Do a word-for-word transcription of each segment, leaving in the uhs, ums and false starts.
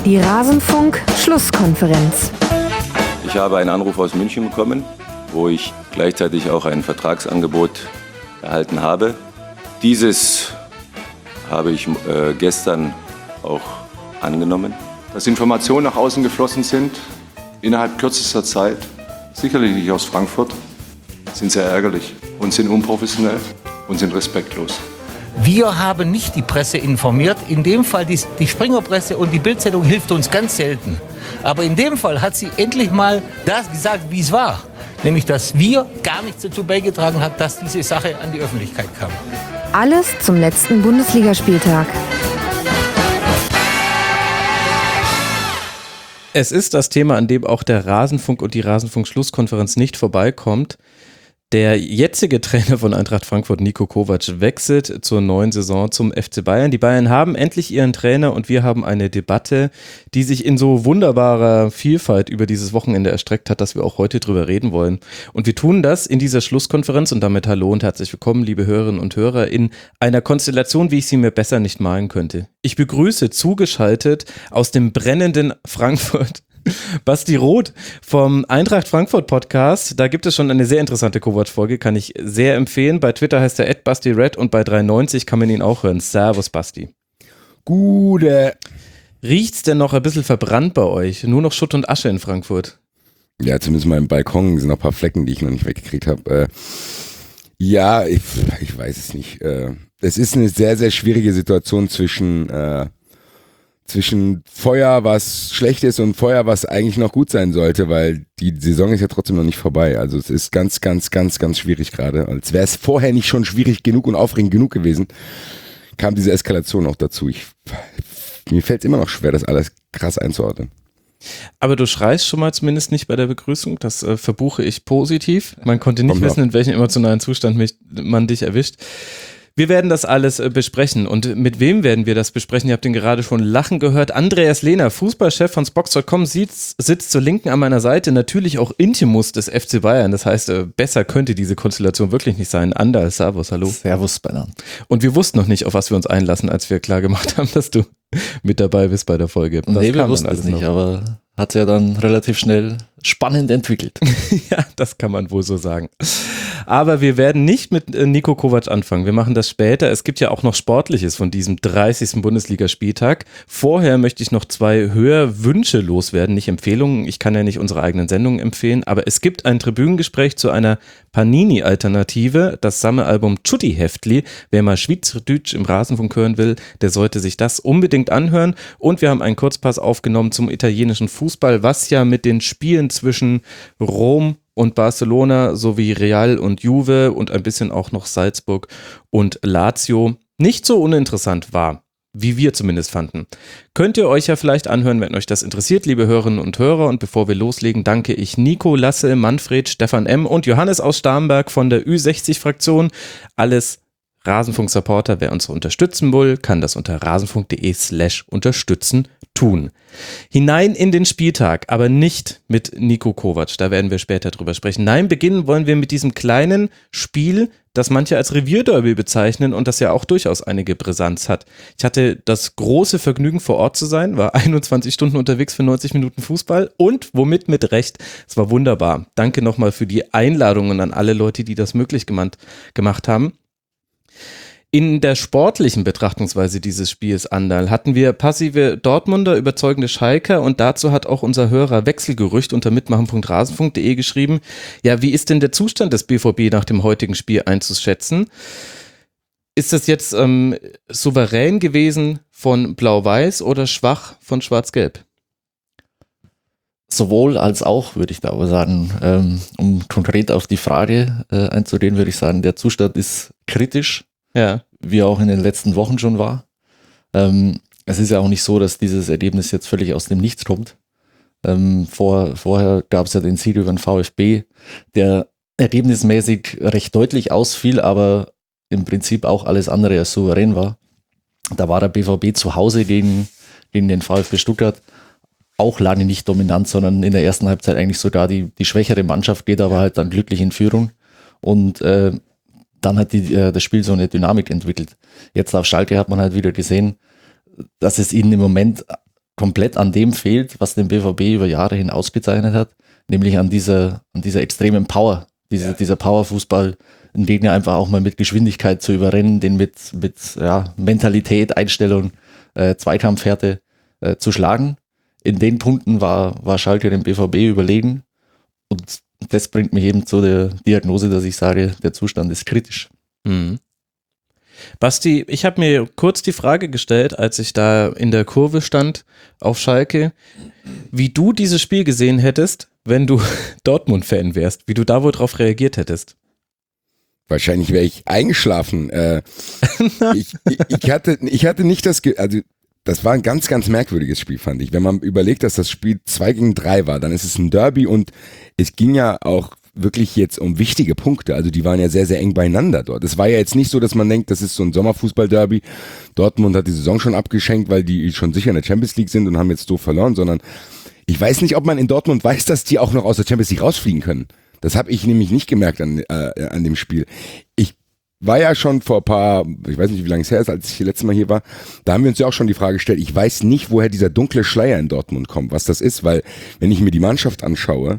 Die Rasenfunk-Schlusskonferenz. Ich habe einen Anruf aus München bekommen, wo ich gleichzeitig auch ein Vertragsangebot erhalten habe. Dieses habe ich äh, gestern auch angenommen. Dass Informationen nach außen geflossen sind, innerhalb kürzester Zeit, sicherlich nicht aus Frankfurt, sind sehr ärgerlich und sind unprofessionell und sind respektlos. Wir haben nicht die Presse informiert. In dem Fall die, die Springerpresse und die Bild-Zeitung hilft uns ganz selten. Aber in dem Fall hat sie endlich mal das gesagt, wie es war. Nämlich, dass wir gar nichts dazu beigetragen haben, dass diese Sache an die Öffentlichkeit kam. Alles zum letzten Bundesligaspieltag. Es ist das Thema, an dem auch der Rasenfunk und die Rasenfunk-Schlusskonferenz nicht vorbeikommt. Der jetzige Trainer von Eintracht Frankfurt, Niko Kovac, wechselt zur neuen Saison zum F C Bayern. Die Bayern haben endlich ihren Trainer und wir haben eine Debatte, die sich in so wunderbarer Vielfalt über dieses Wochenende erstreckt hat, dass wir auch heute drüber reden wollen. Und wir tun das in dieser Schlusskonferenz und damit hallo und herzlich willkommen, liebe Hörerinnen und Hörer, in einer Konstellation, wie ich sie mir besser nicht malen könnte. Ich begrüße zugeschaltet aus dem brennenden Frankfurt Basti Roth vom Eintracht Frankfurt Podcast. Da gibt es schon eine sehr interessante Kovac-Folge, kann ich sehr empfehlen. Bei Twitter heißt er at BastiRed und bei drei neunzig kann man ihn auch hören. Servus Basti. Gute. Riecht's denn noch ein bisschen verbrannt bei euch? Nur noch Schutt und Asche in Frankfurt? Ja, zumindest mal im Balkon sind noch ein paar Flecken, die ich noch nicht weggekriegt habe. Äh, ja, ich, ich weiß es nicht. Äh, es ist eine sehr, sehr schwierige Situation zwischen äh, zwischen Feuer, was schlecht ist und Feuer, was eigentlich noch gut sein sollte, weil die Saison ist ja trotzdem noch nicht vorbei. Also es ist ganz, ganz, ganz, ganz schwierig gerade. Als wäre es vorher nicht schon schwierig genug und aufregend genug gewesen, kam diese Eskalation auch dazu. Ich, mir fällt es immer noch schwer, das alles krass einzuordnen. Aber du schreist schon mal zumindest nicht bei der Begrüßung, das äh, verbuche ich positiv. Man konnte nicht Komm wissen, in welchem emotionalen Zustand mich, man dich erwischt. Wir werden das alles äh, besprechen. Und mit wem werden wir das besprechen? Ihr habt ihn gerade schon lachen gehört. Andreas Lehner, Fußballchef von Spox Punkt com, sitzt, sitzt zur Linken an meiner Seite. Natürlich auch Intimus des F C Bayern. Das heißt, äh, besser könnte diese Konstellation wirklich nicht sein. Anders, servus, hallo. Servus, Banner. Und wir wussten noch nicht, auf was wir uns einlassen, als wir klar gemacht haben, dass du mit dabei bist bei der Folge. Das nee, wir wussten es nicht, noch. Aber hat ja dann relativ schnell spannend entwickelt. Ja, das kann man wohl so sagen. Aber wir werden nicht mit Niko Kovac anfangen. Wir machen das später. Es gibt ja auch noch Sportliches von diesem dreißigsten Bundesligaspieltag. Vorher möchte ich noch zwei Hörwünsche loswerden, nicht Empfehlungen. Ich kann ja nicht unsere eigenen Sendungen empfehlen, aber es gibt ein Tribünengespräch zu einer Panini-Alternative, das Sammelalbum Tschutti-Heftli. Wer mal Schweizerdeutsch im Rasenfunk hören will, der sollte sich das unbedingt anhören. Und wir haben einen Kurzpass aufgenommen zum italienischen Fußball, was ja mit den Spielen zwischen Rom und Barcelona sowie Real und Juve und ein bisschen auch noch Salzburg und Lazio nicht so uninteressant war, wie wir zumindest fanden. Könnt ihr euch ja vielleicht anhören, wenn euch das interessiert, liebe Hörerinnen und Hörer. Und bevor wir loslegen, danke ich Nico, Lasse, Manfred, Stefan M. und Johannes aus Starnberg von der Ü sechzig Fraktion. Alles Rasenfunk-Supporter. Wer uns unterstützen will, kann das unter rasenfunk.de slash unterstützen tun. Hinein in den Spieltag, aber nicht mit Niko Kovac, da werden wir später drüber sprechen. Nein, beginnen wollen wir mit diesem kleinen Spiel, das manche als Revierderby bezeichnen und das ja auch durchaus einige Brisanz hat. Ich hatte das große Vergnügen, vor Ort zu sein, war einundzwanzig Stunden unterwegs für neunzig Minuten Fußball und womit mit Recht. Es war wunderbar. Danke nochmal für die Einladungen an alle Leute, die das möglich gemacht, gemacht haben. In der sportlichen Betrachtungsweise dieses Spiels, Anderl, hatten wir passive Dortmunder, überzeugende Schalker und dazu hat auch unser Hörer Wechselgerücht unter mitmachen punkt rasenfunk punkt de geschrieben, ja, wie ist denn der Zustand des B V B nach dem heutigen Spiel einzuschätzen? Ist das jetzt ähm, souverän gewesen von Blau-Weiß oder schwach von Schwarz-Gelb? Sowohl als auch, würde ich da aber sagen. Ähm, um konkret auf die Frage äh, einzugehen, würde ich sagen, der Zustand ist kritisch. Ja, wie auch in den letzten Wochen schon war. Ähm, es ist ja auch nicht so, dass dieses Ergebnis jetzt völlig aus dem Nichts kommt. Ähm, vor, vorher gab es ja den Sieg über den VfB, der ergebnismäßig recht deutlich ausfiel, aber im Prinzip auch alles andere als souverän war. Da war der B V B zu Hause gegen, gegen den VfB Stuttgart auch lange nicht dominant, sondern in der ersten Halbzeit eigentlich sogar die, die schwächere Mannschaft, geht aber halt dann glücklich in Führung. Und äh, dann hat die, äh, das Spiel so eine Dynamik entwickelt. Jetzt auf Schalke hat man halt wieder gesehen, dass es ihnen im Moment komplett an dem fehlt, was den B V B über Jahre hin ausgezeichnet hat, nämlich an dieser, an dieser extremen Power, diese, ja. dieser Powerfußball, einen Gegner einfach auch mal mit Geschwindigkeit zu überrennen, den mit, mit ja, Mentalität, Einstellung, äh, Zweikampfhärte äh, zu schlagen. In den Punkten war, war Schalke dem B V B überlegen und das bringt mich eben zu der Diagnose, dass ich sage, der Zustand ist kritisch. Mhm. Basti, ich habe mir kurz die Frage gestellt, als ich da in der Kurve stand auf Schalke, wie du dieses Spiel gesehen hättest, wenn du Dortmund-Fan wärst, wie du da wohl drauf reagiert hättest. Wahrscheinlich wäre ich eingeschlafen. Äh, ich, ich, ich, hatte, ich hatte nicht das, Ge- also das war ein ganz, ganz merkwürdiges Spiel, fand ich. Wenn man überlegt, dass das Spiel zwei gegen drei war, dann ist es ein Derby und es ging ja auch wirklich jetzt um wichtige Punkte. Also die waren ja sehr, sehr eng beieinander dort. Es war ja jetzt nicht so, dass man denkt, das ist so ein Sommerfußball-Derby. Dortmund hat die Saison schon abgeschenkt, weil die schon sicher in der Champions League sind und haben jetzt so verloren, sondern ich weiß nicht, ob man in Dortmund weiß, dass die auch noch aus der Champions League rausfliegen können. Das habe ich nämlich nicht gemerkt an, äh, an dem Spiel. Ich war ja schon vor ein paar, ich weiß nicht, wie lange es her ist, als ich hier letztes Mal hier war, da haben wir uns ja auch schon die Frage gestellt, ich weiß nicht, woher dieser dunkle Schleier in Dortmund kommt, was das ist, weil wenn ich mir die Mannschaft anschaue,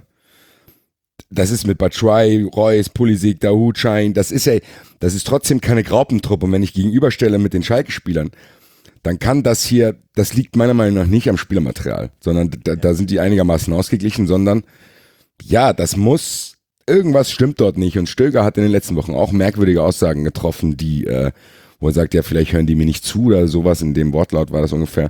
das ist mit Batshuayi, Reus, Pulisic, Dahoud, Schein, das ist ja, das ist trotzdem keine Graupentruppe. Und wenn ich gegenüberstelle mit den Schalke-Spielern, dann kann das hier, das liegt meiner Meinung nach nicht am Spielermaterial, sondern da, da sind die einigermaßen ausgeglichen, sondern ja, das muss, irgendwas stimmt dort nicht. Und Stöger hat in den letzten Wochen auch merkwürdige Aussagen getroffen, die, äh, wo er sagt, ja, vielleicht hören die mir nicht zu oder sowas, in dem Wortlaut war das ungefähr.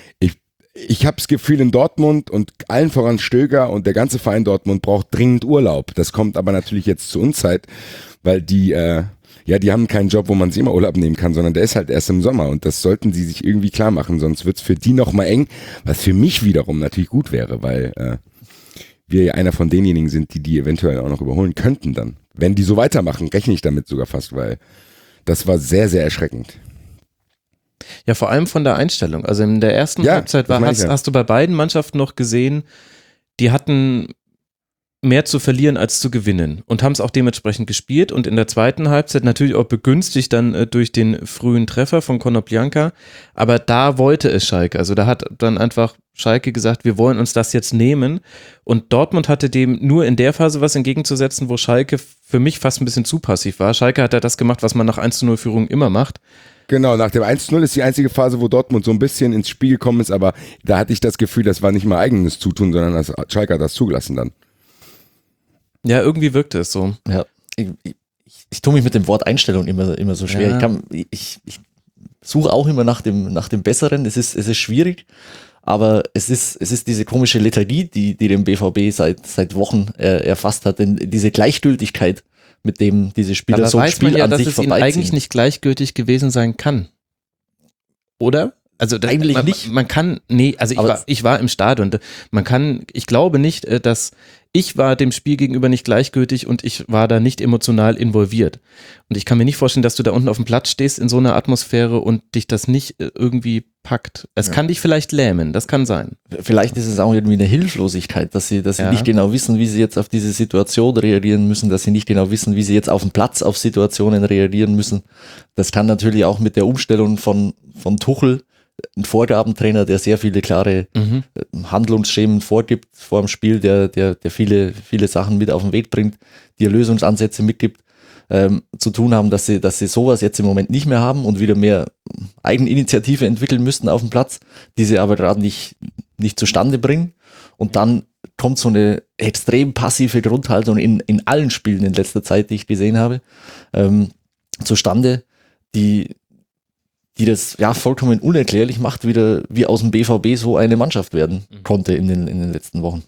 Ich habe das Gefühl, in Dortmund und allen voran Stöger und der ganze Verein Dortmund braucht dringend Urlaub. Das kommt aber natürlich jetzt zur Unzeit, weil die, äh, ja, die haben keinen Job, wo man sich immer Urlaub nehmen kann, sondern der ist halt erst im Sommer und das sollten sie sich irgendwie klar machen, sonst wird's für die nochmal eng, was für mich wiederum natürlich gut wäre, weil äh, wir ja einer von denjenigen sind, die die eventuell auch noch überholen könnten dann. Wenn die so weitermachen, rechne ich damit sogar fast, weil das war sehr, sehr erschreckend. Ja, vor allem von der Einstellung. Also in der ersten ja, Halbzeit war, hast, ja. hast du bei beiden Mannschaften noch gesehen, die hatten mehr zu verlieren als zu gewinnen und haben es auch dementsprechend gespielt und in der zweiten Halbzeit natürlich auch begünstigt dann äh, durch den frühen Treffer von Konoplyanka, aber da wollte es Schalke, also da hat dann einfach Schalke gesagt, wir wollen uns das jetzt nehmen und Dortmund hatte dem nur in der Phase was entgegenzusetzen, wo Schalke für mich fast ein bisschen zu passiv war. Schalke hat ja das gemacht, was man nach eins zu null Führung immer macht. Genau, nach dem eins zu null ist die einzige Phase, wo Dortmund so ein bisschen ins Spiel gekommen ist, aber da hatte ich das Gefühl, das war nicht mal eigenes Zutun, sondern das Schalke hat das zugelassen dann. Ja, irgendwie wirkte es so. Ja, ich, ich, ich tue mich mit dem Wort Einstellung immer, immer so schwer. Ja. Ich, kann, ich, ich suche auch immer nach dem, nach dem Besseren. Es ist, es ist schwierig, aber es ist, es ist diese komische Lethargie, die, die den B V B seit, seit Wochen äh, erfasst hat, denn diese Gleichgültigkeit, mit dem diese Spieler aber so ein weiß Spiel man ja, an dass sich es ihnen vorbeiziehen. eigentlich nicht gleichgültig gewesen sein kann. Oder? Also das, Eigentlich man, nicht. Man kann, nee, also ich Aber war, ich war im Stadion. Man kann, ich glaube nicht, dass ich war dem Spiel gegenüber nicht gleichgültig und ich war da nicht emotional involviert. Und ich kann mir nicht vorstellen, dass du da unten auf dem Platz stehst in so einer Atmosphäre und dich das nicht irgendwie packt. Es Ja. kann dich vielleicht lähmen, das kann sein. Vielleicht ist es auch irgendwie eine Hilflosigkeit, dass sie, dass sie Ja. nicht genau wissen, wie sie jetzt auf diese Situation reagieren müssen, dass sie nicht genau wissen, wie sie jetzt auf dem Platz auf Situationen reagieren müssen. Das kann natürlich auch mit der Umstellung von, von Tuchel, ein Vorgabentrainer, der sehr viele klare Mhm. Handlungsschemen vorgibt vor dem Spiel, der, der, der viele, viele Sachen mit auf den Weg bringt, die Lösungsansätze mitgibt, ähm, zu tun haben, dass sie, dass sie sowas jetzt im Moment nicht mehr haben und wieder mehr Eigeninitiative entwickeln müssten auf dem Platz, die sie aber gerade nicht, nicht zustande bringen. Und dann kommt so eine extrem passive Grundhaltung in, in allen Spielen in letzter Zeit, die ich gesehen habe, ähm, zustande, die die das ja vollkommen unerklärlich macht, wieder wie aus dem B V B so eine Mannschaft werden konnte in den, in den letzten Wochen.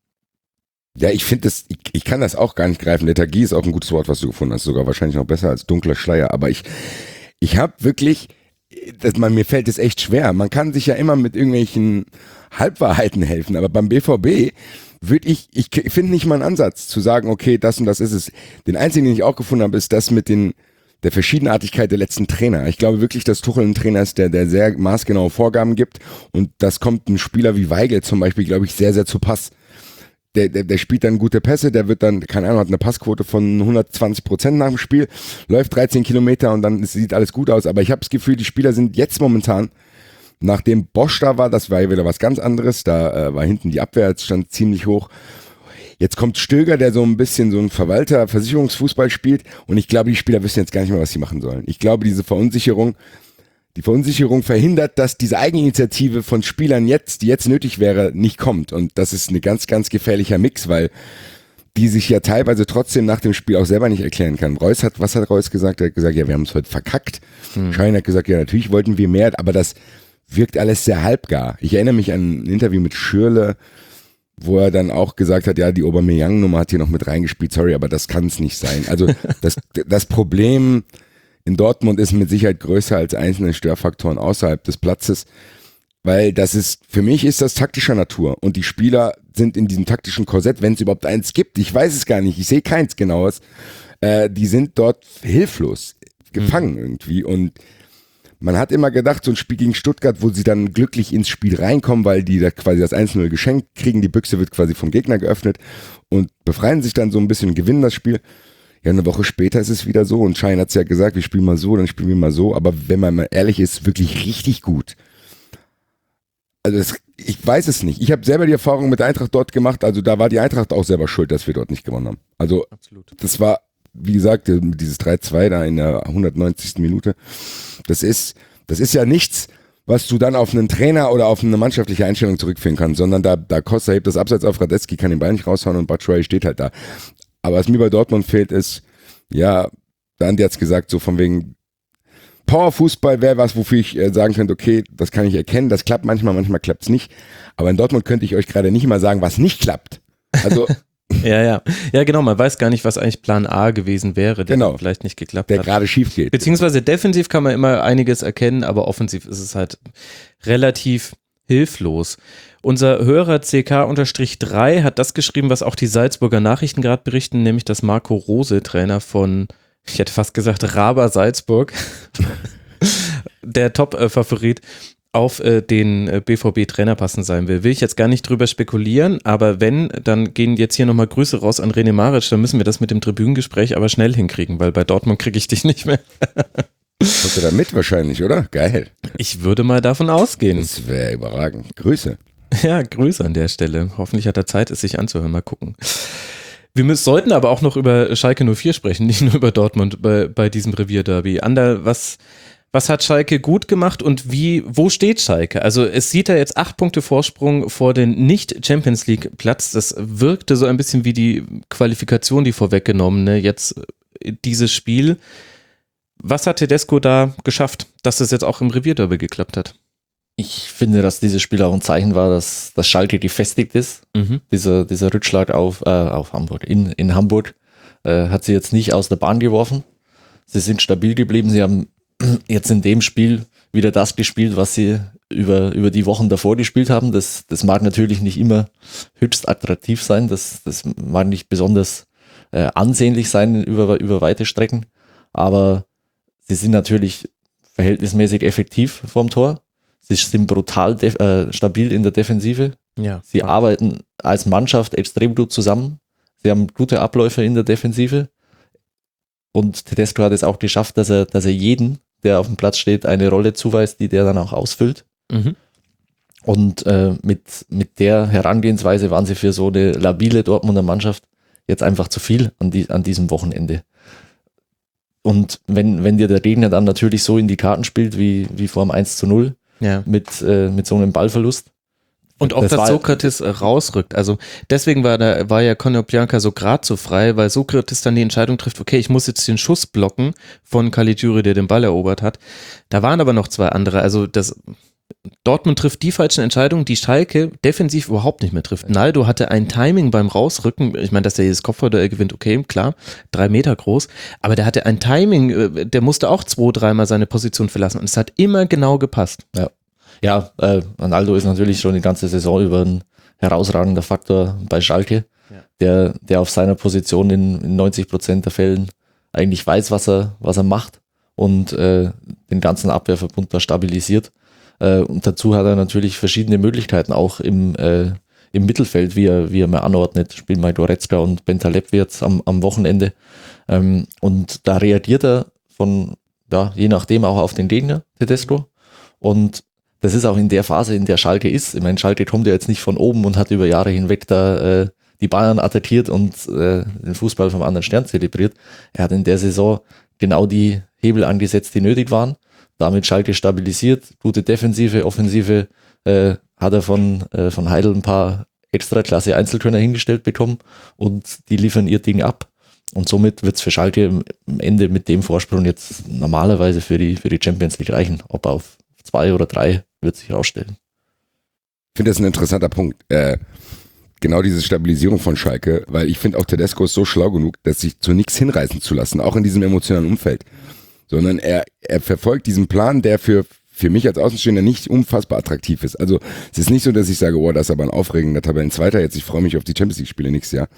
Ja, ich finde das, ich, ich kann das auch gar nicht greifen. Lethargie ist auch ein gutes Wort, was du gefunden hast, sogar wahrscheinlich noch besser als dunkler Schleier, aber ich, ich habe wirklich, das, man, mir fällt es echt schwer. Man kann sich ja immer mit irgendwelchen Halbwahrheiten helfen, aber beim B V B würde ich, ich finde nicht mal einen Ansatz zu sagen, okay, das und das ist es. Den einzigen, den ich auch gefunden habe, ist das mit den der Verschiedenartigkeit der letzten Trainer. Ich glaube wirklich, dass Tuchel ein Trainer ist, der, der sehr maßgenaue Vorgaben gibt und das kommt ein Spieler wie Weigl zum Beispiel, glaube ich, sehr, sehr zu Pass. Der, der, der spielt dann gute Pässe, der wird dann, keine Ahnung, hat eine Passquote von hundertzwanzig Prozent nach dem Spiel, läuft dreizehn Kilometer und dann sieht alles gut aus, aber ich habe das Gefühl, die Spieler sind jetzt momentan Nachdem Bosch da war, das war ja wieder was ganz anderes, da äh, war hinten die Abwehr, jetzt stand ziemlich hoch. Jetzt kommt Stöger, der so ein bisschen so ein Verwalter, Versicherungsfußball spielt und ich glaube, die Spieler wissen jetzt gar nicht mehr, was sie machen sollen. Ich glaube, diese Verunsicherung, die Verunsicherung verhindert, dass diese Eigeninitiative von Spielern jetzt, die jetzt nötig wäre, nicht kommt und das ist ein ganz, ganz gefährlicher Mix, weil die sich ja teilweise trotzdem nach dem Spiel auch selber nicht erklären kann. Reus hat, was hat Reus gesagt? Er hat gesagt, ja, wir haben es heute verkackt. Hm. Schein hat gesagt, ja, natürlich wollten wir mehr, aber das wirkt alles sehr halbgar. Ich erinnere mich an ein Interview mit Schürrle, wo er dann auch gesagt hat, ja, die Aubameyang-Nummer hat hier noch mit reingespielt, sorry, aber das kann es nicht sein. Also das, das Problem in Dortmund ist mit Sicherheit größer als einzelne Störfaktoren außerhalb des Platzes, weil das ist, für mich ist das taktischer Natur und die Spieler sind in diesem taktischen Korsett, wenn es überhaupt eins gibt, ich weiß es gar nicht, ich sehe keins genaues, äh, die sind dort hilflos, gefangen mhm. irgendwie und man hat immer gedacht, so ein Spiel gegen Stuttgart, wo sie dann glücklich ins Spiel reinkommen, weil die da quasi das eins null geschenkt kriegen, die Büchse wird quasi vom Gegner geöffnet und befreien sich dann so ein bisschen und gewinnen das Spiel. Ja, eine Woche später ist es wieder so und Schein hat es ja gesagt, wir spielen mal so, dann spielen wir mal so, aber wenn man mal ehrlich ist, wirklich richtig gut. Also das, ich weiß es nicht. Ich habe selber die Erfahrung mit der Eintracht dort gemacht, also da war die Eintracht auch selber schuld, dass wir dort nicht gewonnen haben. Also Absolut. Das war, wie gesagt, dieses drei zwei da in der hundertneunzigsten Minute, das ist, das ist ja nichts, was du dann auf einen Trainer oder auf eine mannschaftliche Einstellung zurückführen kannst, sondern da, da Costa hebt das Abseits auf Radetzky, kann den Ball nicht raushauen und Batshuayi steht halt da. Aber was mir bei Dortmund fehlt ist, ja, der Andi hat's gesagt, so von wegen Powerfußball wäre was, wofür ich äh, sagen könnte, okay, das kann ich erkennen, das klappt manchmal, manchmal klappt's nicht. Aber in Dortmund könnte ich euch gerade nicht mal sagen, was nicht klappt. Also Ja, ja. Ja, genau, man weiß gar nicht, was eigentlich Plan A gewesen wäre, der genau. vielleicht nicht geklappt der hat. Der gerade schief geht. Beziehungsweise defensiv kann man immer einiges erkennen, aber offensiv ist es halt relativ hilflos. Unser Hörer C K drei hat das geschrieben, was auch die Salzburger Nachrichten gerade berichten, nämlich dass Marco Rose, Trainer von, ich hätte fast gesagt, Raber Salzburg, der Top-Favorit, auf äh, den äh, B V B-Trainer passen sein will. Will ich jetzt gar nicht drüber spekulieren, aber wenn, dann gehen jetzt hier nochmal Grüße raus an René Maric, dann müssen wir das mit dem Tribünengespräch aber schnell hinkriegen, weil bei Dortmund kriege ich dich nicht mehr. Kommt er da mit wahrscheinlich, oder? Geil. Ich würde mal davon ausgehen. Das wäre überragend. Grüße. Ja, Grüße an der Stelle. Hoffentlich hat er Zeit, es sich anzuhören. Mal gucken. Wir müssen, sollten aber auch noch über Schalke null vier sprechen, nicht nur über Dortmund bei, bei diesem Revierderby. Ander, was... Was hat Schalke gut gemacht und wie, wo steht Schalke? Also es sieht ja jetzt acht Punkte Vorsprung vor den Nicht-Champions-League-Platz. Das wirkte so ein bisschen wie die Qualifikation, die vorweggenommene, jetzt dieses Spiel. Was hat Tedesco da geschafft, dass es jetzt auch im Revierderby geklappt hat? Ich finde, dass dieses Spiel auch ein Zeichen war, dass, dass Schalke gefestigt ist. Mhm. Dieser, dieser Rückschlag auf, äh, auf Hamburg, in, in Hamburg, äh, hat sie jetzt nicht aus der Bahn geworfen. Sie sind stabil geblieben, sie haben jetzt in dem Spiel wieder das gespielt, was sie über, über die Wochen davor gespielt haben. Das, das mag natürlich nicht immer höchst attraktiv sein, das, das mag nicht besonders äh, ansehnlich sein über, über weite Strecken, aber sie sind natürlich verhältnismäßig effektiv vorm Tor. Sie sind brutal def- äh, stabil in der Defensive. Ja. Sie arbeiten als Mannschaft extrem gut zusammen. Sie haben gute Abläufe in der Defensive. Und Tedesco hat es auch geschafft, dass er, dass er jeden, der auf dem Platz steht, eine Rolle zuweist, die der dann auch ausfüllt. Mhm. Und äh, mit, mit der Herangehensweise waren sie für so eine labile Dortmunder Mannschaft jetzt einfach zu viel an, die, an diesem Wochenende. Und wenn, wenn dir der Gegner dann natürlich so in die Karten spielt, wie, wie vor dem eins zu null, ja. mit, äh, mit so einem Ballverlust. Und auch, das dass Sokrates rausrückt. Also deswegen war, da, war ja Konoplyanka so grad so frei, weil Sokrates dann die Entscheidung trifft, okay, ich muss jetzt den Schuss blocken von Caligiuri, der den Ball erobert hat. Da waren aber noch zwei andere. Also das Dortmund trifft die falschen Entscheidungen, die Schalke defensiv überhaupt nicht mehr trifft. Naldo hatte ein Timing beim Rausrücken. Ich meine, dass er jedes Kopfballduell gewinnt, okay, klar, drei Meter groß. Aber der hatte ein Timing, der musste auch zwei, dreimal seine Position verlassen. Und es hat immer genau gepasst. Ja. Ja, äh, Ronaldo ist natürlich schon die ganze Saison über ein herausragender Faktor bei Schalke, ja. der, der auf seiner Position in, in neunzig Prozent der Fällen eigentlich weiß, was er, was er macht und äh, den ganzen Abwehrverbund da stabilisiert. Äh, und dazu hat er natürlich verschiedene Möglichkeiten, auch im, äh, im Mittelfeld, wie er, wie er mal anordnet. Spielen mal Goretzka und Bentaleb jetzt am, am Wochenende. Ähm, und da reagiert er von, ja, je nachdem auch auf den Gegner, Tedesco. Und das ist auch in der Phase, in der Schalke ist. Ich meine, Schalke kommt ja jetzt nicht von oben und hat über Jahre hinweg da äh, die Bayern attackiert und äh, den Fußball vom anderen Stern zelebriert. Er hat in der Saison genau die Hebel angesetzt, die nötig waren. Damit Schalke stabilisiert, gute Defensive, Offensive, äh, hat er von, äh, von Heidel ein paar Extraklasse Einzelkönner hingestellt bekommen und die liefern ihr Ding ab. Und somit wird es für Schalke am Ende mit dem Vorsprung jetzt normalerweise für die, für die Champions League reichen. Ob auf zwei oder drei, wird sich herausstellen. Ich finde das ein interessanter Punkt. Äh, genau diese Stabilisierung von Schalke, weil ich finde auch Tedesco ist so schlau genug, dass sich zu nichts hinreißen zu lassen, auch in diesem emotionalen Umfeld. Sondern er, er verfolgt diesen Plan, der für, für mich als Außenstehender nicht unfassbar attraktiv ist. Also es ist nicht so, dass ich sage, oh, das ist aber ein aufregender Tabellenzweiter jetzt, ich freue mich auf die Champions League-Spiele nächstes Jahr.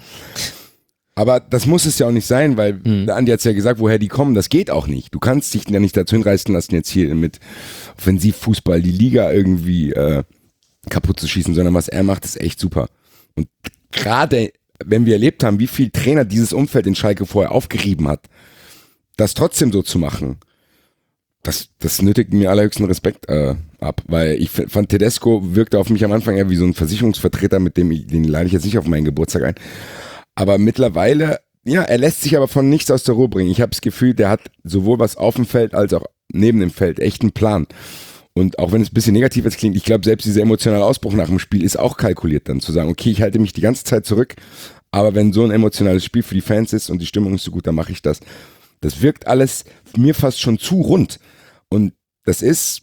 Aber das muss es ja auch nicht sein, weil mhm. der Andi hat es ja gesagt, woher die kommen, das geht auch nicht. Du kannst dich ja nicht dazu hinreißen lassen, jetzt hier mit Offensivfußball die Liga irgendwie äh, kaputt zu schießen, sondern was er macht, ist echt super. Und gerade wenn wir erlebt haben, wie viel Trainer dieses Umfeld in Schalke vorher aufgerieben hat, das trotzdem so zu machen, das, das nötigt mir allerhöchsten Respekt äh, ab, weil ich fand, Tedesco wirkte auf mich am Anfang eher wie so ein Versicherungsvertreter, mit dem ich, den lade ich jetzt nicht auf meinen Geburtstag ein, aber mittlerweile, ja, er lässt sich aber von nichts aus der Ruhe bringen. Ich habe das Gefühl, der hat sowohl was auf dem Feld als auch neben dem Feld echt einen Plan. Und auch wenn es ein bisschen negativ jetzt klingt, ich glaube, selbst dieser emotionale Ausbruch nach dem Spiel ist auch kalkuliert, dann zu sagen, okay, ich halte mich die ganze Zeit zurück, aber wenn so ein emotionales Spiel für die Fans ist und die Stimmung ist so gut, dann mache ich das. Das wirkt alles mir fast schon zu rund. Und das ist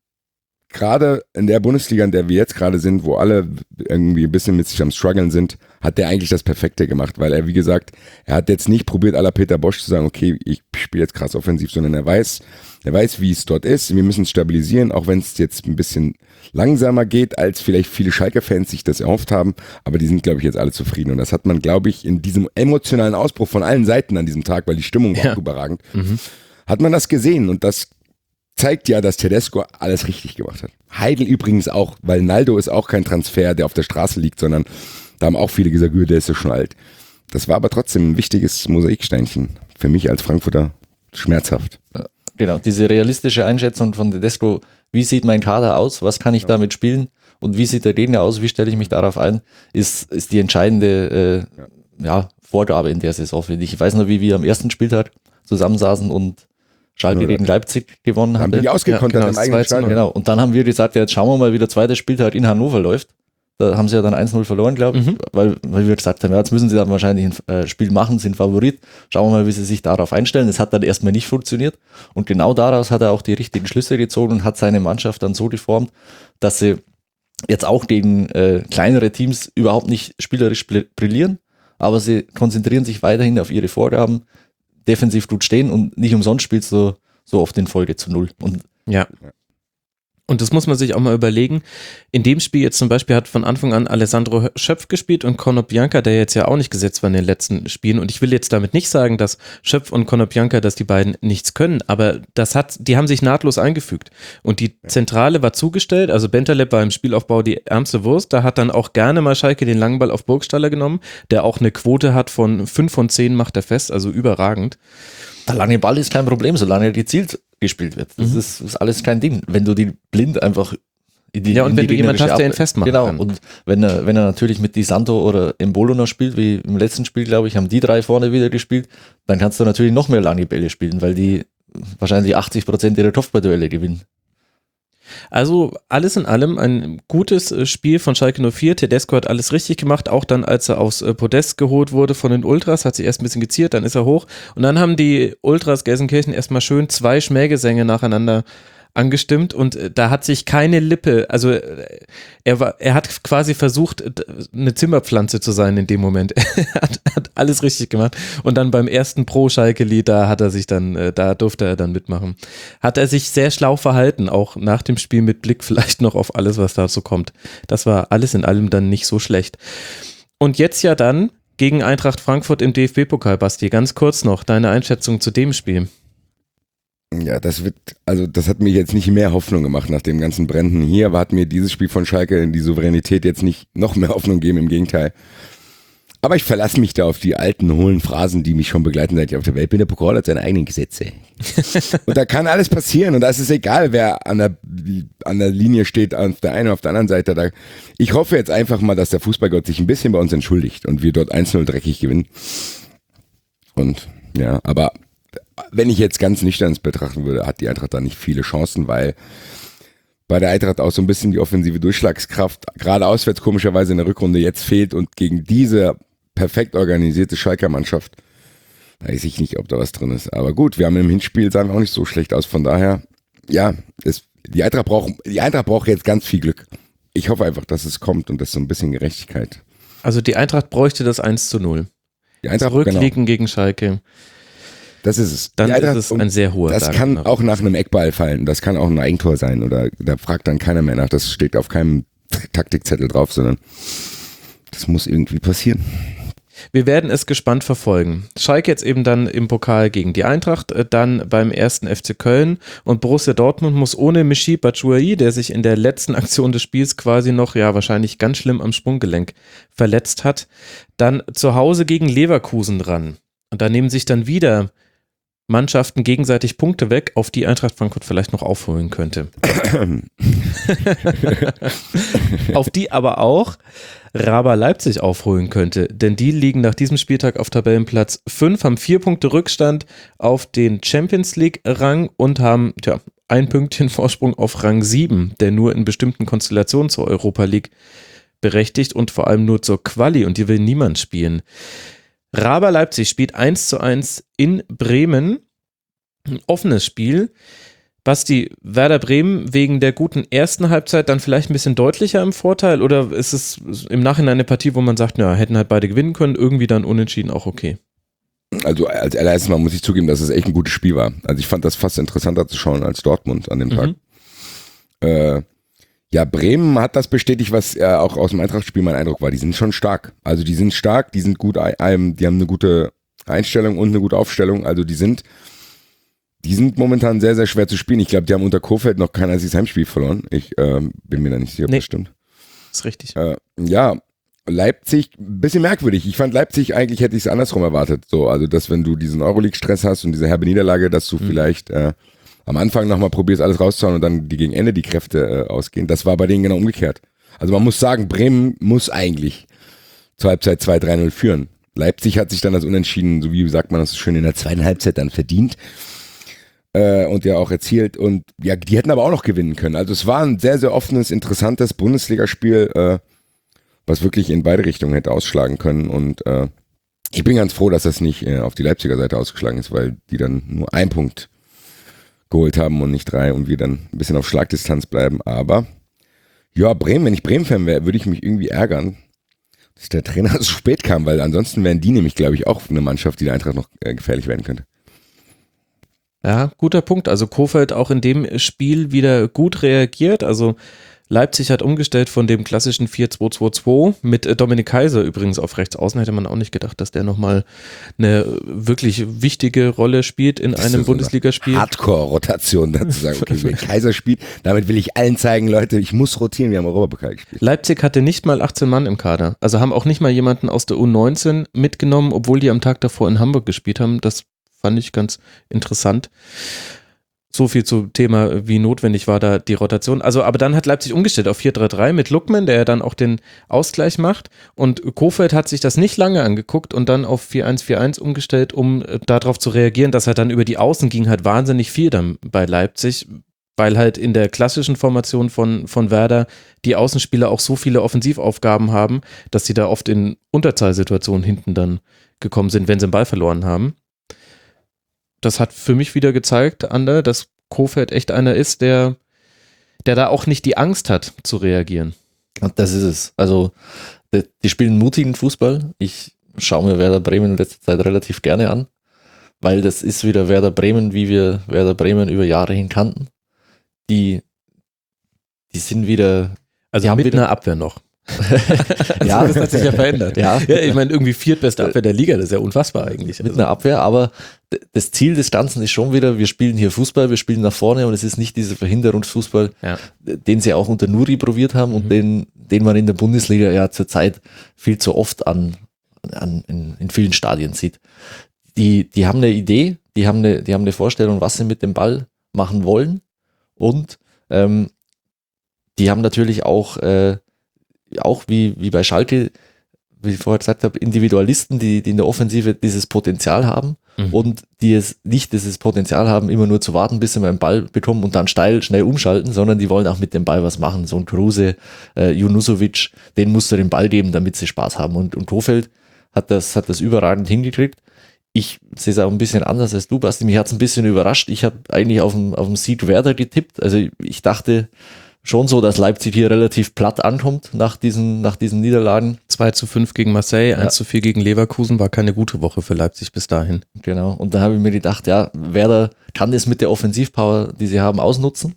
gerade in der Bundesliga, in der wir jetzt gerade sind, wo alle irgendwie ein bisschen mit sich am Struggeln sind, hat der eigentlich das Perfekte gemacht, weil er, wie gesagt, er hat jetzt nicht probiert, à la Peter Bosch zu sagen, okay, ich spiele jetzt krass offensiv, sondern er weiß, er weiß, wie es dort ist. Wir müssen es stabilisieren, auch wenn es jetzt ein bisschen langsamer geht, als vielleicht viele Schalke-Fans sich das erhofft haben, aber die sind, glaube ich, jetzt alle zufrieden. Und das hat man, glaube ich, in diesem emotionalen Ausbruch von allen Seiten an diesem Tag, weil die Stimmung war ja auch überragend, mhm. hat man das gesehen und das zeigt ja, dass Tedesco alles richtig gemacht hat. Heidel übrigens auch, weil Naldo ist auch kein Transfer, der auf der Straße liegt, sondern da haben auch viele gesagt, der ist so schon alt. Das war aber trotzdem ein wichtiges Mosaiksteinchen. Für mich als Frankfurter schmerzhaft. Genau, diese realistische Einschätzung von Tedesco, wie sieht mein Kader aus, was kann ich ja. damit spielen und wie sieht der Gegner aus, wie stelle ich mich darauf ein, ist, ist die entscheidende äh, ja. Ja, Vorgabe in der Saison, finde ich. Ich weiß noch, wie wir am ersten Spieltag zusammensaßen und Schalke ja. gegen Leipzig gewonnen hatte. Haben die ausgekontert ja, genau, im eigenen Stadion. Genau. Und dann haben wir gesagt, ja, jetzt schauen wir mal, wie der zweite Spieltag in Hannover läuft. Da haben sie ja dann eins null verloren, glaube ich, mhm. weil, weil wir gesagt haben, ja, jetzt müssen sie dann wahrscheinlich ein äh, Spiel machen, sind Favorit. Schauen wir mal, wie sie sich darauf einstellen. Das hat dann erstmal nicht funktioniert. Und genau daraus hat er auch die richtigen Schlüsse gezogen und hat seine Mannschaft dann so geformt, dass sie jetzt auch gegen äh, kleinere Teams überhaupt nicht spielerisch brillieren, aber sie konzentrieren sich weiterhin auf ihre Vorgaben, defensiv gut stehen und nicht umsonst spielst du so oft in Folge zu null. Und ja. Und das muss man sich auch mal überlegen. In dem Spiel jetzt zum Beispiel hat von Anfang an Alessandro Schöpf gespielt und Konoplyanka, der jetzt ja auch nicht gesetzt war in den letzten Spielen. Und ich will jetzt damit nicht sagen, dass Schöpf und Konoplyanka, dass die beiden nichts können, aber das hat, die haben sich nahtlos eingefügt. Und die Zentrale war zugestellt, also Bentaleb war im Spielaufbau die ärmste Wurst. Da hat dann auch gerne mal Schalke den langen Ball auf Burgstaller genommen, der auch eine Quote hat von fünf von zehn, macht er fest, also überragend. Der lange Ball ist kein Problem, solange er gezielt gespielt wird. Das mhm. ist, ist alles kein Ding. Wenn du die blind einfach in die Ja, und in wenn die du jemanden hast, Ab- der ihn festmacht. Genau, kann. und wenn er, wenn er natürlich mit Di Santo oder Embolo noch spielt, wie im letzten Spiel, glaube ich, haben die drei vorne wieder gespielt, dann kannst du natürlich noch mehr lange Bälle spielen, weil die wahrscheinlich achtzig Prozent ihrer Kopfballduelle gewinnen. Also alles in allem ein gutes Spiel von Schalke null vier. Tedesco hat alles richtig gemacht, auch dann, als er aufs Podest geholt wurde von den Ultras, hat sich erst ein bisschen geziert, dann ist er hoch und dann haben die Ultras Gelsenkirchen erstmal schön zwei Schmähgesänge nacheinander angestimmt und da hat sich keine Lippe, also er war, er hat quasi versucht, eine Zimmerpflanze zu sein in dem Moment. Er hat, hat alles richtig gemacht und dann beim ersten Pro-Schalke-Lied, da hat er sich dann, da durfte er dann mitmachen. Hat er sich sehr schlau verhalten, auch nach dem Spiel mit Blick vielleicht noch auf alles, was dazu kommt. Das war alles in allem dann nicht so schlecht. Und jetzt ja dann gegen Eintracht Frankfurt im D F B-Pokal, Basti, ganz kurz noch deine Einschätzung zu dem Spiel. Ja, das wird, also das hat mir jetzt nicht mehr Hoffnung gemacht nach dem ganzen Brennen hier, aber hat mir dieses Spiel von Schalke die Souveränität jetzt nicht noch mehr Hoffnung gegeben, im Gegenteil. Aber ich verlasse mich da auf die alten, hohlen Phrasen, die mich schon begleiten, seit ich auf der Welt bin. Der Pokal hat seine eigenen Gesetze. Und da kann alles passieren. Und da ist es egal, wer an der, an der Linie steht, auf der einen oder auf der anderen Seite. Da, ich hoffe jetzt einfach mal, dass der Fußballgott sich ein bisschen bei uns entschuldigt und wir dort eins null dreckig gewinnen. Und ja, aber wenn ich jetzt ganz nüchtern betrachten würde, hat die Eintracht da nicht viele Chancen, weil bei der Eintracht auch so ein bisschen die offensive Durchschlagskraft, gerade auswärts komischerweise in der Rückrunde jetzt fehlt und gegen diese perfekt organisierte Schalker Mannschaft weiß ich nicht, ob da was drin ist. Aber gut, wir haben im Hinspiel, sahen auch nicht so schlecht aus, von daher, ja, es, die Eintracht braucht, die Eintracht braucht jetzt ganz viel Glück. Ich hoffe einfach, dass es kommt und dass so ein bisschen Gerechtigkeit. Also die Eintracht bräuchte das eins zu null. Die Eintracht, Zurückliegen genau. gegen Schalke. Das ist es. Dann Eintracht, ist es ein sehr hoher Das Tag kann nach. auch nach einem Eckball fallen. Das kann auch ein Eigentor sein. Oder da fragt dann keiner mehr nach. Das steht auf keinem Taktikzettel drauf, sondern das muss irgendwie passieren. Wir werden es gespannt verfolgen. Schalke jetzt eben dann im Pokal gegen die Eintracht, dann beim ersten F C Köln und Borussia Dortmund muss ohne Michy Batshuayi, der sich in der letzten Aktion des Spiels quasi noch, ja wahrscheinlich ganz schlimm am Sprunggelenk verletzt hat, dann zu Hause gegen Leverkusen ran. Und da nehmen sich dann wieder Mannschaften gegenseitig Punkte weg, auf die Eintracht Frankfurt vielleicht noch aufholen könnte. Auf die aber auch Raber Leipzig aufholen könnte, denn die liegen nach diesem Spieltag auf Tabellenplatz fünf, haben vier Punkte Rückstand auf den Champions League Rang und haben tja, ein Pünktchen Vorsprung auf Rang sieben, der nur in bestimmten Konstellationen zur Europa League berechtigt und vor allem nur zur Quali und die will niemand spielen. Raber Leipzig spielt eins zu eins in Bremen. Ein offenes Spiel. Basti, Werder Bremen wegen der guten ersten Halbzeit dann vielleicht ein bisschen deutlicher im Vorteil oder ist es im Nachhinein eine Partie, wo man sagt, ja, hätten halt beide gewinnen können, irgendwie dann unentschieden auch okay? Also als allererstes Mal muss ich zugeben, dass es echt ein gutes Spiel war. Also ich fand das fast interessanter zu schauen als Dortmund an dem Tag. Mhm. Äh, ja, Bremen hat das bestätigt, was äh, auch aus dem Eintracht-Spiel mein Eindruck war. Die sind schon stark. Also die sind stark, die sind gut, ähm, die haben eine gute Einstellung und eine gute Aufstellung. Also die sind, die sind momentan sehr, sehr schwer zu spielen. Ich glaube, die haben unter Kohfeldt noch kein einziges Heimspiel verloren. Ich äh, bin mir da nicht sicher, ob nee, das stimmt. Ist richtig. Äh, ja, Leipzig, ein bisschen merkwürdig. Ich fand Leipzig, eigentlich hätte ich es andersrum erwartet. So, also, dass wenn du diesen Euroleague-Stress hast und diese herbe Niederlage, dass du mhm. vielleicht äh, am Anfang nochmal probierst, alles rauszuhauen und dann die gegen Ende die Kräfte äh, ausgehen. Das war bei denen genau umgekehrt. Also man muss sagen, Bremen muss eigentlich zur Halbzeit zwei drei null führen. Leipzig hat sich dann das Unentschieden, so wie sagt man das so schön, in der zweiten Halbzeit dann verdient äh, und ja auch erzielt. Und ja, die hätten aber auch noch gewinnen können. Also es war ein sehr, sehr offenes, interessantes Bundesligaspiel, äh, was wirklich in beide Richtungen hätte ausschlagen können. Und äh, ich bin ganz froh, dass das nicht äh, auf die Leipziger Seite ausgeschlagen ist, weil die dann nur einen Punkt geholt haben und nicht drei und wir dann ein bisschen auf Schlagdistanz bleiben. Aber ja, Bremen, wenn ich Bremen-Fan wäre, würde ich mich irgendwie ärgern, dass der Trainer so spät kam, weil ansonsten wären die nämlich, glaube ich, auch eine Mannschaft, die der Eintracht noch äh, gefährlich werden könnte. Ja, guter Punkt. Also Kohfeldt auch in dem Spiel wieder gut reagiert. Also Leipzig hat umgestellt von dem klassischen vier zwei zwei zwei mit Dominik Kaiser übrigens auf rechts außen. Hätte man auch nicht gedacht, dass der nochmal eine wirklich wichtige Rolle spielt in einem so Bundesligaspiel. Hardcore-Rotation dazu sagen, okay, wenn Kaiser spielt, damit will ich allen zeigen, Leute, ich muss rotieren, wir haben Europapokal gespielt. Leipzig hatte nicht mal achtzehn Mann im Kader. Also haben auch nicht mal jemanden aus der U neunzehn mitgenommen, obwohl die am Tag davor in Hamburg gespielt haben. Das fand ich ganz interessant. So viel zum Thema, wie notwendig war da die Rotation. Also, aber dann hat Leipzig umgestellt auf vier drei drei mit Lookman, der ja dann auch den Ausgleich macht. Und Kohfeldt hat sich das nicht lange angeguckt und dann auf vier eins vier eins umgestellt, um darauf zu reagieren, dass er dann über die Außen ging, halt wahnsinnig viel dann bei Leipzig, weil halt in der klassischen Formation von, von Werder die Außenspieler auch so viele Offensivaufgaben haben, dass sie da oft in Unterzahlsituationen hinten dann gekommen sind, wenn sie den Ball verloren haben. Das hat für mich wieder gezeigt, Ander, dass Kohfeldt echt einer ist, der, der da auch nicht die Angst hat, zu reagieren. Und das ist es. Also, die, die spielen mutigen Fußball. Ich schaue mir Werder Bremen in letzter Zeit relativ gerne an, weil das ist wieder Werder Bremen, wie wir Werder Bremen über Jahre hin kannten. Die, die sind wieder. Also mit einer Abwehr noch. Ja, das hat sich ja verändert. Ja, ja, ich meine, irgendwie viertbeste Abwehr der Liga, das ist ja unfassbar eigentlich. Mit einer Abwehr, aber das Ziel des Ganzen ist schon wieder, wir spielen hier Fußball, wir spielen nach vorne und es ist nicht dieser Verhinderungsfußball, ja, den sie auch unter Nuri probiert haben und mhm. den, den man in der Bundesliga ja zurzeit viel zu oft an, an, in, in vielen Stadien sieht. Die, die haben eine Idee, die haben eine, die haben eine Vorstellung, was sie mit dem Ball machen wollen und ähm, die haben natürlich auch, äh, auch wie, wie bei Schalke, wie ich vorher gesagt habe, Individualisten, die, die in der Offensive dieses Potenzial haben mhm. und die es nicht dieses Potenzial haben, immer nur zu warten, bis sie mal einen Ball bekommen und dann steil schnell umschalten, sondern die wollen auch mit dem Ball was machen. So ein Kruse, äh, Junusovic, den musst du den Ball geben, damit sie Spaß haben. Und, und Kohfeldt hat das, hat das überragend hingekriegt. Ich sehe es auch ein bisschen anders als du, Basti. Mich hat es ein bisschen überrascht. Ich habe eigentlich auf den, auf den Sieg Werder getippt. Also ich dachte schon so, dass Leipzig hier relativ platt ankommt nach diesen, nach diesen Niederlagen. zwei zu fünf gegen Marseille, Ja. eins zu vier gegen Leverkusen, war keine gute Woche für Leipzig bis dahin. Genau. Und da habe ich mir gedacht, ja, Werder kann das mit der Offensivpower, die sie haben, ausnutzen.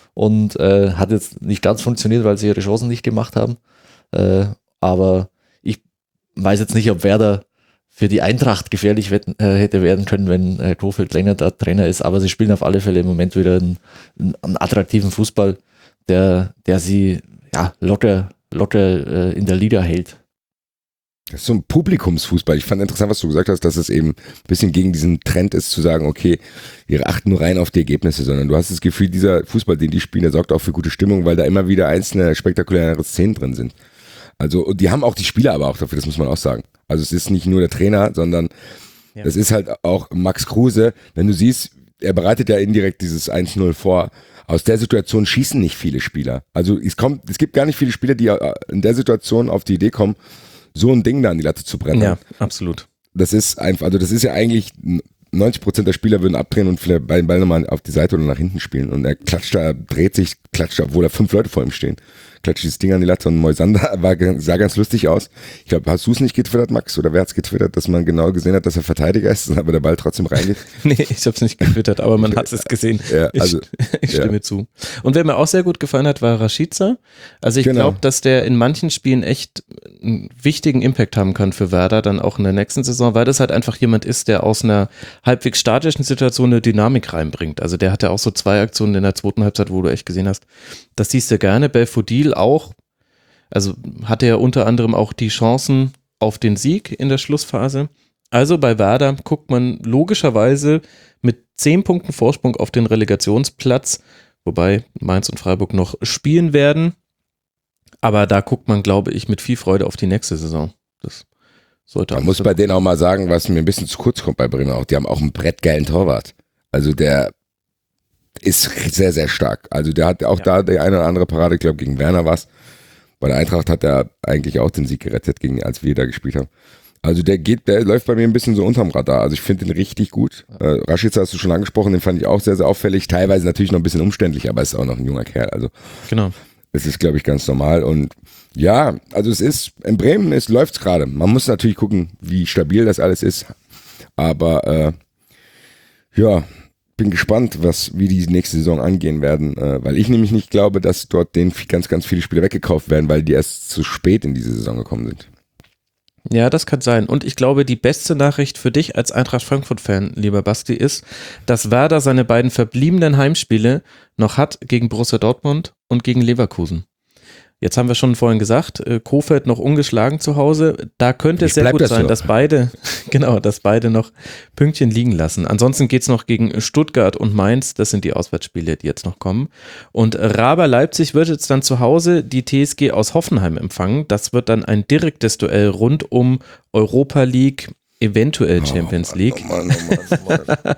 Und äh, hat jetzt nicht ganz funktioniert, weil sie ihre Chancen nicht gemacht haben. Äh, aber ich weiß jetzt nicht, ob Werder für die Eintracht gefährlich wetten, äh, hätte werden können, wenn äh, Kohfeldt länger da Trainer ist. Aber sie spielen auf alle Fälle im Moment wieder einen, einen attraktiven Fußball, der, der sie ja, locker, locker äh, in der Liga hält. Das ist so ein Publikumsfußball. Ich fand interessant, was du gesagt hast, dass es eben ein bisschen gegen diesen Trend ist, zu sagen, okay, wir achten nur rein auf die Ergebnisse, sondern du hast das Gefühl, dieser Fußball, den die spielen, der sorgt auch für gute Stimmung, weil da immer wieder einzelne spektakuläre Szenen drin sind. Also, und die haben auch die Spieler aber auch dafür, das muss man auch sagen. Also es ist nicht nur der Trainer, sondern ja. Das ist halt auch Max Kruse. Wenn du siehst, er bereitet ja indirekt dieses eins null vor. Aus der Situation schießen nicht viele Spieler. Also es kommt, es gibt gar nicht viele Spieler, die in der Situation auf die Idee kommen, so ein Ding da an die Latte zu brennen. Ja, absolut. Das ist einfach, also das ist ja eigentlich, neunzig Prozent der Spieler würden abdrehen und vielleicht den Ball nochmal auf die Seite oder nach hinten spielen. Und er klatscht da, dreht sich, klatscht, obwohl da fünf Leute vor ihm stehen. Klatscht dieses Ding an die Latte und Moisander war, sah ganz lustig aus. Ich glaube, hast du es nicht getwittert, Max? Oder wer hat es getwittert, dass man genau gesehen hat, dass er Verteidiger ist, aber der Ball trotzdem reingeht? Nee, ich habe es nicht getwittert, aber man hat es gesehen. Ja, also, ich, ich stimme ja. zu. Und wer mir auch sehr gut gefallen hat, war Rashica. Also ich Genau. glaube, dass der in manchen Spielen echt einen wichtigen Impact haben kann für Werder, dann auch in der nächsten Saison, weil das halt einfach jemand ist, der aus einer halbwegs statischen Situation eine Dynamik reinbringt. Also der hatte auch so zwei Aktionen in der zweiten Halbzeit, wo du echt gesehen hast, das siehst du gerne. Belfodil auch. Also hatte er unter anderem auch die Chancen auf den Sieg in der Schlussphase. Also bei Werder guckt man logischerweise mit zehn Punkten Vorsprung auf den Relegationsplatz, wobei Mainz und Freiburg noch spielen werden. Aber da guckt man, glaube ich, mit viel Freude auf die nächste Saison. Das sollte Man muss bei denen auch mal sagen, was mir ein bisschen zu kurz kommt bei Bremen auch. Die haben auch einen brettgeilen Torwart. Also der ist sehr, sehr stark. Also der hat auch ja. da die eine oder andere Parade, ich glaube gegen Werner war es. Bei der Eintracht hat er eigentlich auch den Sieg gerettet, gegen, als wir da gespielt haben. Also der geht, der läuft bei mir ein bisschen so unterm Radar. Also ich finde den richtig gut. Äh, Rashica hast du schon angesprochen, den fand ich auch sehr, sehr auffällig. Teilweise natürlich noch ein bisschen umständlich, aber ist auch noch ein junger Kerl. Also genau. Das ist, glaube ich, ganz normal. Und ja, also es ist, in Bremen ist, läuft's gerade. Man muss natürlich gucken, wie stabil das alles ist. Aber äh, ja, bin gespannt, was, wie die nächste Saison angehen werden, äh, weil ich nämlich nicht glaube, dass dort denen ganz, ganz viele Spieler weggekauft werden, weil die erst zu spät in diese Saison gekommen sind. Ja, das kann sein. Und ich glaube, die beste Nachricht für dich als Eintracht Frankfurt-Fan, lieber Basti, ist, dass Werder seine beiden verbliebenen Heimspiele noch hat gegen Borussia Dortmund und gegen Leverkusen. Jetzt haben wir schon vorhin gesagt, Kohfeldt noch ungeschlagen zu Hause. Da könnte es sehr gut sein, dass beide, genau, dass beide noch Pünktchen liegen lassen. Ansonsten geht's noch gegen Stuttgart und Mainz. Das sind die Auswärtsspiele, die jetzt noch kommen. Und Raber Leipzig wird jetzt dann zu Hause die T S G aus Hoffenheim empfangen. Das wird dann ein direktes Duell rund um Europa League, eventuell Champions League. Oh Mann, oh Mann, oh Mann.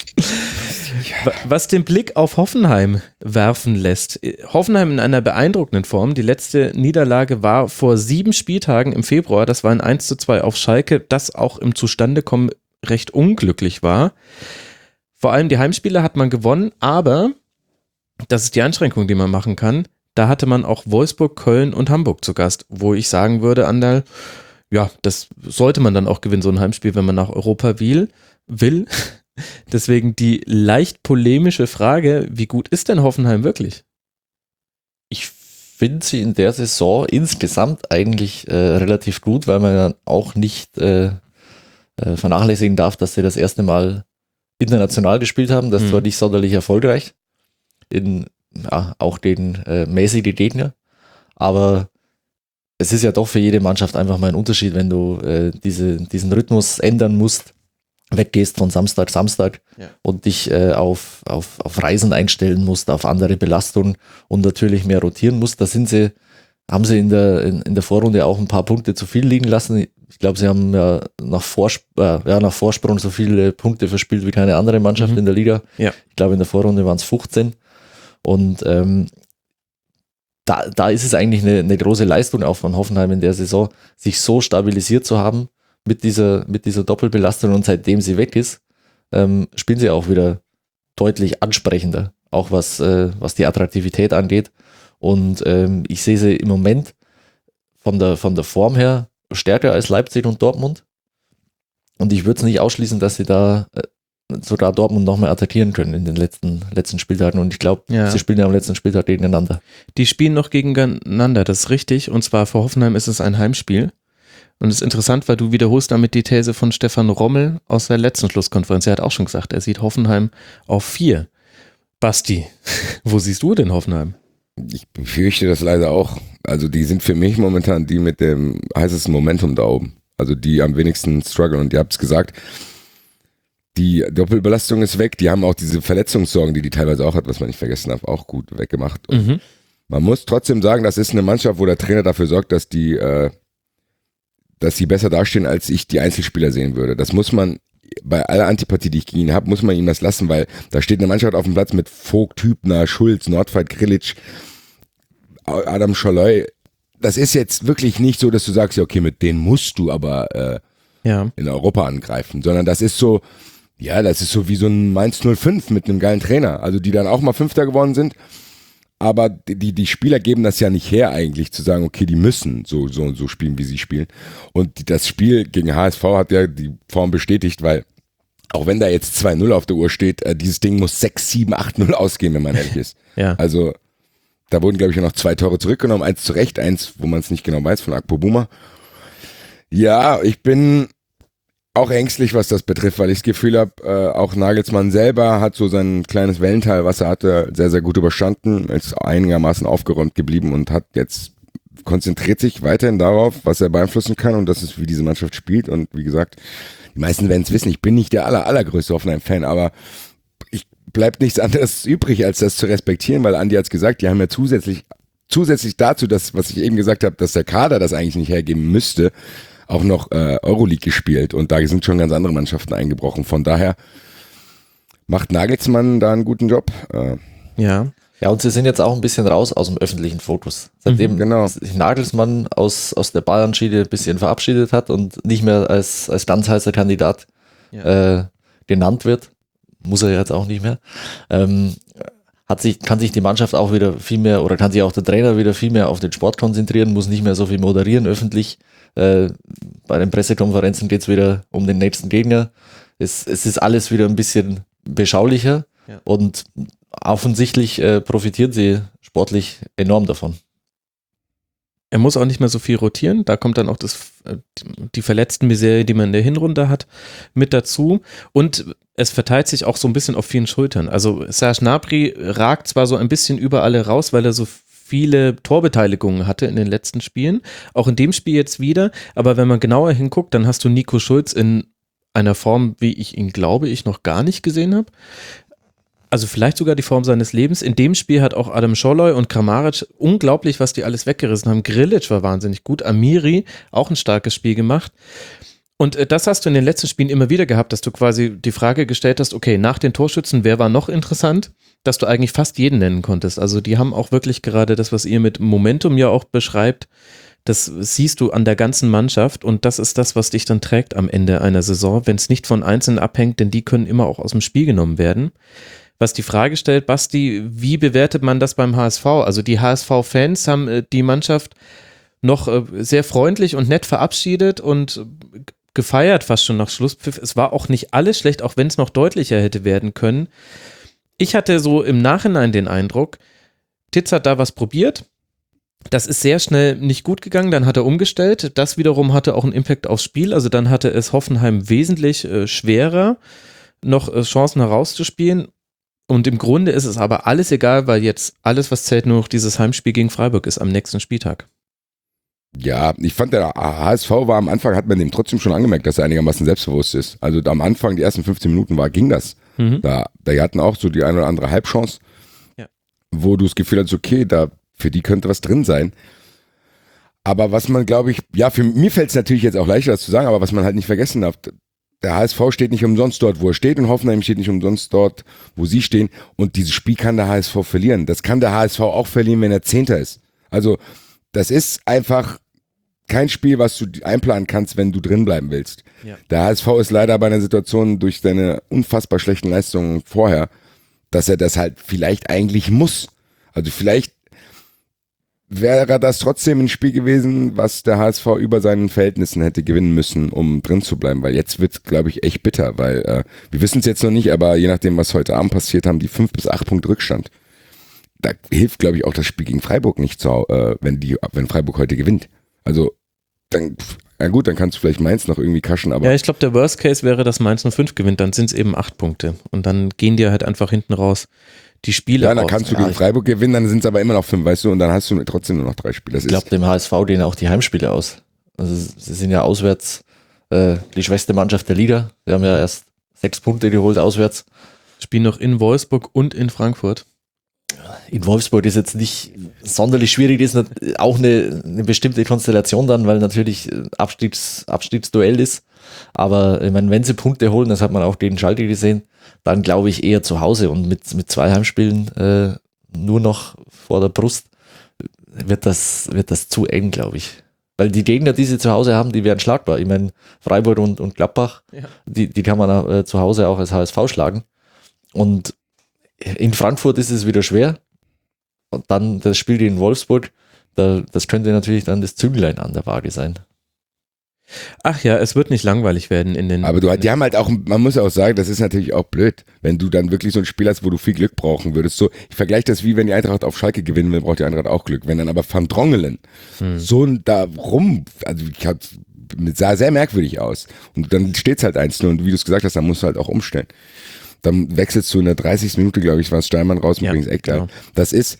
Was den Blick auf Hoffenheim werfen lässt. Hoffenheim in einer beeindruckenden Form. Die letzte Niederlage war vor sieben Spieltagen im Februar. Das war ein eins zu zwei auf Schalke, das auch im Zustandekommen recht unglücklich war. Vor allem die Heimspiele hat man gewonnen, aber das ist die Einschränkung, die man machen kann. Da hatte man auch Wolfsburg, Köln und Hamburg zu Gast, wo ich sagen würde, Andal, ja, das sollte man dann auch gewinnen, so ein Heimspiel, wenn man nach Europa will. will. Deswegen die leicht polemische Frage, wie gut ist denn Hoffenheim wirklich? Ich finde sie in der Saison insgesamt eigentlich äh, relativ gut, weil man dann auch nicht äh, äh, vernachlässigen darf, dass sie das erste Mal international gespielt haben. Das hm. war nicht sonderlich erfolgreich. In ja, auch den äh, mäßigen Gegner. Aber es ist ja doch für jede Mannschaft einfach mal ein Unterschied, wenn du äh, diese, diesen Rhythmus ändern musst, weggehst von Samstag, Samstag ja. und dich äh, auf, auf, auf Reisen einstellen musst, auf andere Belastungen und natürlich mehr rotieren musst. Da sind sie, haben sie in der, in, in der Vorrunde auch ein paar Punkte zu viel liegen lassen. Ich glaube, sie haben ja nach, Vorsp- äh, ja nach Vorsprung so viele Punkte verspielt wie keine andere Mannschaft mhm. in der Liga. Ja. Ich glaube, in der Vorrunde waren es fünfzehn. Und ähm, da, da ist es eigentlich eine, eine große Leistung auch von Hoffenheim in der Saison, sich so stabilisiert zu haben mit dieser, mit dieser Doppelbelastung, und seitdem sie weg ist, ähm, spielen sie auch wieder deutlich ansprechender, auch was, äh, was die Attraktivität angeht. Und ähm, ich sehe sie im Moment von der, von der Form her stärker als Leipzig und Dortmund. Und ich würde es nicht ausschließen, dass sie da äh, sogar Dortmund noch mal attackieren können in den letzten, letzten Spieltagen. Und ich glaube, ja. sie spielen ja am letzten Spieltag gegeneinander. Die spielen noch gegeneinander, das ist richtig. Und zwar für Hoffenheim ist es ein Heimspiel. Und es ist interessant, weil du wiederholst damit die These von Stefan Rommel aus der letzten Schlusskonferenz. Er hat auch schon gesagt, er sieht Hoffenheim auf vier. Basti, wo siehst du denn Hoffenheim? Ich befürchte das leider auch. Also die sind für mich momentan die mit dem heißesten Momentum da oben. Also die am wenigsten strugglen. Und ihr habt es gesagt, die Doppelbelastung ist weg. Die haben auch diese Verletzungssorgen, die die teilweise auch hat, was man nicht vergessen darf, auch gut weggemacht. Und mhm. man muss trotzdem sagen, das ist eine Mannschaft, wo der Trainer dafür sorgt, dass die, äh, dass sie besser dastehen, als ich die Einzelspieler sehen würde. Das muss man, bei aller Antipathie, die ich gegen ihn habe, muss man ihm das lassen, weil da steht eine Mannschaft auf dem Platz mit Vogt, Hübner, Schulz, Nordweit, Grilic, Adam Scholloy. Das ist jetzt wirklich nicht so, dass du sagst, ja okay, mit denen musst du aber äh, ja. in Europa angreifen, sondern das ist so, ja, das ist so wie so ein Mainz null fünf mit einem geilen Trainer, also die dann auch mal Fünfter geworden sind, aber die, die Spieler geben das ja nicht her eigentlich, zu sagen, okay, die müssen so, so, so spielen, wie sie spielen. Und das Spiel gegen H S V hat ja die Form bestätigt, weil auch wenn da jetzt zwei null auf der Uhr steht, äh, dieses Ding muss sechs, sieben, acht null ausgehen, wenn man ehrlich ist. Ja. Also da wurden, glaube ich, noch zwei Tore zurückgenommen, eins zu Recht, eins, wo man es nicht genau weiß, von Akpo Buma. Ja, ich bin auch ängstlich, was das betrifft, weil ich das Gefühl habe, äh, auch Nagelsmann selber hat so sein kleines Wellental, was er hatte, sehr, sehr gut überstanden, ist einigermaßen aufgeräumt geblieben und hat jetzt, konzentriert sich weiterhin darauf, was er beeinflussen kann, und das ist, wie diese Mannschaft spielt. Und wie gesagt, die meisten werden es wissen, ich bin nicht der aller, allergrößte Hoffenheim-Fan, aber ich bleibt nichts anderes übrig, als das zu respektieren, weil Andi hat es gesagt, die haben ja zusätzlich, zusätzlich dazu, dass, was ich eben gesagt habe, dass der Kader das eigentlich nicht hergeben müsste, auch noch äh, Euroleague gespielt, und da sind schon ganz andere Mannschaften eingebrochen. Von daher macht Nagelsmann da einen guten Job. Äh, ja. Ja, und sie sind jetzt auch ein bisschen raus aus dem öffentlichen Fokus. Seitdem mhm, genau. sich Nagelsmann aus, aus der Bayern-Schiene ein bisschen verabschiedet hat und nicht mehr als, als ganz heißer Kandidat ja. äh, genannt wird, muss er jetzt auch nicht mehr, ähm, hat sich, kann sich die Mannschaft auch wieder viel mehr, oder kann sich auch der Trainer wieder viel mehr auf den Sport konzentrieren, muss nicht mehr so viel moderieren öffentlich. Äh, bei den Pressekonferenzen geht es wieder um den nächsten Gegner. Es, es ist alles wieder ein bisschen beschaulicher ja. und offensichtlich äh, profitieren sie sportlich enorm davon. Er muss auch nicht mehr so viel rotieren, da kommt dann auch das, die Verletztenmisere, die man in der Hinrunde hat, mit dazu, und es verteilt sich auch so ein bisschen auf vielen Schultern. Also Serge Gnabry ragt zwar so ein bisschen über alle raus, weil er so viele Torbeteiligungen hatte in den letzten Spielen, auch in dem Spiel jetzt wieder, aber wenn man genauer hinguckt, dann hast du Nico Schulz in einer Form, wie ich ihn glaube, ich noch gar nicht gesehen habe. Also vielleicht sogar die Form seines Lebens. In dem Spiel hat auch Adam Scholloy und Kramaric unglaublich, was die alles weggerissen haben. Grilic war wahnsinnig gut, Amiri auch ein starkes Spiel gemacht. Und äh, das hast du in den letzten Spielen immer wieder gehabt, dass du quasi die Frage gestellt hast, okay, nach den Torschützen, wer war noch interessant? Dass du eigentlich fast jeden nennen konntest. Also die haben auch wirklich gerade das, was ihr mit Momentum ja auch beschreibt, das siehst du an der ganzen Mannschaft, und das ist das, was dich dann trägt am Ende einer Saison, wenn es nicht von Einzelnen abhängt, denn die können immer auch aus dem Spiel genommen werden. Was die Frage stellt, Basti, wie bewertet man das beim H S V? Also die H S V-Fans haben äh, die Mannschaft noch äh, sehr freundlich und nett verabschiedet und gefeiert fast schon nach Schlusspfiff. Es war auch nicht alles schlecht, auch wenn es noch deutlicher hätte werden können. Ich hatte so im Nachhinein den Eindruck, Titz hat da was probiert. Das ist sehr schnell nicht gut gegangen, dann hat er umgestellt. Das wiederum hatte auch einen Impact aufs Spiel. Also dann hatte es Hoffenheim wesentlich äh, schwerer, noch äh, Chancen herauszuspielen. Und im Grunde ist es aber alles egal, weil jetzt alles, was zählt, nur noch dieses Heimspiel gegen Freiburg ist am nächsten Spieltag. Ja, ich fand, der H S V war am Anfang, hat man dem trotzdem schon angemerkt, dass er einigermaßen selbstbewusst ist. Also am Anfang, die ersten fünfzehn Minuten war, ging das. Mhm. Da, da hatten auch so die eine oder andere Halbchance, ja. wo du das Gefühl hast, okay, da für die könnte was drin sein. Aber was man, glaube ich, ja, für mir fällt es natürlich jetzt auch leichter, das zu sagen, aber was man halt nicht vergessen darf, der H S V steht nicht umsonst dort, wo er steht, und Hoffenheim steht nicht umsonst dort, wo sie stehen, und dieses Spiel kann der H S V verlieren. Das kann der H S V auch verlieren, wenn er Zehnter ist. Also das ist einfach kein Spiel, was du einplanen kannst, wenn du drin bleiben willst. Ja. Der H S V ist leider bei einer Situation durch seine unfassbar schlechten Leistungen vorher, dass er das halt vielleicht eigentlich muss. Also vielleicht wäre das trotzdem ein Spiel gewesen, was der H S V über seinen Verhältnissen hätte gewinnen müssen, um drin zu bleiben, weil jetzt wird es, glaube ich, echt bitter, weil äh, wir wissen es jetzt noch nicht, aber je nachdem, was heute Abend passiert, haben die fünf bis acht Punkte Rückstand. Da hilft, glaube ich, auch das Spiel gegen Freiburg nicht, zu, äh, wenn die, wenn Freiburg heute gewinnt. Also, dann, na gut, dann kannst du vielleicht Mainz noch irgendwie kaschen, aber. Ja, ich glaube, der Worst Case wäre, dass Mainz null fünf gewinnt, dann sind es eben acht Punkte. Und dann gehen dir halt einfach hinten raus die Spiele. Ja, dann kannst du gegen Freiburg gewinnen, dann sind es aber immer noch fünf, weißt du, und dann hast du trotzdem nur noch drei Spiele. Das ich glaube, dem H S V denen auch die Heimspiele aus. Also, sie sind ja auswärts äh, die schwächste Mannschaft der Liga. Sie haben ja erst sechs Punkte geholt auswärts. Spielen noch in Wolfsburg und in Frankfurt. In Wolfsburg ist jetzt nicht sonderlich schwierig, das ist auch eine, eine bestimmte Konstellation dann, weil natürlich Abstiegs, Abstiegsduell ist. Aber ich meine, wenn sie Punkte holen, das hat man auch gegen Schalke gesehen, dann glaube ich eher zu Hause, und mit, mit zwei Heimspielen äh, nur noch vor der Brust wird das, wird das zu eng, glaube ich. Weil die Gegner, die sie zu Hause haben, die werden schlagbar. Ich meine, Freiburg und, und Gladbach, ja. die, die kann man äh, zu Hause auch als H S V schlagen. Und in Frankfurt ist es wieder schwer. Und dann das Spiel in Wolfsburg, da, das könnte natürlich dann das Zünglein an der Waage sein. Ach ja, es wird nicht langweilig werden in den... Aber du, die haben halt auch, man muss auch sagen, das ist natürlich auch blöd, wenn du dann wirklich so ein Spiel hast, wo du viel Glück brauchen würdest. So, ich vergleiche das wie wenn die Eintracht auf Schalke gewinnen will, braucht die Eintracht auch Glück. Wenn dann aber Van Drongelen hm. so da rum, also ich hab, sah sehr merkwürdig aus. Und dann steht es halt eins null, und wie du es gesagt hast, dann musst du halt auch umstellen. Dann wechselst du in der dreißigsten Minute, glaube ich, war es Steinmann raus und ja, bringst Eckler. Genau. Das ist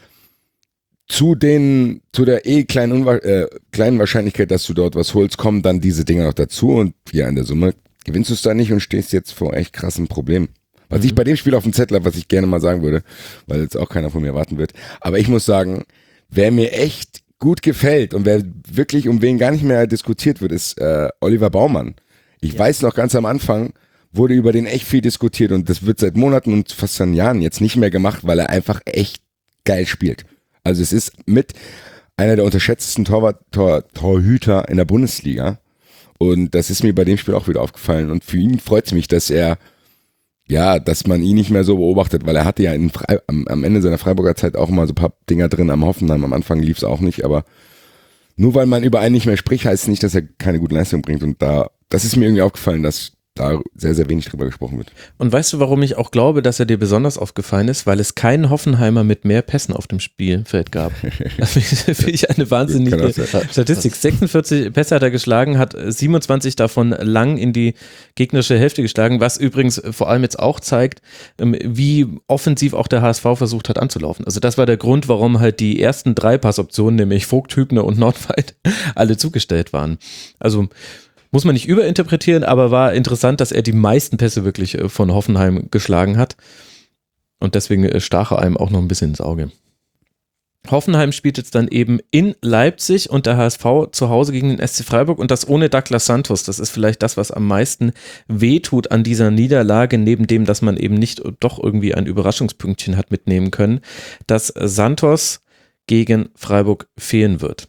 zu den, zu der eh kleinen, Unwa- äh, kleinen Wahrscheinlichkeit, dass du dort was holst, kommen dann diese Dinger noch dazu, und ja, in der Summe gewinnst du es da nicht und stehst jetzt vor echt krassen Problemen. Was mhm. ich bei dem Spiel auf dem Zettel habe, was ich gerne mal sagen würde, weil jetzt auch keiner von mir warten wird, aber ich muss sagen, wer mir echt gut gefällt und wer wirklich, um wen gar nicht mehr diskutiert wird, ist äh, Oliver Baumann. Ich ja. weiß noch, ganz am Anfang wurde über den echt viel diskutiert, und das wird seit Monaten und fast seit Jahren jetzt nicht mehr gemacht, weil er einfach echt geil spielt. Also es ist mit einer der unterschätztesten Torwart, Tor, Torhüter in der Bundesliga, und das ist mir bei dem Spiel auch wieder aufgefallen, und für ihn freut es mich, dass er, ja, dass man ihn nicht mehr so beobachtet, weil er hatte ja in Fre- am, am Ende seiner Freiburger Zeit auch mal so ein paar Dinger drin am Hoffenheim, am Anfang lief es auch nicht, aber nur weil man über einen nicht mehr spricht, heißt es nicht, dass er keine gute Leistung bringt, und da, das ist mir irgendwie aufgefallen, dass da sehr, sehr wenig drüber gesprochen wird. Und weißt du, warum ich auch glaube, dass er dir besonders aufgefallen ist? Weil es keinen Hoffenheimer mit mehr Pässen auf dem Spielfeld gab. Das finde ich eine wahnsinnige Statistik. sechsundvierzig Pässe hat er geschlagen, hat siebenundzwanzig davon lang in die gegnerische Hälfte geschlagen, was übrigens vor allem jetzt auch zeigt, wie offensiv auch der H S V versucht hat anzulaufen. Also das war der Grund, warum halt die ersten drei Passoptionen, nämlich Vogt, Hübner und Nordweit, alle zugestellt waren. Also muss man nicht überinterpretieren, aber war interessant, dass er die meisten Pässe wirklich von Hoffenheim geschlagen hat. Und deswegen stach er einem auch noch ein bisschen ins Auge. Hoffenheim spielt jetzt dann eben in Leipzig und der H S V zu Hause gegen den S C Freiburg, und das ohne Douglas Santos. Das ist vielleicht das, was am meisten wehtut an dieser Niederlage, neben dem, dass man eben nicht doch irgendwie ein Überraschungspünktchen hat mitnehmen können, dass Santos gegen Freiburg fehlen wird.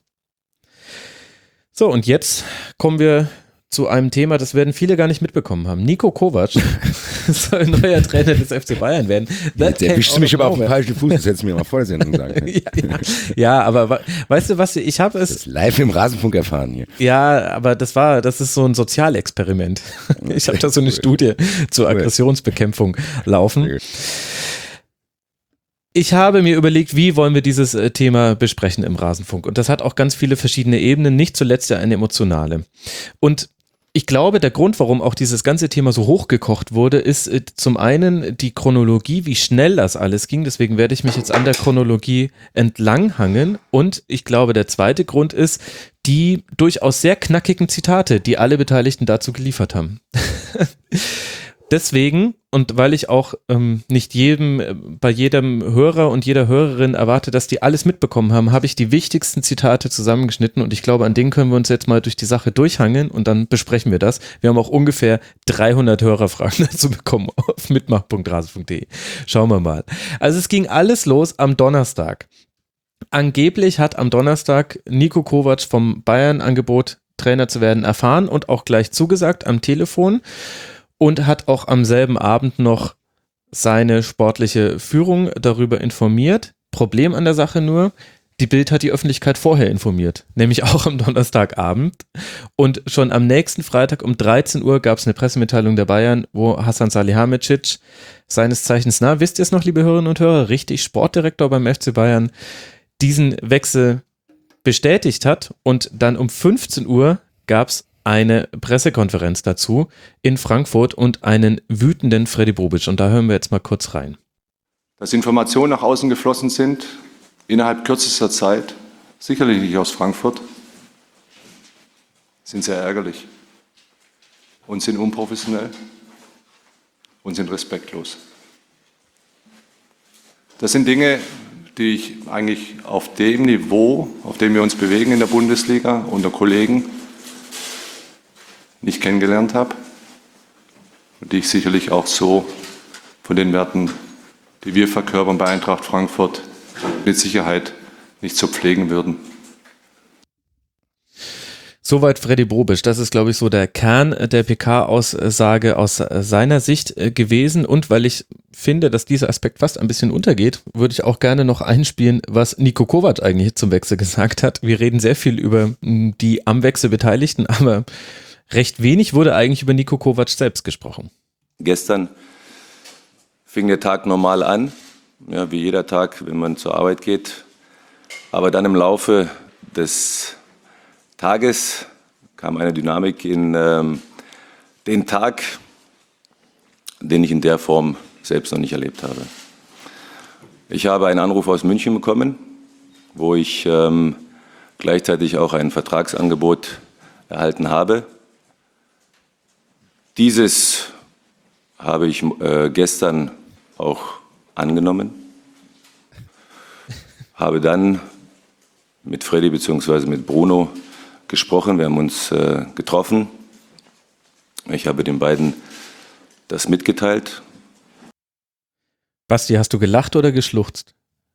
So, und jetzt kommen wir zu einem Thema, das werden viele gar nicht mitbekommen haben. Niko Kovac soll neuer Trainer des F C Bayern werden. Jetzt erwischst du mich aber auf den falschen Fuß, das hättest du mir mal vor der Sendung sagen. ja, ja. ja, aber weißt du was, ich habe es... Das ist live im Rasenfunk erfahren hier. Ja, aber das war, das ist so ein Sozialexperiment. Ich habe da so eine Studie zur Aggressionsbekämpfung laufen. Ich habe mir überlegt, wie wollen wir dieses Thema besprechen im Rasenfunk, und das hat auch ganz viele verschiedene Ebenen, nicht zuletzt ja eine emotionale. Und ich glaube, der Grund, warum auch dieses ganze Thema so hochgekocht wurde, ist äh, zum einen die Chronologie, wie schnell das alles ging. Deswegen werde ich mich jetzt an der Chronologie entlanghangeln. Und ich glaube, der zweite Grund ist die durchaus sehr knackigen Zitate, die alle Beteiligten dazu geliefert haben. Deswegen, und weil ich auch ähm, nicht jedem, bei jedem Hörer und jeder Hörerin erwarte, dass die alles mitbekommen haben, habe ich die wichtigsten Zitate zusammengeschnitten und ich glaube, an denen können wir uns jetzt mal durch die Sache durchhangeln und dann besprechen wir das. Wir haben auch ungefähr dreihundert Hörerfragen dazu bekommen auf mitmach punkt rasen punkt de. Schauen wir mal. Also es ging alles los am Donnerstag. Angeblich hat am Donnerstag Niko Kovac vom Bayern-Angebot, Trainer zu werden, erfahren und auch gleich zugesagt am Telefon. Und hat auch am selben Abend noch seine sportliche Führung darüber informiert. Problem an der Sache nur, die Bild hat die Öffentlichkeit vorher informiert, nämlich auch am Donnerstagabend. Und schon am nächsten Freitag um dreizehn Uhr gab es eine Pressemitteilung der Bayern, wo Hasan Salihamidzic, seines Zeichens, na, wisst ihr es noch, liebe Hörerinnen und Hörer, richtig Sportdirektor beim F C Bayern, diesen Wechsel bestätigt hat. Und dann um fünfzehn Uhr gab es eine Pressekonferenz dazu in Frankfurt und einen wütenden Freddy Bobic. Und da hören wir jetzt mal kurz rein. Dass Informationen nach außen geflossen sind, innerhalb kürzester Zeit, sicherlich nicht aus Frankfurt, sind sehr ärgerlich und sind unprofessionell und sind respektlos. Das sind Dinge, die ich eigentlich auf dem Niveau, auf dem wir uns bewegen in der Bundesliga, unter Kollegen, nicht kennengelernt habe und die ich sicherlich auch so von den Werten, die wir verkörpern bei Eintracht Frankfurt, mit Sicherheit nicht so pflegen würden. Soweit Freddy Bobic. Das ist, glaube ich, so der Kern der P K-Aussage aus seiner Sicht gewesen. Und weil ich finde, dass dieser Aspekt fast ein bisschen untergeht, würde ich auch gerne noch einspielen, was Niko Kovac eigentlich zum Wechsel gesagt hat. Wir reden sehr viel über die am Wechsel Beteiligten, aber recht wenig wurde eigentlich über Niko Kovac selbst gesprochen. Gestern fing der Tag normal an, ja, wie jeder Tag, wenn man zur Arbeit geht. Aber dann im Laufe des Tages kam eine Dynamik in ähm, den Tag, den ich in der Form selbst noch nicht erlebt habe. Ich habe einen Anruf aus München bekommen, wo ich ähm, gleichzeitig auch ein Vertragsangebot erhalten habe. Dieses habe ich äh, gestern auch angenommen, habe dann mit Freddy bzw. mit Bruno gesprochen, wir haben uns äh, getroffen. Ich habe den beiden das mitgeteilt. Basti, hast du gelacht oder geschluchzt?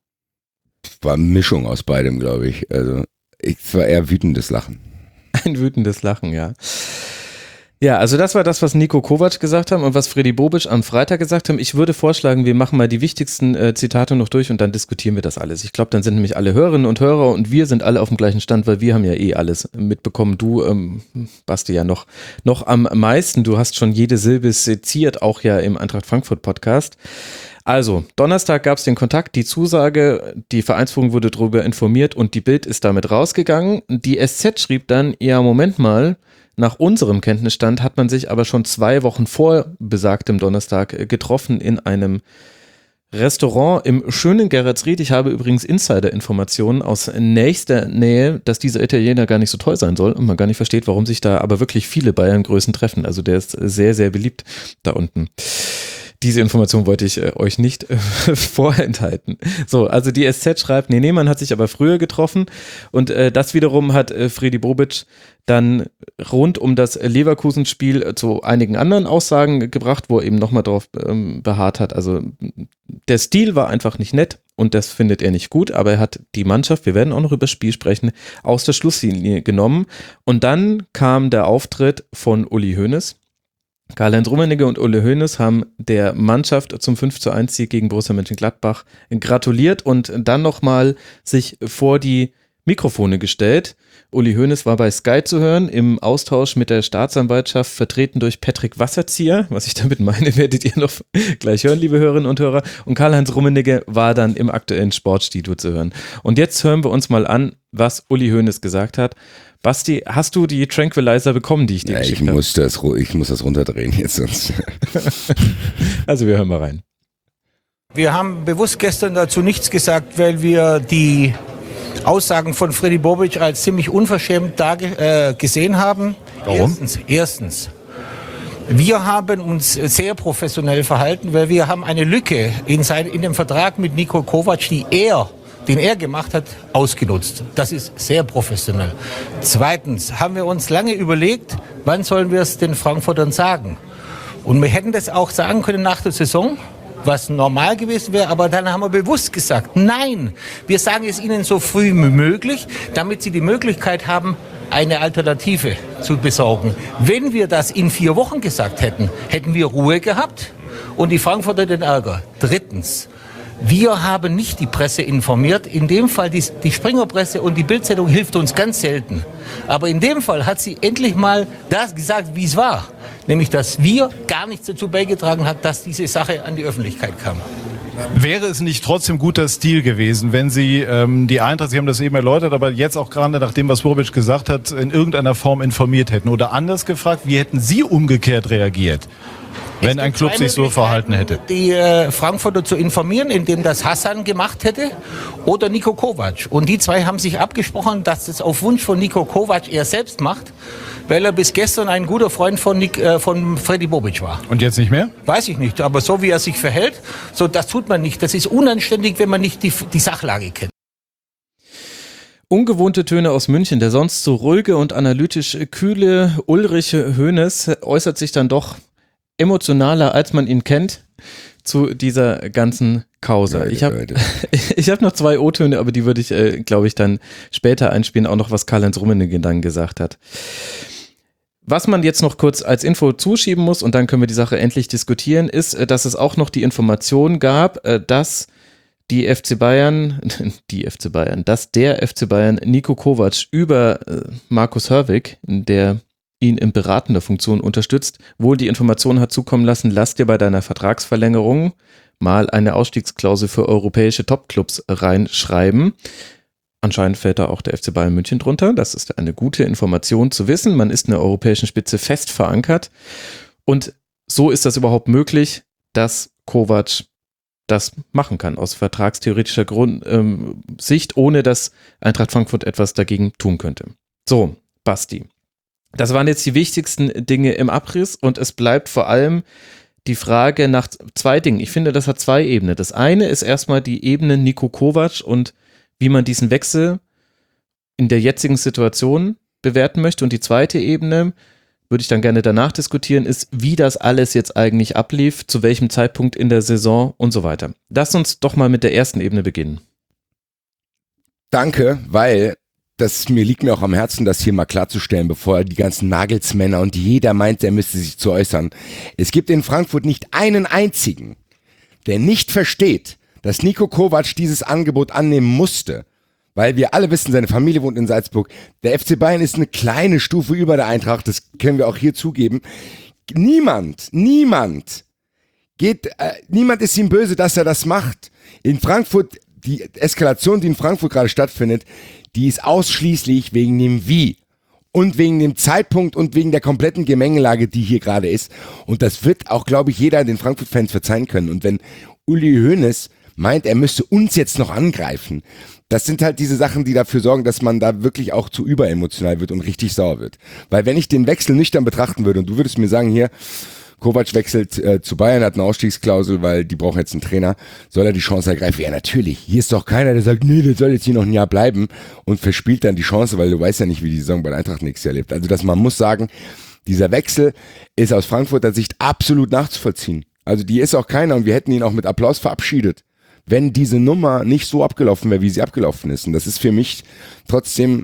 War eine Mischung aus beidem, glaube ich. Also, es war eher wütendes Lachen. Ein wütendes Lachen, ja. Ja, also das war das, was Niko Kovac gesagt haben und was Freddy Bobic am Freitag gesagt haben. Ich würde vorschlagen, wir machen mal die wichtigsten äh, Zitate noch durch und dann diskutieren wir das alles. Ich glaube, dann sind nämlich alle Hörerinnen und Hörer und wir sind alle auf dem gleichen Stand, weil wir haben ja eh alles mitbekommen. Du, ähm, Basti, ja noch, noch am meisten. Du hast schon jede Silbe seziert, auch ja im Eintracht Frankfurt Podcast. Also, Donnerstag gab es den Kontakt, die Zusage, die Vereinsführung wurde darüber informiert und die Bild ist damit rausgegangen. Die S Z schrieb dann, ja, Moment mal, nach unserem Kenntnisstand hat man sich aber schon zwei Wochen vor besagtem Donnerstag getroffen in einem Restaurant im schönen Geretsried. Ich habe übrigens Insider-Informationen aus nächster Nähe, dass dieser Italiener gar nicht so toll sein soll und man gar nicht versteht, warum sich da aber wirklich viele Bayern-Größen treffen. Also der ist sehr, sehr beliebt da unten. Diese Information wollte ich äh, euch nicht äh, vorenthalten. So, also die S Z schreibt, nee, nee, man hat sich aber früher getroffen und äh, das wiederum hat äh, Freddy Bobic dann rund um das Leverkusen-Spiel äh, zu einigen anderen Aussagen gebracht, wo er eben nochmal drauf ähm, beharrt hat. Also der Stil war einfach nicht nett und das findet er nicht gut, aber er hat die Mannschaft, wir werden auch noch über das Spiel sprechen, aus der Schlusslinie genommen und dann kam der Auftritt von Uli Hoeneß. Karl-Heinz Rummenigge und Uli Hoeneß haben der Mannschaft zum fünf zu eins Sieg gegen Borussia Mönchengladbach gratuliert und dann nochmal sich vor die Mikrofone gestellt. Uli Hoeneß war bei Sky zu hören, im Austausch mit der Staatsanwaltschaft, vertreten durch Patrick Wasserzieher. Was ich damit meine, werdet ihr noch gleich hören, liebe Hörerinnen und Hörer. Und Karl-Heinz Rummenigge war dann im aktuellen Sportstudio zu hören. Und jetzt hören wir uns mal an, was Uli Hoeneß gesagt hat. Basti, hast du die Tranquilizer bekommen, die ich dir ja, geschickt ich habe? Muss das, ich muss das runterdrehen jetzt sonst. Also wir hören mal rein. Wir haben bewusst gestern dazu nichts gesagt, weil wir die Aussagen von Freddy Bobic als ziemlich unverschämt darge- äh, gesehen haben. Warum? Erstens, erstens, wir haben uns sehr professionell verhalten, weil wir haben eine Lücke in, sein, in dem Vertrag mit Niko Kovac, die er, den er gemacht hat, ausgenutzt. Das ist sehr professionell. Zweitens haben wir uns lange überlegt, wann sollen wir es den Frankfurtern sagen. Und wir hätten das auch sagen können nach der Saison, was normal gewesen wäre, aber dann haben wir bewusst gesagt, nein, wir sagen es ihnen so früh wie möglich, damit sie die Möglichkeit haben, eine Alternative zu besorgen. Wenn wir das in vier Wochen gesagt hätten, hätten wir Ruhe gehabt und die Frankfurter den Ärger. Drittens, wir haben nicht die Presse informiert. In dem Fall, die, die Springerpresse und die Bild-Zeitung hilft uns ganz selten. Aber in dem Fall hat sie endlich mal das gesagt, wie es war. Nämlich, dass wir gar nichts dazu beigetragen haben, dass diese Sache an die Öffentlichkeit kam. Wäre es nicht trotzdem guter Stil gewesen, wenn Sie ähm, die Eintracht, Sie haben das eben erläutert, aber jetzt auch gerade nach dem, was Bobic gesagt hat, in irgendeiner Form informiert hätten? Oder anders gefragt, wie hätten Sie umgekehrt reagiert, wenn ein Club sich so verhalten hätte? Die äh, Frankfurter zu informieren, indem das Hassan gemacht hätte oder Niko Kovac. Und die zwei haben sich abgesprochen, dass das auf Wunsch von Niko Kovac er selbst macht, weil er bis gestern ein guter Freund von, Nick, äh, von Freddy Bobic war. Und jetzt nicht mehr? Weiß ich nicht, aber so wie er sich verhält, so das tut man nicht. Das ist unanständig, wenn man nicht die, die Sachlage kennt. Ungewohnte Töne aus München. Der sonst so ruhige und analytisch kühle Ulrich Hoeneß äußert sich dann doch emotionaler, als man ihn kennt, zu dieser ganzen Causa. Ich habe ich hab noch zwei O-Töne, aber die würde ich, äh, glaube ich, dann später einspielen, auch noch was Karl-Heinz Rummenigge dann gesagt hat. Was man jetzt noch kurz als Info zuschieben muss, und dann können wir die Sache endlich diskutieren, ist, dass es auch noch die Information gab, dass die F C Bayern, die F C Bayern, dass der F C Bayern Niko Kovac über Markus Hörwig, der ihn in beratender Funktion unterstützt, wohl die Information hat zukommen lassen, lass dir bei deiner Vertragsverlängerung mal eine Ausstiegsklausel für europäische Topclubs reinschreiben. Anscheinend fällt da auch der F C Bayern München drunter. Das ist eine gute Information zu wissen. Man ist in der europäischen Spitze fest verankert. Und so ist das überhaupt möglich, dass Kovac das machen kann, aus vertragstheoretischer Grund, ähm, Sicht, ohne dass Eintracht Frankfurt etwas dagegen tun könnte. So, Basti. Das waren jetzt die wichtigsten Dinge im Abriss und es bleibt vor allem die Frage nach zwei Dingen. Ich finde, das hat zwei Ebenen. Das eine ist erstmal die Ebene Niko Kovac und wie man diesen Wechsel in der jetzigen Situation bewerten möchte. Und die zweite Ebene, würde ich dann gerne danach diskutieren, ist, wie das alles jetzt eigentlich ablief, zu welchem Zeitpunkt in der Saison und so weiter. Lass uns doch mal mit der ersten Ebene beginnen. Danke, weil das mir liegt mir auch am Herzen, das hier mal klarzustellen, bevor die ganzen Nagelsmänner und jeder meint, der müsste sich zu äußern. Es gibt in Frankfurt nicht einen einzigen, der nicht versteht, dass Niko Kovac dieses Angebot annehmen musste, weil wir alle wissen, seine Familie wohnt in Salzburg. Der F C Bayern ist eine kleine Stufe über der Eintracht, das können wir auch hier zugeben. Niemand, niemand geht, äh, niemand ist ihm böse, dass er das macht. In Frankfurt, die Eskalation, die in Frankfurt gerade stattfindet, die ist ausschließlich wegen dem Wie und wegen dem Zeitpunkt und wegen der kompletten Gemengelage, die hier gerade ist. Und das wird auch, glaube ich, jeder den Frankfurt-Fans verzeihen können. Und wenn Uli Hoeneß meint, er müsste uns jetzt noch angreifen, das sind halt diese Sachen, die dafür sorgen, dass man da wirklich auch zu überemotional wird und richtig sauer wird. Weil wenn ich den Wechsel nüchtern betrachten würde und du würdest mir sagen, hier, Kovac wechselt äh, zu Bayern, hat eine Ausstiegsklausel, weil die brauchen jetzt einen Trainer, soll er die Chance ergreifen? Ja, natürlich. Hier ist doch keiner, der sagt, nee, der soll jetzt hier noch ein Jahr bleiben und verspielt dann die Chance, weil du weißt ja nicht, wie die Saison bei der Eintracht nächstes Jahr lebt. Also dass man muss sagen, dieser Wechsel ist aus Frankfurter Sicht absolut nachzuvollziehen. Also die ist auch keiner und wir hätten ihn auch mit Applaus verabschiedet, wenn diese Nummer nicht so abgelaufen wäre, wie sie abgelaufen ist. Und das ist für mich trotzdem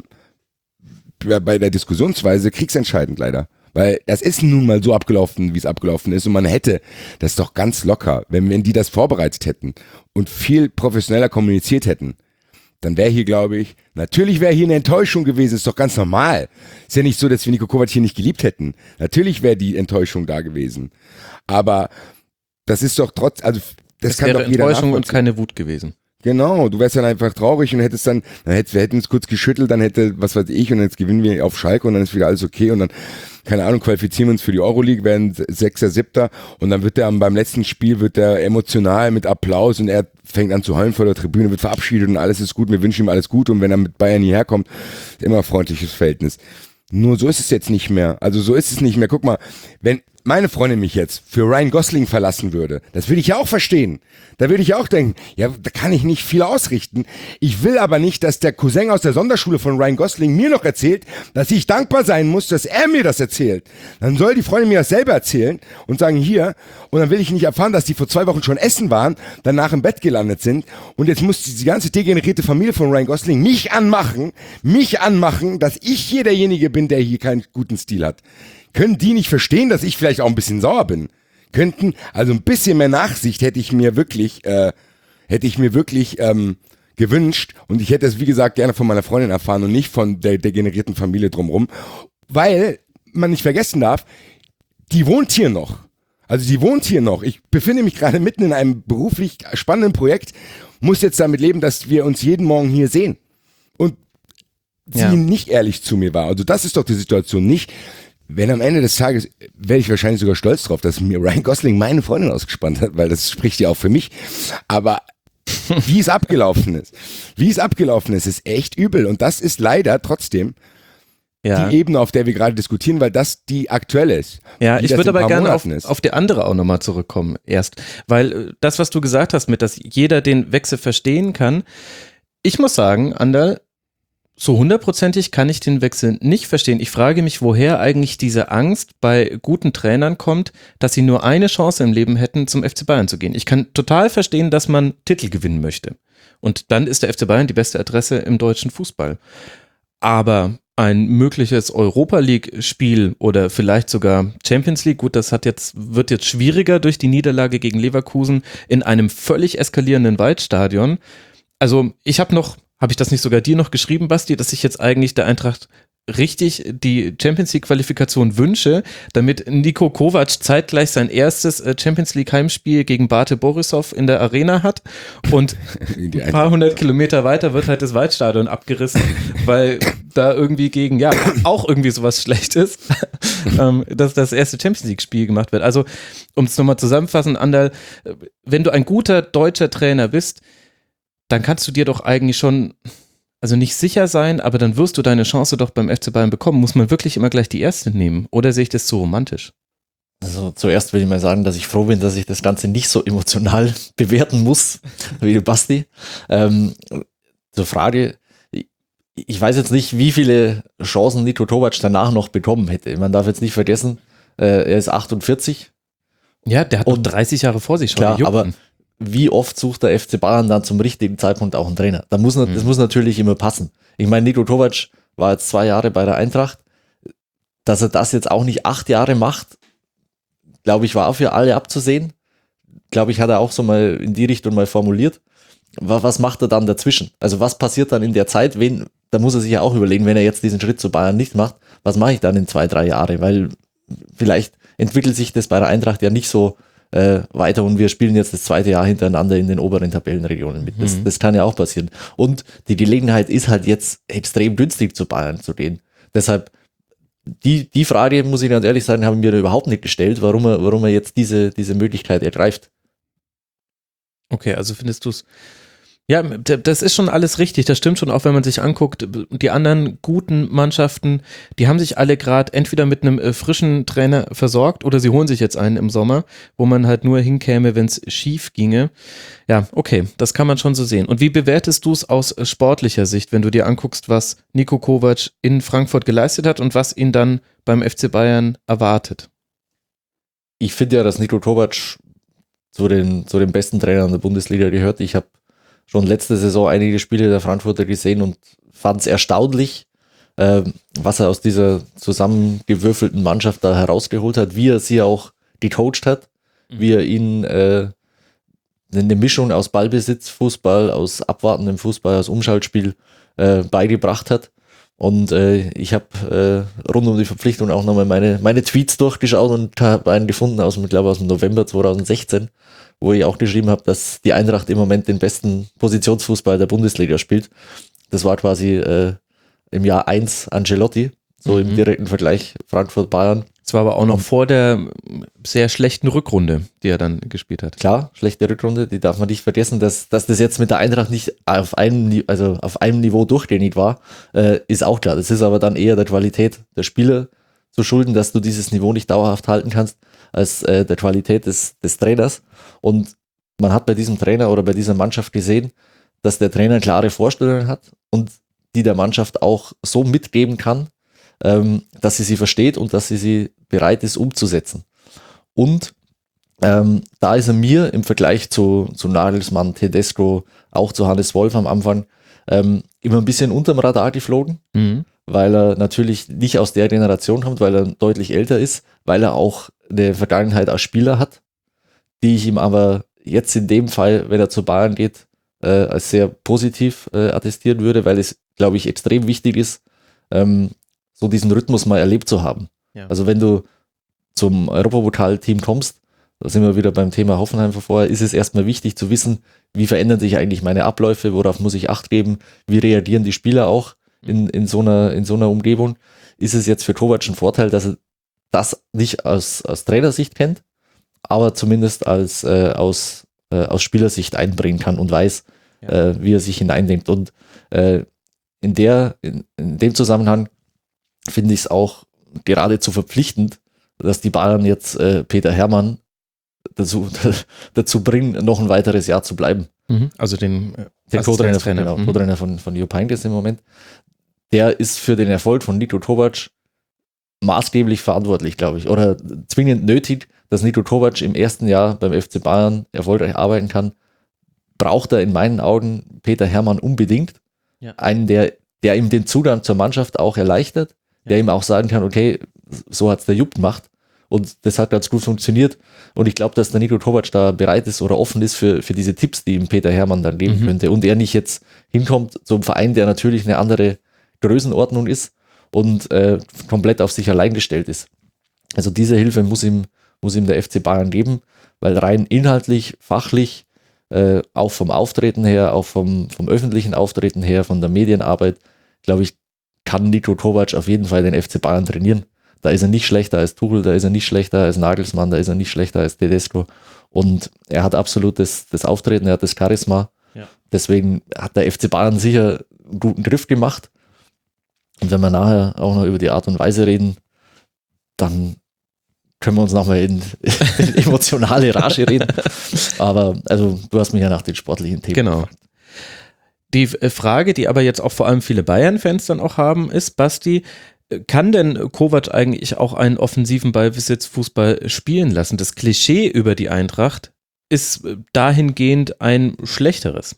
bei der Diskussionsweise kriegsentscheidend leider. Weil das ist nun mal so abgelaufen, wie es abgelaufen ist. Und man hätte das doch ganz locker, wenn, wenn die das vorbereitet hätten und viel professioneller kommuniziert hätten, dann wäre hier, glaube ich, natürlich wäre hier eine Enttäuschung gewesen. Ist doch ganz normal. Ist ja nicht so, dass wir Niko Kovac hier nicht geliebt hätten. Natürlich wäre die Enttäuschung da gewesen. Aber das ist doch trotz, also das es kann wäre doch jeder Enttäuschung und nachvollziehen. keine Wut gewesen. Genau, du wärst dann einfach traurig und hättest dann, dann hättest, wir hätten uns kurz geschüttelt, dann hätte, was weiß ich, und jetzt gewinnen wir auf Schalke und dann ist wieder alles okay und dann, keine Ahnung, qualifizieren wir uns für die Euroleague, werden Sechster, Siebter und dann wird der beim letzten Spiel wird der emotional mit Applaus und er fängt an zu heulen vor der Tribüne, wird verabschiedet und alles ist gut, wir wünschen ihm alles Gute und wenn er mit Bayern hierher kommt, ist immer ein freundliches Verhältnis. Nur so ist es jetzt nicht mehr. Also so ist es nicht mehr. Guck mal, wenn meine Freundin mich jetzt für Ryan Gosling verlassen würde, das würde ich ja auch verstehen. Da würde ich auch denken, ja, da kann ich nicht viel ausrichten. Ich will aber nicht, dass der Cousin aus der Sonderschule von Ryan Gosling mir noch erzählt, dass ich dankbar sein muss, dass er mir das erzählt. Dann soll die Freundin mir das selber erzählen und sagen, hier, und dann will ich nicht erfahren, dass die vor zwei Wochen schon essen waren, danach im Bett gelandet sind und jetzt muss die ganze degenerierte Familie von Ryan Gosling mich anmachen, mich anmachen, dass ich hier derjenige bin, der hier keinen guten Stil hat. Können die nicht verstehen, dass ich vielleicht auch ein bisschen sauer bin? Könnten, also ein bisschen mehr Nachsicht hätte ich mir wirklich, äh, hätte ich mir wirklich ähm, gewünscht und ich hätte es, wie gesagt, gerne von meiner Freundin erfahren und nicht von der, der generierten Familie drumherum, weil man nicht vergessen darf, die wohnt hier noch. Also die wohnt hier noch. Ich befinde mich gerade mitten in einem beruflich spannenden Projekt, muss jetzt damit leben, dass wir uns jeden Morgen hier sehen. Und sie ja. nicht ehrlich zu mir war. Also das ist doch die Situation nicht. Wenn am Ende des Tages, wäre ich wahrscheinlich sogar stolz drauf, dass mir Ryan Gosling meine Freundin ausgespannt hat, weil das spricht ja auch für mich. Aber wie es abgelaufen ist, wie es abgelaufen ist, ist echt übel. Und das ist leider trotzdem ja. die Ebene, auf der wir gerade diskutieren, weil das die aktuelle ist. Ja, ich würde aber gerne auf, auf die andere auch nochmal zurückkommen erst. Weil das, was du gesagt hast, mit dass jeder den Wechsel verstehen kann, ich muss sagen, Anderl, so hundertprozentig kann ich den Wechsel nicht verstehen. Ich frage mich, woher eigentlich diese Angst bei guten Trainern kommt, dass sie nur eine Chance im Leben hätten, zum F C Bayern zu gehen. Ich kann total verstehen, dass man Titel gewinnen möchte. Und dann ist der F C Bayern die beste Adresse im deutschen Fußball. Aber ein mögliches Europa-League-Spiel oder vielleicht sogar Champions League, gut, das hat jetzt, wird jetzt schwieriger durch die Niederlage gegen Leverkusen in einem völlig eskalierenden Waldstadion. Also ich habe noch Habe ich das nicht sogar dir noch geschrieben, Basti, dass ich jetzt eigentlich der Eintracht richtig die Champions League Qualifikation wünsche, damit Niko Kovac zeitgleich sein erstes Champions League Heimspiel gegen Bate Borisov in der Arena hat und ein paar hundert Kilometer weiter wird halt das Waldstadion abgerissen, weil da irgendwie gegen, ja, auch irgendwie sowas Schlechtes, dass das erste Champions League Spiel gemacht wird. Also, um es nochmal zusammenfassen, Anderl, wenn du ein guter deutscher Trainer bist, dann kannst du dir doch eigentlich schon, also nicht sicher sein, aber dann wirst du deine Chance doch beim F C Bayern bekommen. Muss man wirklich immer gleich die erste nehmen? Oder sehe ich das zu romantisch? Also zuerst will ich mal sagen, dass ich froh bin, dass ich das Ganze nicht so emotional bewerten muss, wie Basti. Ähm, zur Frage, ich weiß jetzt nicht, wie viele Chancen Niko Kovac danach noch bekommen hätte. Man darf jetzt nicht vergessen, äh, er ist achtundvierzig. Ja, der hat noch dreißig Jahre vor sich schon. Klar, aber wie oft sucht der F C Bayern dann zum richtigen Zeitpunkt auch einen Trainer? Da muss, das muss natürlich immer passen. Ich meine, Niko Kovac war jetzt zwei Jahre bei der Eintracht. Dass er das jetzt auch nicht acht Jahre macht, glaube ich, war auch für alle abzusehen. Glaube ich, hat er auch so mal in die Richtung mal formuliert. Was macht er dann dazwischen? Also was passiert dann in der Zeit? Wen, da muss er sich ja auch überlegen, wenn er jetzt diesen Schritt zu Bayern nicht macht, was mache ich dann in zwei, drei Jahre? Weil vielleicht entwickelt sich das bei der Eintracht ja nicht so Äh, weiter und wir spielen jetzt das zweite Jahr hintereinander in den oberen Tabellenregionen mit. Das, mhm. das kann ja auch passieren. Und die Gelegenheit ist halt jetzt extrem günstig, zu Bayern zu gehen. Deshalb, die, die Frage, muss ich ganz ehrlich sagen, habe ich mir da überhaupt nicht gestellt, warum er, warum er jetzt diese, diese Möglichkeit ergreift. Okay, also findest du es. Ja, das ist schon alles richtig, das stimmt schon, auch wenn man sich anguckt, die anderen guten Mannschaften, die haben sich alle gerade entweder mit einem äh, frischen Trainer versorgt oder sie holen sich jetzt einen im Sommer, wo man halt nur hinkäme, wenn es schief ginge. Ja, okay, das kann man schon so sehen. Und wie bewertest du es aus sportlicher Sicht, wenn du dir anguckst, was Niko Kovac in Frankfurt geleistet hat und was ihn dann beim F C Bayern erwartet? Ich finde ja, dass Niko Kovac zu den, zu den besten Trainern der Bundesliga gehört. Ich habe schon letzte Saison einige Spiele der Frankfurter gesehen und fand es erstaunlich, äh, was er aus dieser zusammengewürfelten Mannschaft da herausgeholt hat, wie er sie auch gecoacht hat, mhm. wie er ihnen äh, eine Mischung aus Ballbesitz, Fußball, aus abwartendem Fußball, aus Umschaltspiel äh, beigebracht hat. Und äh, ich habe äh, rund um die Verpflichtung auch nochmal meine, meine Tweets durchgeschaut und habe einen gefunden, aus, ich glaube aus dem November zweitausendsechzehn, wo ich auch geschrieben habe, dass die Eintracht im Moment den besten Positionsfußball der Bundesliga spielt. Das war quasi äh, im Jahr eins Ancelotti, so mhm. im direkten Vergleich Frankfurt-Bayern. Es war aber auch noch vor der sehr schlechten Rückrunde, die er dann gespielt hat. Klar, schlechte Rückrunde, die darf man nicht vergessen, dass, dass das jetzt mit der Eintracht nicht auf einem, also auf einem Niveau durchgängig war, äh, ist auch klar. Das ist aber dann eher der Qualität der Spieler zu schulden, dass du dieses Niveau nicht dauerhaft halten kannst, als äh, der Qualität des, des Trainers. Und man hat bei diesem Trainer oder bei dieser Mannschaft gesehen, dass der Trainer klare Vorstellungen hat und die der Mannschaft auch so mitgeben kann, ähm, dass sie sie versteht und dass sie sie bereit ist umzusetzen. Und ähm, da ist er mir im Vergleich zu, zu Nagelsmann, Tedesco, auch zu Hannes Wolf am Anfang ähm, immer ein bisschen unterm Radar geflogen, mhm. weil er natürlich nicht aus der Generation kommt, weil er deutlich älter ist, weil er auch eine Vergangenheit als Spieler hat, die ich ihm aber jetzt in dem Fall, wenn er zu Bayern geht, äh, als sehr positiv äh, attestieren würde, weil es, glaube ich, extrem wichtig ist, ähm, so diesen Rhythmus mal erlebt zu haben. Ja. Also wenn du zum Europapokal-Team kommst, da sind wir wieder beim Thema Hoffenheim von vorher, ist es erstmal wichtig zu wissen, wie verändern sich eigentlich meine Abläufe, worauf muss ich Acht geben, wie reagieren die Spieler auch in, in, so, einer, in so einer Umgebung. Ist es jetzt für Kovac ein Vorteil, dass er das nicht aus, aus Trainersicht kennt, aber zumindest als, äh, aus, äh, aus Spielersicht einbringen kann und weiß, ja. äh, wie er sich hineindenkt. Und äh, in, der, in, in dem Zusammenhang finde ich es auch geradezu verpflichtend, dass die Bayern jetzt äh, Peter Hermann dazu, dazu bringen, noch ein weiteres Jahr zu bleiben. Mhm. Also den, äh, den Co-Trainer, von, genau, mhm. Co-Trainer von, von Jupp Heynckes im Moment. Der ist für den Erfolg von Niko Kovac maßgeblich verantwortlich, glaube ich, oder zwingend nötig, dass Niko Kovac im ersten Jahr beim F C Bayern erfolgreich arbeiten kann, braucht er in meinen Augen Peter Hermann unbedingt. Ja. Einen, der, der ihm den Zugang zur Mannschaft auch erleichtert, ja. der ihm auch sagen kann, okay, so hat es der Jupp gemacht und das hat ganz gut funktioniert und ich glaube, dass der Niko Kovac da bereit ist oder offen ist für, für diese Tipps, die ihm Peter Hermann dann geben mhm. könnte und er nicht jetzt hinkommt zum Verein, der natürlich eine andere Größenordnung ist und äh, komplett auf sich allein gestellt ist. Also diese Hilfe muss ihm, muss ihm der F C Bayern geben, weil rein inhaltlich, fachlich, äh, auch vom Auftreten her, auch vom, vom öffentlichen Auftreten her, von der Medienarbeit, glaube ich, kann Niko Kovac auf jeden Fall den F C Bayern trainieren. Da ist er nicht schlechter als Tuchel, da ist er nicht schlechter als Nagelsmann, da ist er nicht schlechter als Tedesco und er hat absolut das, das Auftreten, er hat das Charisma. Ja. Deswegen hat der F C Bayern sicher einen guten Griff gemacht. Und wenn wir nachher auch noch über die Art und Weise reden, dann können wir uns nochmal in, in emotionale Rage reden. Aber also du hast mich ja nach den sportlichen Themen Genau. gefragt. Die Frage, die aber jetzt auch vor allem viele Bayern-Fans dann auch haben, ist, Basti, kann denn Kovac eigentlich auch einen offensiven Ballbesitzfußball spielen lassen? Das Klischee über die Eintracht ist dahingehend ein schlechteres.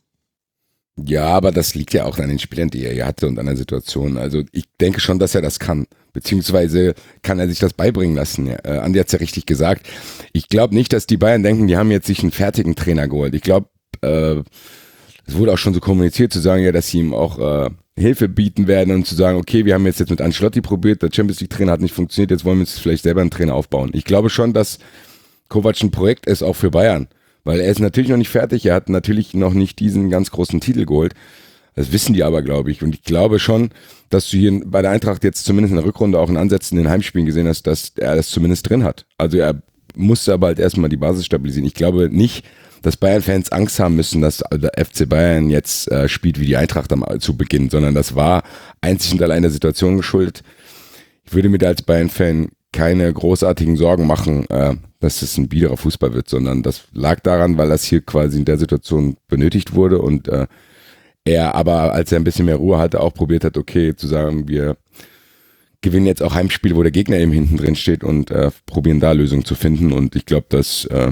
Ja, aber das liegt ja auch an den Spielern, die er hier hatte und an der Situation. Also ich denke schon, dass er das kann. Beziehungsweise kann er sich das beibringen lassen. Ja, äh, Andi hat es ja richtig gesagt. Ich glaube nicht, dass die Bayern denken, die haben jetzt sich einen fertigen Trainer geholt. Ich glaube, äh, es wurde auch schon so kommuniziert, zu sagen, ja, dass sie ihm auch äh, Hilfe bieten werden und zu sagen, okay, wir haben jetzt, jetzt mit Ancelotti probiert, der Champions League Trainer hat nicht funktioniert, jetzt wollen wir uns vielleicht selber einen Trainer aufbauen. Ich glaube schon, dass Kovac ein Projekt ist, auch für Bayern. Weil er ist natürlich noch nicht fertig, er hat natürlich noch nicht diesen ganz großen Titel geholt. Das wissen die aber, glaube ich. Und ich glaube schon, dass du hier bei der Eintracht jetzt zumindest in der Rückrunde auch in Ansätzen in den Heimspielen gesehen hast, dass er das zumindest drin hat. Also er musste aber halt erstmal die Basis stabilisieren. Ich glaube nicht, dass Bayern-Fans Angst haben müssen, dass der F C Bayern jetzt äh, spielt wie die Eintracht am, zu Beginn, sondern das war einzig und allein der Situation geschuldet. Ich würde mir da als Bayern-Fan keine großartigen Sorgen machen, äh, dass es ein biederer Fußball wird, sondern das lag daran, weil das hier quasi in der Situation benötigt wurde und äh, er aber, als er ein bisschen mehr Ruhe hatte, auch probiert hat, okay, zu sagen, wir gewinnen jetzt auch Heimspiele, wo der Gegner eben hinten drin steht und äh, probieren da Lösungen zu finden und ich glaube, dass äh,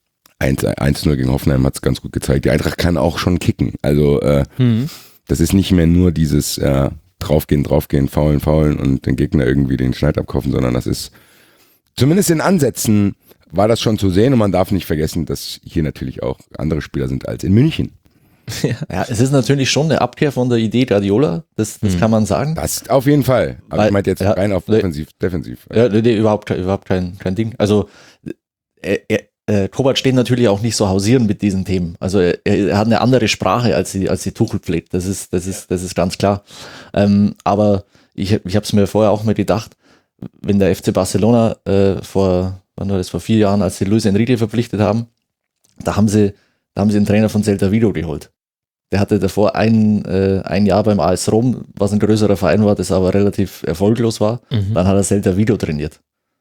eins null gegen Hoffenheim hat es ganz gut gezeigt. Die Eintracht kann auch schon kicken, also äh, mhm. das ist nicht mehr nur dieses äh, draufgehen, draufgehen, faulen, faulen und den Gegner irgendwie den Schneid abkaufen, sondern das ist zumindest in Ansätzen war das schon zu sehen und man darf nicht vergessen, dass hier natürlich auch andere Spieler sind als in München. Ja, ja es ist natürlich schon eine Abkehr von der Idee Guardiola, das, das hm. kann man sagen. Das auf jeden Fall, aber Weil, ich meinte jetzt ja, rein auf defensiv. defensiv. Ja, nee, überhaupt, überhaupt kein, kein Ding. Also er, er, äh, Kovac steht natürlich auch nicht so hausieren mit diesen Themen. Also er, er hat eine andere Sprache, als die, als die Tuchel pflegt. Das ist, das ist, das ist ganz klar. Ähm, aber ich, ich habe es mir vorher auch mal gedacht, wenn der F C Barcelona äh, vor, wann war das, vor vier Jahren, als sie Luis Enrique verpflichtet haben, da haben sie, da haben sie einen Trainer von Celta Vigo geholt. Der hatte davor ein, äh, ein Jahr beim A S Rom, was ein größerer Verein war, das aber relativ erfolglos war. Mhm. Dann hat er Celta Vigo trainiert.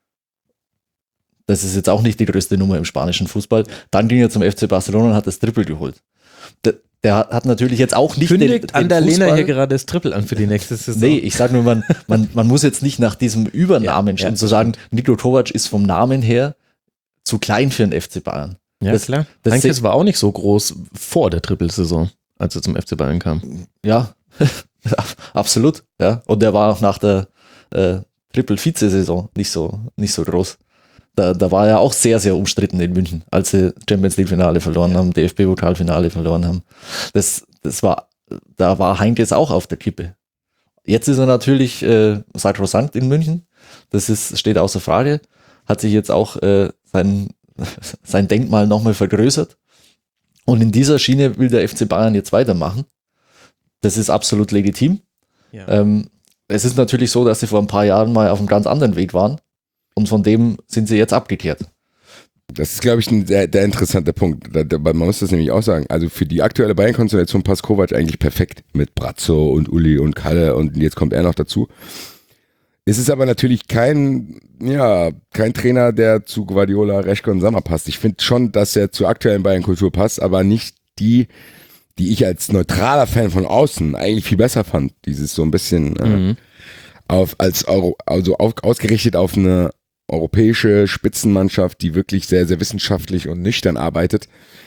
Das ist jetzt auch nicht die größte Nummer im spanischen Fußball. Dann ging er zum F C Barcelona und hat das Triple geholt. Der, der hat natürlich jetzt auch nicht Kündigt den, den Andalena Fußball, hier gerade das Triple an für die nächste Saison. Nee, ich sage nur, man, man, man muss jetzt nicht nach diesem Übernamen ja, ja, zu sagen, Niko Kovac ist vom Namen her zu klein für den F C Bayern. Ja, das, klar. Das Heinkes war auch nicht so groß vor der Triple-Saison, als er zum F C Bayern kam. Ja, absolut. Ja. Und der war auch nach der äh, Triple-Vize-Saison nicht so, nicht so groß. Da, da war er auch sehr, sehr umstritten in München, als sie Champions League-Finale verloren ja. haben, D F B-Pokalfinale verloren haben. Das, das war, da war Heinkes auch auf der Kippe. Jetzt ist er natürlich äh, sakrosankt in München. Das ist, steht außer Frage. Hat sich jetzt auch äh, sein, sein Denkmal nochmal vergrößert. Und in dieser Schiene will der F C Bayern jetzt weitermachen. Das ist absolut legitim. Ja. Ähm, es ist natürlich so, dass sie vor ein paar Jahren mal auf einem ganz anderen Weg waren. Und von dem sind sie jetzt abgekehrt. Das ist, glaube ich, ein sehr, sehr interessanter Punkt. Da, da, man muss das nämlich auch sagen. Also für die aktuelle Bayern-Konstellation passt Kovac eigentlich perfekt mit Brazzo und Uli und Kalle und jetzt kommt er noch dazu. Es ist aber natürlich kein, ja, kein Trainer, der zu Guardiola, Reschke und Sammer passt. Ich finde schon, dass er zur aktuellen Bayern-Kultur passt, aber nicht die, die ich als neutraler Fan von außen eigentlich viel besser fand. Dieses so ein bisschen mhm. äh, auf, als Euro, also auf, ausgerichtet auf eine europäische Spitzenmannschaft, die wirklich sehr, sehr wissenschaftlich und nüchtern arbeitet,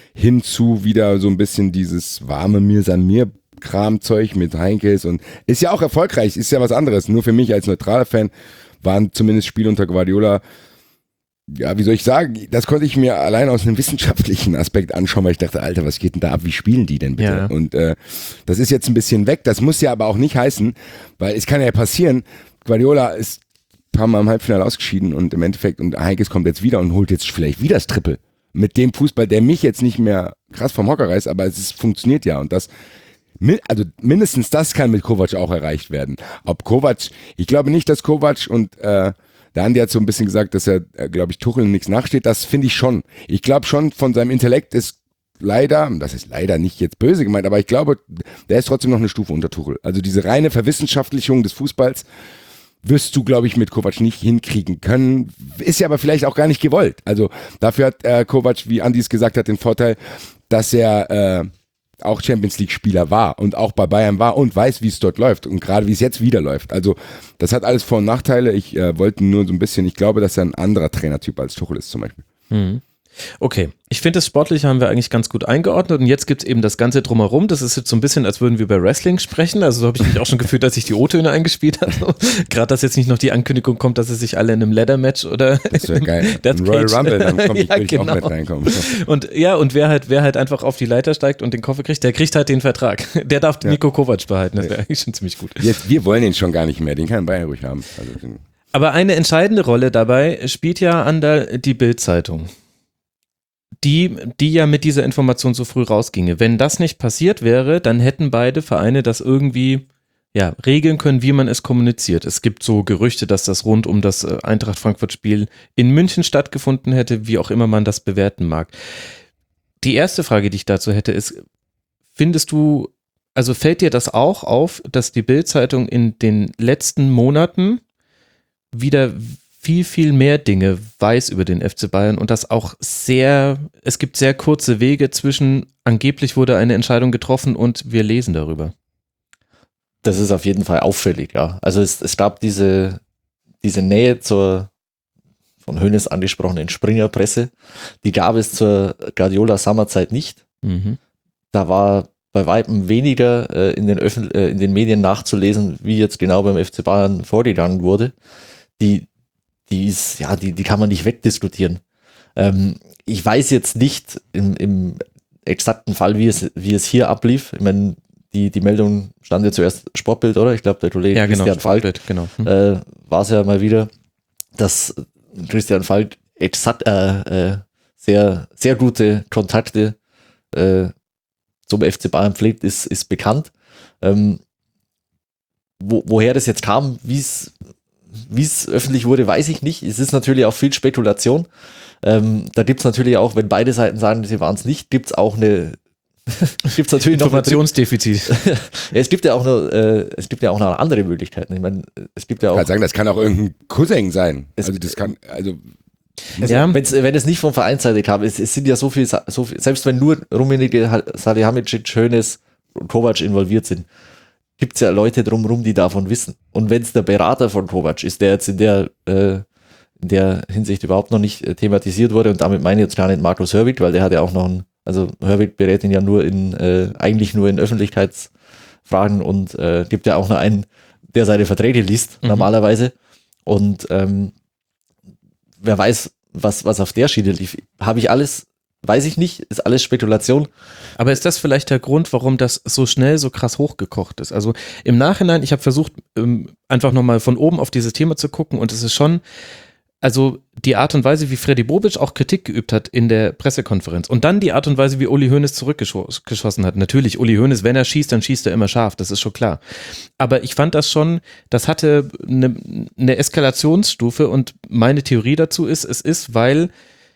hinzu wieder so ein bisschen dieses warme Mir-San-Mir-Kram-Zeug mit Heinkes und ist ja auch erfolgreich, ist ja was anderes. Nur für mich als neutraler Fan waren zumindest Spiele unter Guardiola, ja, wie soll ich sagen, das konnte ich mir allein aus einem wissenschaftlichen Aspekt anschauen, weil ich dachte, Alter, was geht denn da ab, wie spielen die denn bitte? Ja. Und äh, das ist jetzt ein bisschen weg, das muss ja aber auch nicht heißen, weil es kann ja passieren, Guardiola ist ein paar Mal im Halbfinale ausgeschieden und im Endeffekt, und Heinkes kommt jetzt wieder und holt jetzt vielleicht wieder das Triple. Mit dem Fußball, der mich jetzt nicht mehr krass vom Hocker reißt, aber es ist, funktioniert ja und das, also mindestens das kann mit Kovac auch erreicht werden. Ob Kovac, ich glaube nicht, dass Kovac und äh, der Andi hat so ein bisschen gesagt, dass er, äh, glaube ich, Tuchel nichts nachsteht, das finde ich schon. Ich glaube schon, von seinem Intellekt ist leider, das ist leider nicht jetzt böse gemeint, aber ich glaube, der ist trotzdem noch eine Stufe unter Tuchel. Also diese reine Verwissenschaftlichung des Fußballs wirst du, glaube ich, mit Kovac nicht hinkriegen können. Ist ja aber vielleicht auch gar nicht gewollt. Also dafür hat äh, Kovac, wie Andi es gesagt hat, den Vorteil, dass er äh, auch Champions-League-Spieler war und auch bei Bayern war und weiß, wie es dort läuft und gerade wie es jetzt wieder läuft. Also das hat alles Vor- und Nachteile. Ich äh, wollte nur so ein bisschen, ich glaube, dass er ein anderer Trainertyp als Tuchel ist zum Beispiel. Mhm. Okay, ich finde, das Sportliche haben wir eigentlich ganz gut eingeordnet und jetzt gibt es eben das Ganze drumherum. Das ist jetzt so ein bisschen, als würden wir über Wrestling sprechen. Also so habe ich mich auch schon gefühlt, dass ich die O-Töne eingespielt habe. Gerade, dass jetzt nicht noch die Ankündigung kommt, dass sie sich alle in einem Leather-Match oder das wäre geil. Ein Royal Rumble, dann komm ich, ja, ich genau. auch mit reinkommen. Und ja, und wer halt, wer halt einfach auf die Leiter steigt und den Koffer kriegt, der kriegt halt den Vertrag. Der darf ja. Niko Kovac behalten. Das wäre eigentlich schon ziemlich gut. Jetzt, wir wollen ihn schon gar nicht mehr. Den kann Bayern ruhig haben. Also, aber eine entscheidende Rolle dabei spielt ja an der, die Bild-Zeitung. Die, die ja mit dieser Information so früh rausginge. Wenn das nicht passiert wäre, dann hätten beide Vereine das irgendwie ja, regeln können, wie man es kommuniziert. Es gibt so Gerüchte, dass das rund um das Eintracht Frankfurt-Spiel in München stattgefunden hätte, wie auch immer man das bewerten mag. Die erste Frage, die ich dazu hätte, ist, findest du, also fällt dir das auch auf, dass die Bild-Zeitung in den letzten Monaten wieder viel, viel mehr Dinge weiß über den F C Bayern und das auch sehr, es gibt sehr kurze Wege zwischen angeblich wurde eine Entscheidung getroffen und wir lesen darüber. Das ist auf jeden Fall auffällig, ja. Also es, es gab diese, diese Nähe zur von Hoeneß angesprochenen Springerpresse, die gab es zur Guardiola-Sommerzeit nicht. Mhm. Da war bei Weitem weniger äh, in, den Öffn- äh, in den Medien nachzulesen, wie jetzt genau beim F C Bayern vorgegangen wurde. Die Die ist, ja, die, die kann man nicht wegdiskutieren. Ähm, ich weiß jetzt nicht im, im exakten Fall, wie es, wie es hier ablief. Ich meine, die, die Meldung stand ja zuerst Sportbild, oder? Ich glaube, der Kollege ja, Christian genau, Falk genau. Hm. äh, war es ja mal wieder, dass Christian Falk exakt, äh, äh, sehr, sehr gute Kontakte äh, zum F C Bayern pflegt, ist, ist bekannt. Ähm, wo, woher das jetzt kam, wie es wie es öffentlich wurde, weiß ich nicht. Es ist natürlich auch viel Spekulation. Ähm, da gibt es natürlich auch, wenn beide Seiten sagen, sie waren es nicht, gibt es auch eine gibt's natürlich Informationsdefizit. ja, es gibt ja auch noch, äh, es gibt ja auch noch andere Möglichkeiten. Ich meine, es gibt ja auch. Ich kann sagen, das kann auch irgendein Cousin sein. Es, also das kann, also Also, ja. wenn es nicht von Vereinsseite kam, es, es sind ja so viel, so viel, selbst wenn nur Rummenigge, Salihamidzic, Hoeneß und Kovac involviert sind, gibt es ja Leute drumherum, die davon wissen. Und wenn es der Berater von Kovac ist, der jetzt in der, äh, in der Hinsicht überhaupt noch nicht äh, thematisiert wurde, und damit meine ich jetzt gar nicht Markus Hörwig, weil der hat ja auch noch einen, also Hörwig berät ihn ja nur in, äh, eigentlich nur in Öffentlichkeitsfragen und äh, gibt ja auch noch einen, der seine Verträge liest, mhm. normalerweise. Und ähm, wer weiß, was, was auf der Schiene lief. Habe ich alles, weiß ich nicht, ist alles Spekulation. Aber ist das vielleicht der Grund, warum das so schnell so krass hochgekocht ist? Also im Nachhinein, ich habe versucht, einfach nochmal von oben auf dieses Thema zu gucken, und es ist schon, also die Art und Weise, wie Freddy Bobic auch Kritik geübt hat in der Pressekonferenz, und dann die Art und Weise, wie Uli Hoeneß zurückgeschossen hat. Natürlich, Uli Hoeneß, wenn er schießt, dann schießt er immer scharf, das ist schon klar. Aber ich fand das schon, das hatte eine, eine Eskalationsstufe, und meine Theorie dazu ist, es ist, weil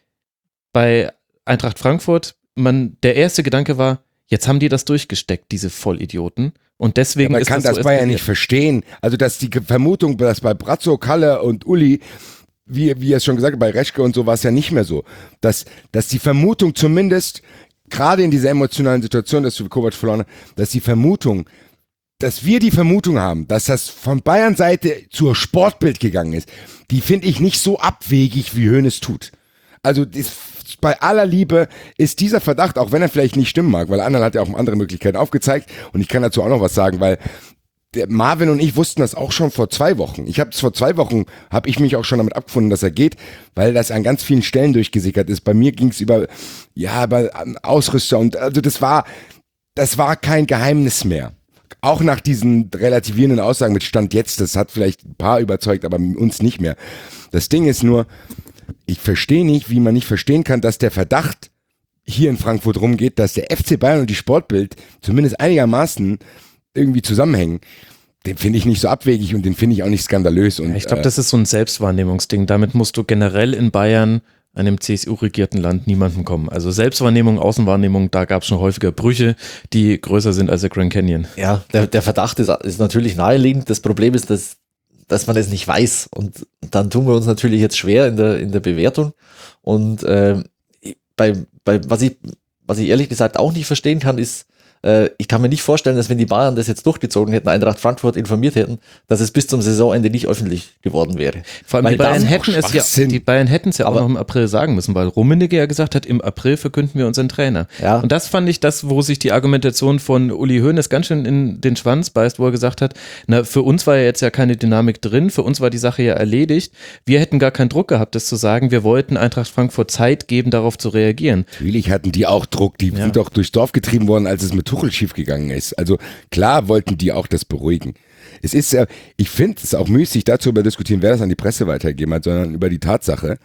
bei Eintracht Frankfurt man, der erste Gedanke war, jetzt haben die das durchgesteckt, diese Vollidioten. Und deswegen ja, man ist kann das, das so Bayern nicht verstehen. Also, dass die Vermutung, dass bei Brazzo, Kalle und Uli, wie, wie er es schon gesagt hat, bei Reschke und so war es ja nicht mehr so. Dass, dass die Vermutung zumindest, gerade in dieser emotionalen Situation, dass wir Kovac verloren haben, dass die Vermutung, dass wir die Vermutung haben, dass das von Bayern Seite zur Sportbild gegangen ist, die finde ich nicht so abwegig, wie Hoeneß tut. Also, das, bei aller Liebe ist dieser Verdacht, auch wenn er vielleicht nicht stimmen mag, weil Anderl hat ja auch andere Möglichkeiten aufgezeigt, und ich kann dazu auch noch was sagen, weil der Marvin und ich wussten das auch schon vor zwei Wochen. Ich habe es vor zwei Wochen, habe ich mich auch schon damit abgefunden, dass er geht, weil das an ganz vielen Stellen durchgesickert ist. Bei mir ging es über, ja, über Ausrüster, und also das war, das war kein Geheimnis mehr. Auch nach diesen relativierenden Aussagen mit Stand jetzt, das hat vielleicht ein paar überzeugt, aber uns nicht mehr. Das Ding ist nur, ich verstehe nicht, wie man nicht verstehen kann, dass der Verdacht hier in Frankfurt rumgeht, dass der F C Bayern und die Sportbild zumindest einigermaßen irgendwie zusammenhängen. Den finde ich nicht so abwegig, und den finde ich auch nicht skandalös. Und, ich glaube, äh, das ist so ein Selbstwahrnehmungsding. Damit musst du generell in Bayern, einem C S U-regierten Land, niemanden kommen. Also Selbstwahrnehmung, Außenwahrnehmung, da gab es schon häufiger Brüche, die größer sind als der Grand Canyon. Ja, der, der Verdacht ist, ist natürlich naheliegend. Das Problem ist, dass dass man es nicht weiß, und dann tun wir uns natürlich jetzt schwer in der in der Bewertung, und äh, bei bei was ich was ich ehrlich gesagt auch nicht verstehen kann, ist, äh, ich kann mir nicht vorstellen, dass wenn die Bayern das jetzt durchgezogen hätten, Eintracht Frankfurt informiert hätten, dass es bis zum Saisonende nicht öffentlich geworden wäre. Vor allem Weil die Bayern das hätten es ja, die Bayern hätten es ja auch Aber noch im April sagen müssen, weil Rummenigge ja gesagt hat, im April verkünden wir unseren Trainer. Ja. Und das fand ich das, wo sich die Argumentation von Uli Hoeneß ganz schön in den Schwanz beißt, wo er gesagt hat, na, für uns war ja jetzt ja keine Dynamik drin, für uns war die Sache ja erledigt. Wir hätten gar keinen Druck gehabt, das zu sagen. Wir wollten Eintracht Frankfurt Zeit geben, darauf zu reagieren. Natürlich hatten die auch Druck, die ja. sind doch durchs Dorf getrieben worden, als es mit Tuchel schiefgegangen ist. Also klar wollten die auch das beruhigen. Es ist ja, ich finde es auch müßig, dazu über diskutieren, wer das an die Presse weitergegeben hat, sondern über die Tatsache,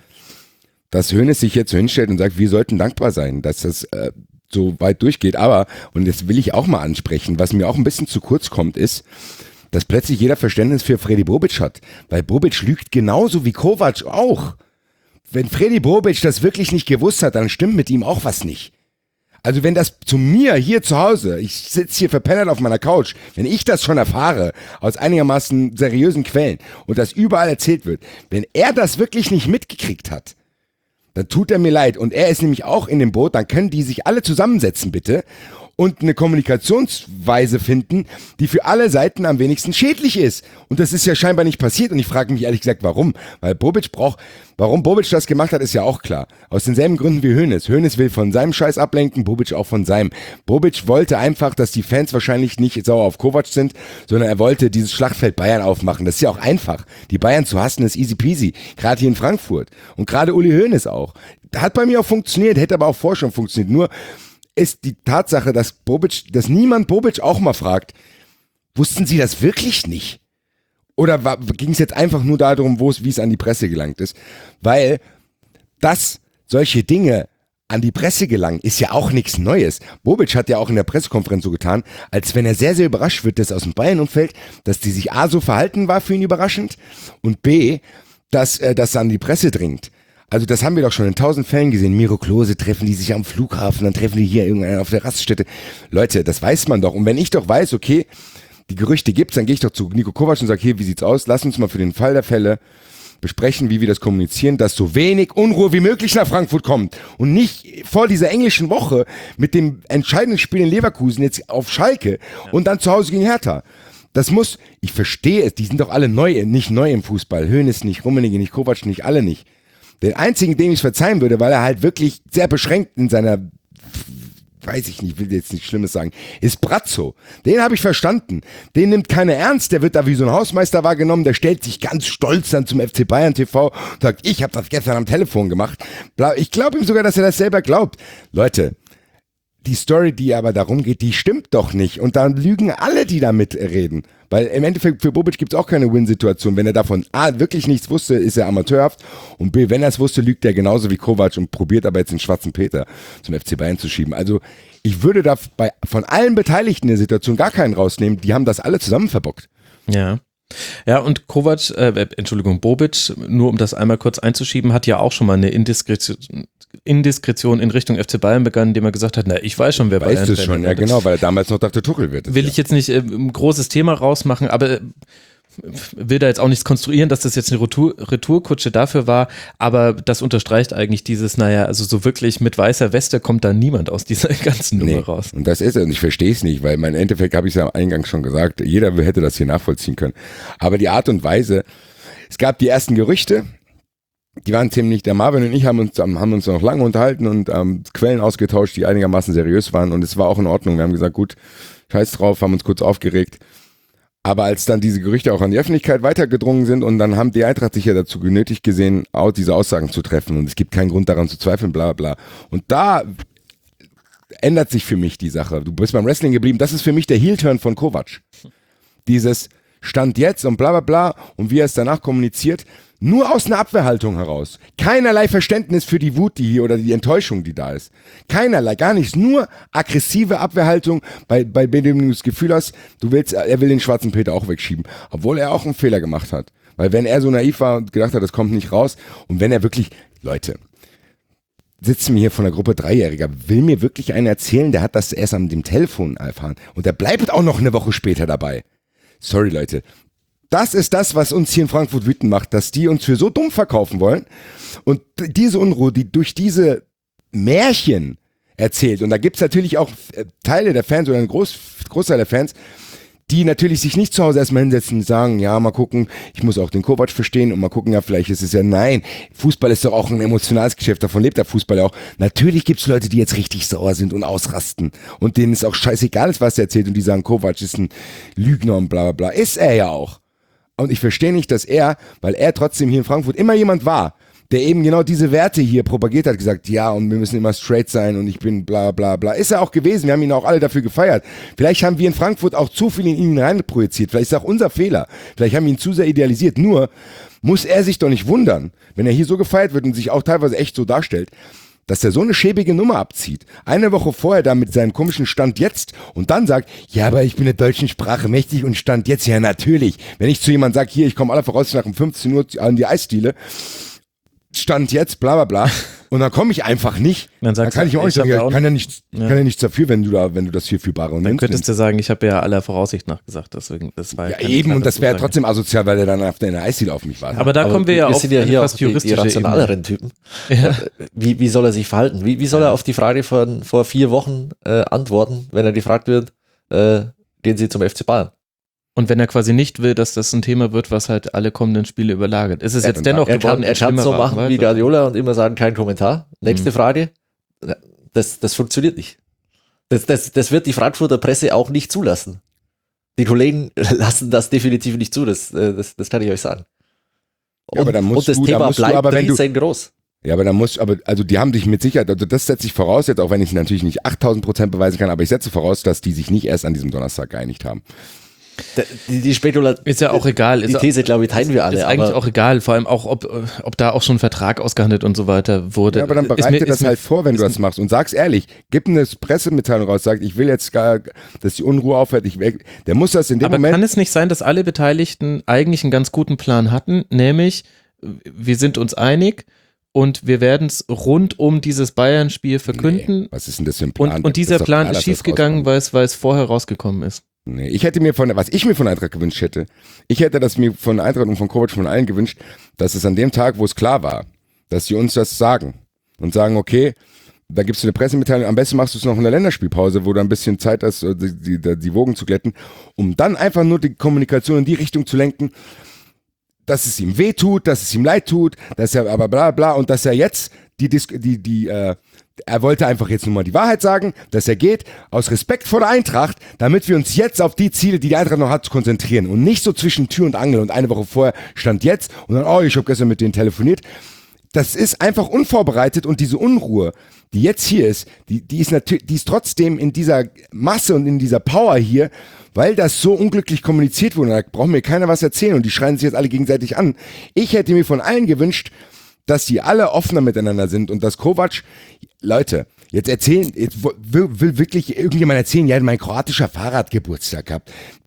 dass Hoeneß sich jetzt so hinstellt und sagt, wir sollten dankbar sein, dass das äh, so weit durchgeht. Aber, und das will ich auch mal ansprechen, was mir auch ein bisschen zu kurz kommt, ist, dass plötzlich jeder Verständnis für Freddy Bobic hat. Weil Bobic lügt genauso wie Kovac auch. Wenn Freddy Bobic das wirklich nicht gewusst hat, dann stimmt mit ihm auch was nicht. Also wenn das zu mir hier zu Hause, ich sitze hier verpennert auf meiner Couch, wenn ich das schon erfahre, aus einigermaßen seriösen Quellen, und das überall erzählt wird, wenn er das wirklich nicht mitgekriegt hat, dann tut er mir leid. Und er ist nämlich auch in dem Boot, dann können die sich alle zusammensetzen bitte und eine Kommunikationsweise finden, die für alle Seiten am wenigsten schädlich ist. Und das ist ja scheinbar nicht passiert, und ich frage mich ehrlich gesagt, warum? Weil Bobic braucht, warum Bobic das gemacht hat, ist ja auch klar. Aus denselben Gründen wie Hoeneß. Hoeneß will von seinem Scheiß ablenken, Bobic auch von seinem. Bobic wollte einfach, dass die Fans wahrscheinlich nicht sauer auf Kovac sind, sondern er wollte dieses Schlachtfeld Bayern aufmachen. Das ist ja auch einfach. Die Bayern zu hassen ist easy peasy. Gerade hier in Frankfurt. Und gerade Uli Hoeneß auch. Hat bei mir auch funktioniert, hätte aber auch vorher schon funktioniert. Nur ist die Tatsache, dass Bobic, dass niemand Bobic auch mal fragt, wussten Sie das wirklich nicht? Oder ging es jetzt einfach nur darum, wo es, wie es an die Presse gelangt ist? Weil das, solche Dinge an die Presse gelangen, ist ja auch nichts Neues. Bobic hat ja auch in der Pressekonferenz so getan, als wenn er sehr, sehr überrascht wird, dass aus dem Bayern-Umfeld, dass die sich A so verhalten war für ihn überraschend und B, dass äh, das an die Presse dringt. Also das haben wir doch schon in tausend Fällen gesehen. Miro Klose treffen die sich am Flughafen, dann treffen die hier irgendeinen auf der Raststätte. Leute, das weiß man doch. Und wenn ich doch weiß, okay, die Gerüchte gibt's, dann gehe ich doch zu Niko Kovac und sage, hier, wie sieht's aus? Lass uns mal für den Fall der Fälle besprechen, wie wir das kommunizieren, dass so wenig Unruhe wie möglich nach Frankfurt kommt und nicht vor dieser englischen Woche mit dem entscheidenden Spiel in Leverkusen jetzt auf Schalke und dann zu Hause gegen Hertha. Das muss, ich verstehe es, die sind doch alle neu, nicht neu im Fußball. Hoeneß nicht, Rummenigge nicht, Kovac nicht, alle nicht. Den einzigen, dem ich es verzeihen würde, weil er halt wirklich sehr beschränkt in seiner, weiß ich nicht, will jetzt nichts Schlimmes sagen, ist Brazzo. Den habe ich verstanden. Den nimmt keiner ernst, der wird da wie so ein Hausmeister wahrgenommen, der stellt sich ganz stolz dann zum F C Bayern T V und sagt, ich habe das gestern am Telefon gemacht. Ich glaube ihm sogar, dass er das selber glaubt. Leute, die Story, die aber darum geht, die stimmt doch nicht. Und dann lügen alle, die da mitreden. Weil im Endeffekt für Bobic gibt es auch keine Win-Situation. Wenn er davon A, wirklich nichts wusste, ist er amateurhaft. Und B, wenn er es wusste, lügt er genauso wie Kovac und probiert aber jetzt den schwarzen Peter zum F C Bayern zu schieben. Also ich würde da bei, von allen Beteiligten in der Situation gar keinen rausnehmen. Die haben das alle zusammen verbockt. Ja. Ja, und Kovac, äh, Entschuldigung, Bobic, nur um das einmal kurz einzuschieben, hat ja auch schon mal eine Indiskretion, Indiskretion in Richtung F C Bayern begangen, indem er gesagt hat, na, ich weiß schon, wer Bayern Weißt du schon, ja genau, weil er damals noch dachte, Tuchel wird es. Will ja. ich jetzt nicht äh, ein großes Thema rausmachen, aber will da jetzt auch nichts konstruieren, dass das jetzt eine Retour, Retourkutsche dafür war, aber das unterstreicht eigentlich dieses, naja, also so wirklich mit weißer Weste kommt da niemand aus dieser ganzen Nummer nee. raus. Und das ist es, und ich verstehe es nicht, weil im Endeffekt habe ich es ja eingangs schon gesagt, jeder hätte das hier nachvollziehen können. Aber die Art und Weise, es gab die ersten Gerüchte, die waren ziemlich, der Marvin und ich haben uns, haben uns noch lange unterhalten und ähm, Quellen ausgetauscht, die einigermaßen seriös waren und es war auch in Ordnung. Wir haben gesagt, gut, scheiß drauf, haben uns kurz aufgeregt. Aber als dann diese Gerüchte auch an die Öffentlichkeit weitergedrungen sind und dann haben die Eintracht sich ja dazu genötigt gesehen, auch diese Aussagen zu treffen und es gibt keinen Grund daran zu zweifeln, bla bla. Und da ändert sich für mich die Sache. Du bist beim Wrestling geblieben, das ist für mich der Heel-Turn von Kovac. Dieses Stand jetzt und bla bla bla und wie er es danach kommuniziert, nur aus einer Abwehrhaltung heraus. Keinerlei Verständnis für die Wut, die hier oder die Enttäuschung, die da ist. Keinerlei, gar nichts. Nur aggressive Abwehrhaltung, bei, bei dem du das Gefühl hast, du willst, er will den schwarzen Peter auch wegschieben. Obwohl er auch einen Fehler gemacht hat. Weil wenn er so naiv war und gedacht hat, das kommt nicht raus und wenn er wirklich, Leute, sitzen wir hier von der Gruppe Dreijähriger, will mir wirklich einer erzählen, der hat das erst an dem Telefon erfahren und der bleibt auch noch eine Woche später dabei. Sorry, Leute. Das ist das, was uns hier in Frankfurt wütend macht, dass die uns für so dumm verkaufen wollen und diese Unruhe, die durch diese Märchen erzählt, und da gibt's natürlich auch Teile der Fans oder ein Groß, Großteil der Fans, die natürlich sich nicht zu Hause erstmal hinsetzen und sagen, ja, mal gucken, ich muss auch den Kovac verstehen und mal gucken, ja, vielleicht ist es ja, nein, Fußball ist doch auch ein emotionales Geschäft, davon lebt der Fußball ja auch. Natürlich gibt's Leute, die jetzt richtig sauer sind und ausrasten und denen ist auch scheißegal ist, was er erzählt und die sagen, Kovac ist ein Lügner und bla bla bla. Ist er ja auch. Und ich verstehe nicht, dass er, weil er trotzdem hier in Frankfurt immer jemand war, der eben genau diese Werte hier propagiert hat, gesagt, ja, und wir müssen immer straight sein und ich bin bla bla bla. Ist er auch gewesen, wir haben ihn auch alle dafür gefeiert. Vielleicht haben wir in Frankfurt auch zu viel in ihn reinprojiziert, vielleicht ist auch unser Fehler. Vielleicht haben wir ihn zu sehr idealisiert. Nur muss er sich doch nicht wundern, wenn er hier so gefeiert wird und sich auch teilweise echt so darstellt, dass er so eine schäbige Nummer abzieht. Eine Woche vorher da mit seinem komischen Stand jetzt und dann sagt, ja, aber ich bin der deutschen Sprache mächtig und Stand jetzt, ja natürlich. Wenn ich zu jemandem sage, hier, ich komme aller Voraussicht nach um fünfzehn Uhr an die Eisdiele, Stand jetzt, bla bla bla, und dann komme ich einfach nicht, dann, dann kann ich ihm auch nicht sagen, ja, ich kann ja nichts, ja. kann ja nichts dafür, wenn du da, wenn du das hier für bare und dann könntest du sagen, ich habe ja aller Voraussicht nach gesagt, deswegen, das war ja eben, und das wäre trotzdem asozial, weil er dann auf der Eisdiele auf mich war. Aber da Aber kommen wir ja wir auf sind ja hier fast auch die, juristische die rationaleren Typen. Ja. Wie, wie soll er sich verhalten? Wie, wie soll er auf die Frage von vor vier Wochen äh, antworten, wenn er gefragt wird, äh, gehen Sie zum F C Bayern? Und wenn er quasi nicht will, dass das ein Thema wird, was halt alle kommenden Spiele überlagert. Ist es er, jetzt dennoch er kann, er kann so machen weiter. wie Guardiola und immer sagen, kein Kommentar. Nächste mhm. Frage. Das, das funktioniert nicht. Das, das, das wird die Frankfurter Presse auch nicht zulassen. Die Kollegen lassen das definitiv nicht zu, das, das, das kann ich euch sagen. Und, ja, aber dann musst und das du, Thema musst bleibt du, aber wenn riesengroß. Ja, aber dann muss, aber, also die haben sich mit Sicherheit, also das setze ich voraus jetzt, auch wenn ich natürlich nicht achttausend Prozent beweisen kann, aber ich setze voraus, dass die sich nicht erst an diesem Donnerstag geeinigt haben. Die, die Spekulation ist ja auch egal. Die These, glaube ich, teilen wir alle. Ist eigentlich auch egal, vor allem auch, ob, ob da auch schon ein Vertrag ausgehandelt und so weiter wurde. Ja, aber dann bereite dir das halt vor, wenn du das machst und sag's ehrlich. Gib eine Pressemitteilung raus, sag, ich will jetzt gar, dass die Unruhe aufhört. Ich, der muss das in dem aber Moment... Aber kann es nicht sein, dass alle Beteiligten eigentlich einen ganz guten Plan hatten, nämlich wir sind uns einig und wir werden es rund um dieses Bayern-Spiel verkünden. Nee, was ist denn das für ein Plan? Und, und dieser ist Plan klar, ist schiefgegangen, weil es, weil es vorher rausgekommen ist. Nee, ich hätte mir von, was ich mir von Eintracht gewünscht hätte, ich hätte das mir von Eintracht und von Kovac von allen gewünscht, dass es an dem Tag, wo es klar war, dass sie uns das sagen und sagen, okay, da gibst du eine Pressemitteilung, am besten machst du es noch in der Länderspielpause, wo du ein bisschen Zeit hast, die, die, die Wogen zu glätten, um dann einfach nur die Kommunikation in die Richtung zu lenken, dass es ihm weh tut, dass es ihm leid tut, dass er aber bla bla und dass er jetzt die, die, die, äh, er wollte einfach jetzt nur mal die Wahrheit sagen, dass er geht, aus Respekt vor der Eintracht, damit wir uns jetzt auf die Ziele, die die Eintracht noch hat, konzentrieren und nicht so zwischen Tür und Angel und eine Woche vorher stand jetzt und dann, oh, ich habe gestern mit denen telefoniert. Das ist einfach unvorbereitet und diese Unruhe, die jetzt hier ist, die, die ist natürlich, die ist trotzdem in dieser Masse und in dieser Power hier, weil das so unglücklich kommuniziert wurde. Da braucht mir keiner was erzählen und die schreien sich jetzt alle gegenseitig an. Ich hätte mir von allen gewünscht, dass die alle offener miteinander sind und dass Kovac, Leute, jetzt erzählen, jetzt will, will wirklich irgendjemand erzählen, ja, mein kroatischer Fahrer hat Geburtstag gehabt.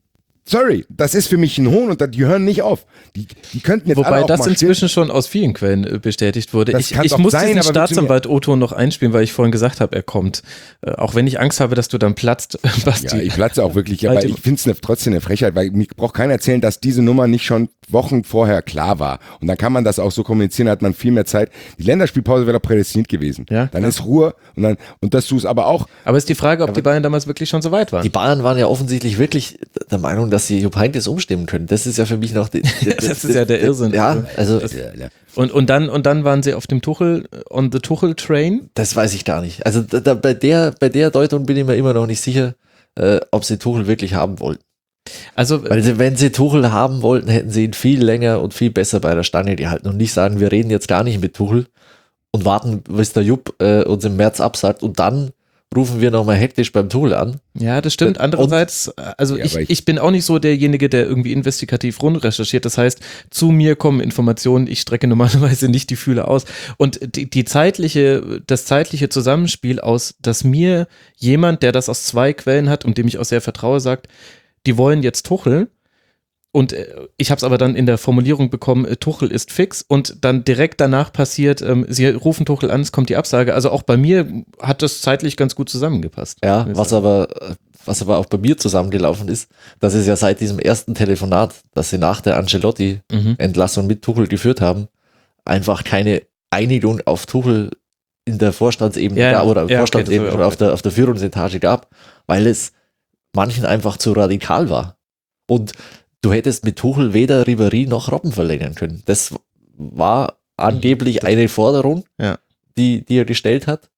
Sorry, das ist für mich ein Hohn und die hören nicht auf. Die, die könnten jetzt Wobei alle auch das mal inzwischen stehen. schon aus vielen Quellen bestätigt wurde. Das Ich, kann ich doch muss sein, diesen aber Staatsanwalt O-Ton noch einspielen, weil ich vorhin gesagt habe, er kommt. Äh, auch wenn ich Angst habe, dass du dann platzt, Basti. Ja, ich platze auch wirklich, aber ich finde es trotzdem eine Frechheit, weil mir braucht keiner erzählen, dass diese Nummer nicht schon Wochen vorher klar war. Und dann kann man das auch so kommunizieren, hat man viel mehr Zeit. Die Länderspielpause wäre doch prädestiniert gewesen. Ja, dann ja. ist Ruhe und dann und dass du es aber auch. Aber ist die Frage, ob die Bayern damals wirklich schon so weit waren. Die Bayern waren ja offensichtlich wirklich der Meinung, dass sie Jupp Heynckes umstimmen können. Das ist ja für mich noch die, die, das ist ja der Irrsinn. Ja, also das, und und dann und dann waren sie auf dem Tuchel on the Tuchel Train. Das weiß ich gar nicht. Also da, da, bei der bei der Deutung bin ich mir immer noch nicht sicher, äh, ob sie Tuchel wirklich haben wollten. Also weil sie, wenn sie Tuchel haben wollten, hätten sie ihn viel länger und viel besser bei der Stange gehalten und nicht sagen, wir reden jetzt gar nicht mit Tuchel und warten, bis der Jupp äh, uns im März absagt und dann rufen wir nochmal hektisch beim Tool an. Ja, das stimmt. Andererseits, also ja, ich, ich, ich bin auch nicht so derjenige, der irgendwie investigativ rund recherchiert. Das heißt, zu mir kommen Informationen, ich strecke normalerweise nicht die Fühler aus. Und die, die zeitliche, das zeitliche Zusammenspiel aus, dass mir jemand, der das aus zwei Quellen hat und dem ich auch sehr vertraue, sagt, die wollen jetzt Tuchel. Und ich habe es aber dann in der Formulierung bekommen, Tuchel ist fix und dann direkt danach passiert, ähm, sie rufen Tuchel an, es kommt die Absage. Also auch bei mir hat das zeitlich ganz gut zusammengepasst. Ja, was aber, was aber auch bei mir zusammengelaufen ist, dass es ja seit diesem ersten Telefonat, das sie nach der Ancelotti-Entlassung mhm. mit Tuchel geführt haben, einfach keine Einigung auf Tuchel in der Vorstandsebene ja, gab, oder ja, Vorstandsebene okay, oder auf der, auf der Führungsetage gab, weil es manchen einfach zu radikal war. Und du hättest mit Tuchel weder Ribéry noch Robben verlängern können. Das war angeblich eine Forderung, ja. die, die er gestellt hat.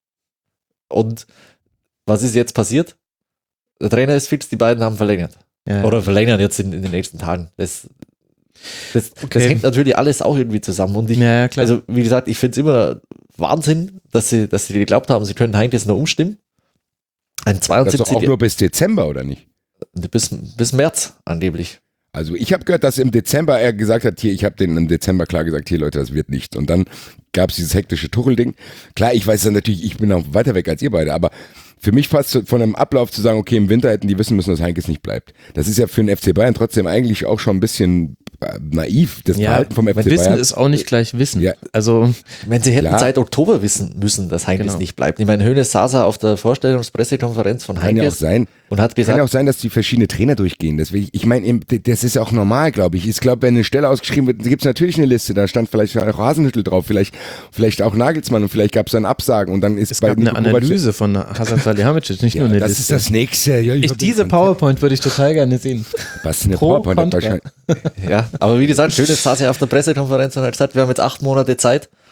Und was ist jetzt passiert? Der Trainer ist fix, die beiden haben verlängert. Ja. Oder verlängern jetzt in, in den nächsten Tagen. Das, das, okay. das hängt natürlich alles auch irgendwie zusammen. Und ich, ja, klar. also wie gesagt, ich finde es immer Wahnsinn, dass sie, dass sie geglaubt haben, sie können Heynckes noch umstimmen. Ein zweiundsiebzig Das ist doch auch nur bis Dezember, oder nicht? Bis, bis März angeblich. Also ich habe gehört, dass im Dezember er gesagt hat, hier, ich habe denen im Dezember klar gesagt, hier Leute, das wird nicht. Und dann gab es dieses hektische Tuchel-Ding. Klar, ich weiß dann natürlich, ich bin auch weiter weg als ihr beide, aber für mich passt von einem Ablauf zu sagen, okay, im Winter hätten die wissen müssen, dass Heynckes nicht bleibt. Das ist ja für den F C Bayern trotzdem eigentlich auch schon ein bisschen naiv, das ja, Verhalten vom F C Wissen Bayern. ist auch nicht gleich Wissen. Ja. Also wenn sie hätten Klar. seit Oktober wissen müssen, dass Heynckes Genau. nicht bleibt. Ich meine, Hoeneß saß er auf der Vorstellungspressekonferenz von Kann ja auch Heynckes sein. und hat Kann gesagt, ja auch sein, dass die verschiedene Trainer durchgehen. Deswegen, ich meine, das ist auch normal, glaube ich. Ich glaube, wenn eine Stelle ausgeschrieben wird, gibt es natürlich eine Liste. Da stand vielleicht auch Hasenhüttl drauf, vielleicht, vielleicht auch Nagelsmann und vielleicht gab es dann Absagen und dann ist es bei gab eine Nico Kovac- Analyse von Hasan Salihamidzic, nicht Ja, nur eine das Liste. ist das nächste. Ja, ich, diese PowerPoint würde ich total gerne sehen. Was eine Pro, PowerPoint Contra. wahrscheinlich. ja, aber wie gesagt, Hoeneß saß ja auf der Pressekonferenz und hat gesagt, wir haben jetzt acht Monate Zeit,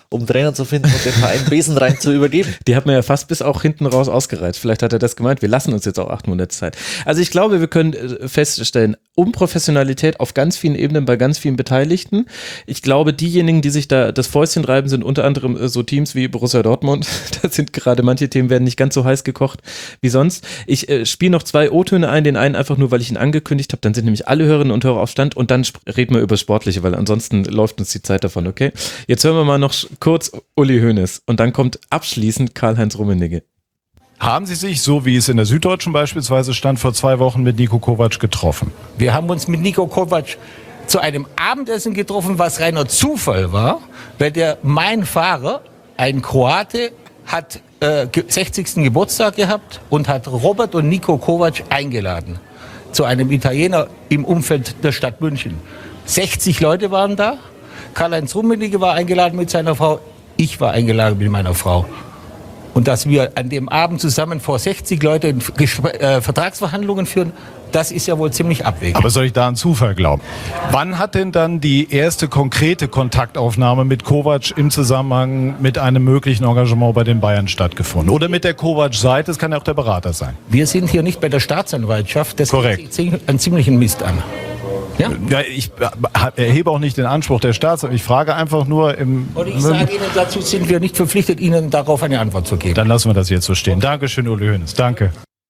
um einen Trainer zu finden und den Verein besenrein zu übergeben. Die hat man ja fast bis auch hinten raus ausgereizt. Vielleicht hat er das gemeint, wir lassen uns jetzt auch acht Monate Zeit. Also ich glaube, wir können feststellen, Unprofessionalität auf ganz vielen Ebenen bei ganz vielen Beteiligten. Ich glaube, diejenigen, die sich da das Fäustchen reiben, sind unter anderem so Teams wie Borussia Dortmund. Da sind gerade manche Themen werden nicht ganz so heiß gekocht wie sonst. Ich äh, spiele noch zwei O-Töne ein, den einen einfach nur, weil ich ihn angekündigt habe, dann sind nämlich alle Hörerinnen und Hörer auf Stand und dann sp- reden wir über Sportliche, weil ansonsten läuft uns die Zeit davon, okay? Jetzt hören wir mal noch kurz Uli Hoeneß und dann kommt abschließend Karl-Heinz Rummenigge. Haben Sie sich, so wie es in der Süddeutschen beispielsweise stand, vor zwei Wochen mit Niko Kovac getroffen? Wir haben uns mit Niko Kovac zu einem Abendessen getroffen, was reiner Zufall war, weil der mein Fahrer, ein Kroate, hat äh, sechzigsten Geburtstag gehabt und hat Robert und Niko Kovac eingeladen zu einem Italiener im Umfeld der Stadt München. sechzig Leute waren da. Karl-Heinz Rummenigge war eingeladen mit seiner Frau. Ich war eingeladen mit meiner Frau. Und dass wir an dem Abend zusammen vor sechzig Leuten Gespr- äh, Vertragsverhandlungen führen, das ist ja wohl ziemlich abwegig. Aber soll ich da an Zufall glauben? Wann hat denn dann die erste konkrete Kontaktaufnahme mit Kovac im Zusammenhang mit einem möglichen Engagement bei den Bayern stattgefunden? Oder mit der Kovac-Seite? Das kann ja auch der Berater sein. Wir sind hier nicht bei der Staatsanwaltschaft. Das Korrekt. geht einen ziemlichen Mist an. Ja? Ja, ich erhebe auch nicht den Anspruch der Staatsanwaltschaft. Ich frage einfach nur im... Und ich sage Ihnen, dazu sind wir nicht verpflichtet, Ihnen darauf eine Antwort zu geben. Dann lassen wir das jetzt so stehen. Dankeschön, Uli Hoeneß. Danke.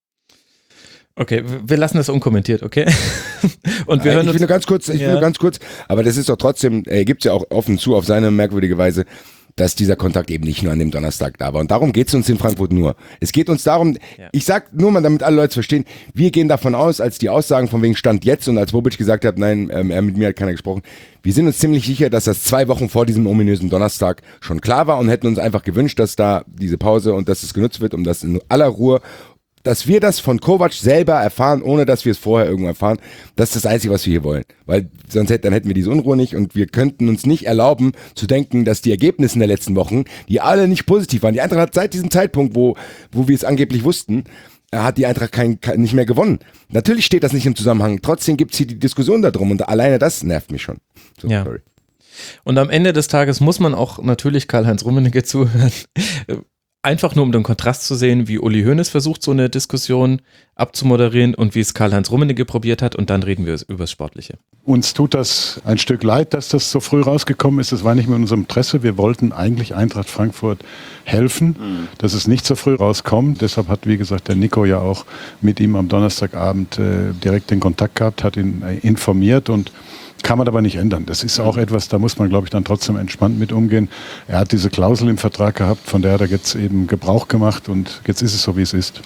Okay, wir lassen das unkommentiert, okay? Und wir Nein, hören ich uns, will nur ganz kurz, ich ja. will nur ganz kurz, aber das ist doch trotzdem, er gibt es ja auch offen zu, auf seine merkwürdige Weise, dass dieser Kontakt eben nicht nur an dem Donnerstag da war. Und darum geht es uns in Frankfurt nur. Es geht uns darum, Ja. ich sag nur mal, damit alle Leute verstehen, wir gehen davon aus, als die Aussagen von wegen Stand jetzt und als Bobic gesagt hat, nein, ähm, er mit mir hat keiner gesprochen, wir sind uns ziemlich sicher, dass das zwei Wochen vor diesem ominösen Donnerstag schon klar war und hätten uns einfach gewünscht, dass da diese Pause und dass es genutzt wird, um das in aller Ruhe, dass wir das von Kovac selber erfahren, ohne dass wir es vorher irgendwo erfahren, das ist das Einzige, was wir hier wollen. Weil sonst hätten, dann hätten wir diese Unruhe nicht und wir könnten uns nicht erlauben zu denken, dass die Ergebnisse der letzten Wochen, die alle nicht positiv waren, die Eintracht hat seit diesem Zeitpunkt, wo, wo wir es angeblich wussten, hat die Eintracht kein, kein, nicht mehr gewonnen. Natürlich steht das nicht im Zusammenhang, trotzdem gibt es hier die Diskussion darum und alleine das nervt mich schon. So, Ja. sorry. Und am Ende des Tages muss man auch natürlich Karl-Heinz Rummenigge zuhören. Einfach nur, um den Kontrast zu sehen, wie Uli Hoeneß versucht, so eine Diskussion abzumoderieren und wie es Karl-Heinz Rummenigge probiert hat. Und dann reden wir über das Sportliche. Uns tut das ein Stück leid, dass das so früh rausgekommen ist. Das war nicht mehr in unserem Interesse. Wir wollten eigentlich Eintracht Frankfurt helfen, dass es nicht so früh rauskommt. Deshalb hat, wie gesagt, der Nico ja auch mit ihm am Donnerstagabend äh, direkt den Kontakt gehabt, hat ihn äh, informiert und kann man aber nicht ändern. Das ist auch etwas, da muss man, glaube ich, dann trotzdem entspannt mit umgehen. Er hat diese Klausel im Vertrag gehabt, von der hat er jetzt eben Gebrauch gemacht und jetzt ist es so, wie es ist.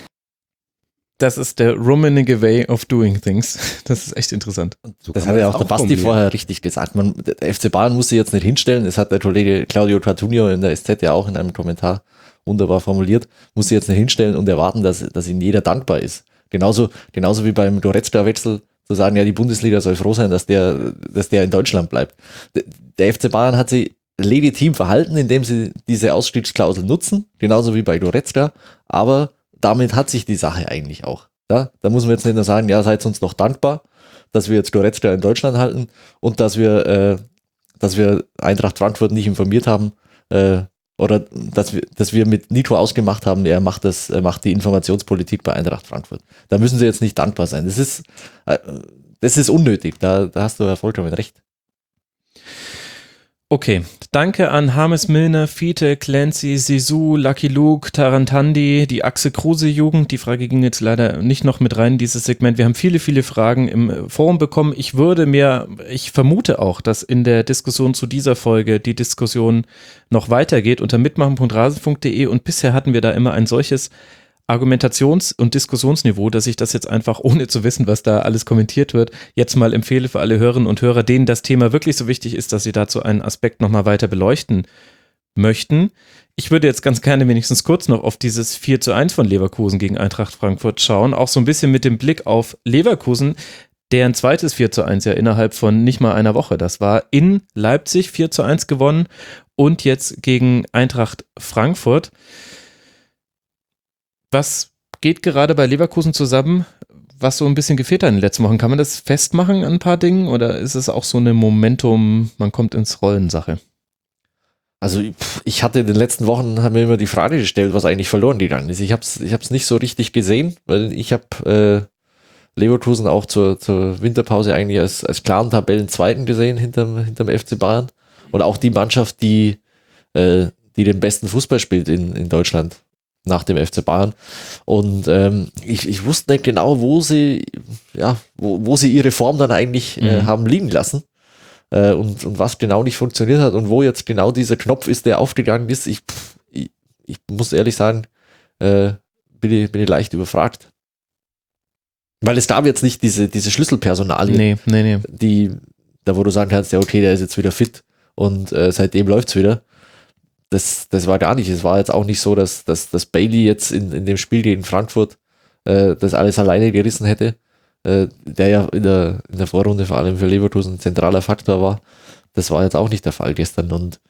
Das ist der Rummenigge Way of Doing Things. Das ist echt interessant. So Das kann hat man ja das auch der Basti formulieren. vorher richtig gesagt. Man, der F C Bayern muss sich jetzt nicht hinstellen. Das hat der Kollege Claudio Tartunio in der S Z ja auch in einem Kommentar wunderbar formuliert. Muss sich jetzt nicht hinstellen und erwarten, dass, dass ihnen jeder dankbar ist. Genauso, genauso wie beim Goretzka-Wechsel zu sagen, ja, die Bundesliga soll froh sein, dass der, dass der in Deutschland bleibt. Der F C Bayern hat sich legitim verhalten, indem sie diese Ausstiegsklausel nutzen, genauso wie bei Goretzka, aber damit hat sich die Sache eigentlich auch. Ja, da muss man jetzt nicht nur sagen, ja, seid uns noch dankbar, dass wir jetzt Goretzka in Deutschland halten und dass wir, äh, dass wir Eintracht Frankfurt nicht informiert haben, äh, oder dass wir, dass wir mit Nico ausgemacht haben, er macht das, er macht die Informationspolitik bei Eintracht Frankfurt. Da müssen sie jetzt nicht dankbar sein. Das ist, äh, das ist unnötig. Da, da hast du ja vollkommen recht. Okay, danke an James Milner, Fiete, Clancy, Sisu, Lucky Luke, Tarantandi, die Axel Kruse-Jugend. Die Frage ging jetzt leider nicht noch mit rein in dieses Segment. Wir haben viele, viele Fragen im Forum bekommen. Ich würde mir, ich vermute auch, dass in der Diskussion zu dieser Folge die Diskussion noch weitergeht unter mitmachen punkt rasen punkt de und bisher hatten wir da immer ein solches Argumentations- und Diskussionsniveau, dass ich das jetzt einfach, ohne zu wissen, was da alles kommentiert wird, jetzt mal empfehle für alle Hörerinnen und Hörer, denen das Thema wirklich so wichtig ist, dass sie dazu einen Aspekt nochmal weiter beleuchten möchten. Ich würde jetzt ganz gerne wenigstens kurz noch auf dieses vier zu eins von Leverkusen gegen Eintracht Frankfurt schauen, auch so ein bisschen mit dem Blick auf Leverkusen, deren zweites vier zu eins ja innerhalb von nicht mal einer Woche, das war in Leipzig vier zu eins gewonnen und jetzt gegen Eintracht Frankfurt. Was geht gerade bei Leverkusen zusammen, was so ein bisschen gefehlt hat in den letzten Wochen? Kann man das festmachen an ein paar Dingen oder ist es auch so eine Momentum, man kommt ins Rollen-Sache? Also ich hatte in den letzten Wochen, haben mir immer die Frage gestellt, was eigentlich verloren gegangen ist. Ich habe es ich hab's nicht so richtig gesehen, weil ich habe äh, Leverkusen auch zur, zur Winterpause eigentlich als, als klaren Tabellenzweiten gesehen hinterm, hinterm F C Bayern. Und auch die Mannschaft, die, äh, die den besten Fußball spielt in, in Deutschland nach dem F C Bayern. Und ähm, ich, ich wusste nicht genau, wo sie, ja, wo, wo sie ihre Form dann eigentlich mhm. äh, haben liegen lassen. Und, und was genau nicht funktioniert hat und wo jetzt genau dieser Knopf ist, der aufgegangen ist, ich, ich, ich muss ehrlich sagen, äh, bin, ich, bin ich leicht überfragt. Weil es gab jetzt nicht diese, diese Schlüsselpersonalien, nee, nee, nee. die, da wo du sagen kannst, ja okay, der ist jetzt wieder fit und äh, seitdem läuft's wieder. Das, das war gar nicht. Es war jetzt auch nicht so, dass, dass, dass Bailey jetzt in, in dem Spiel gegen Frankfurt äh, das alles alleine gerissen hätte. Der ja in der, in der Vorrunde vor allem für Leverkusen ein zentraler Faktor war. Das war jetzt auch nicht der Fall gestern. Und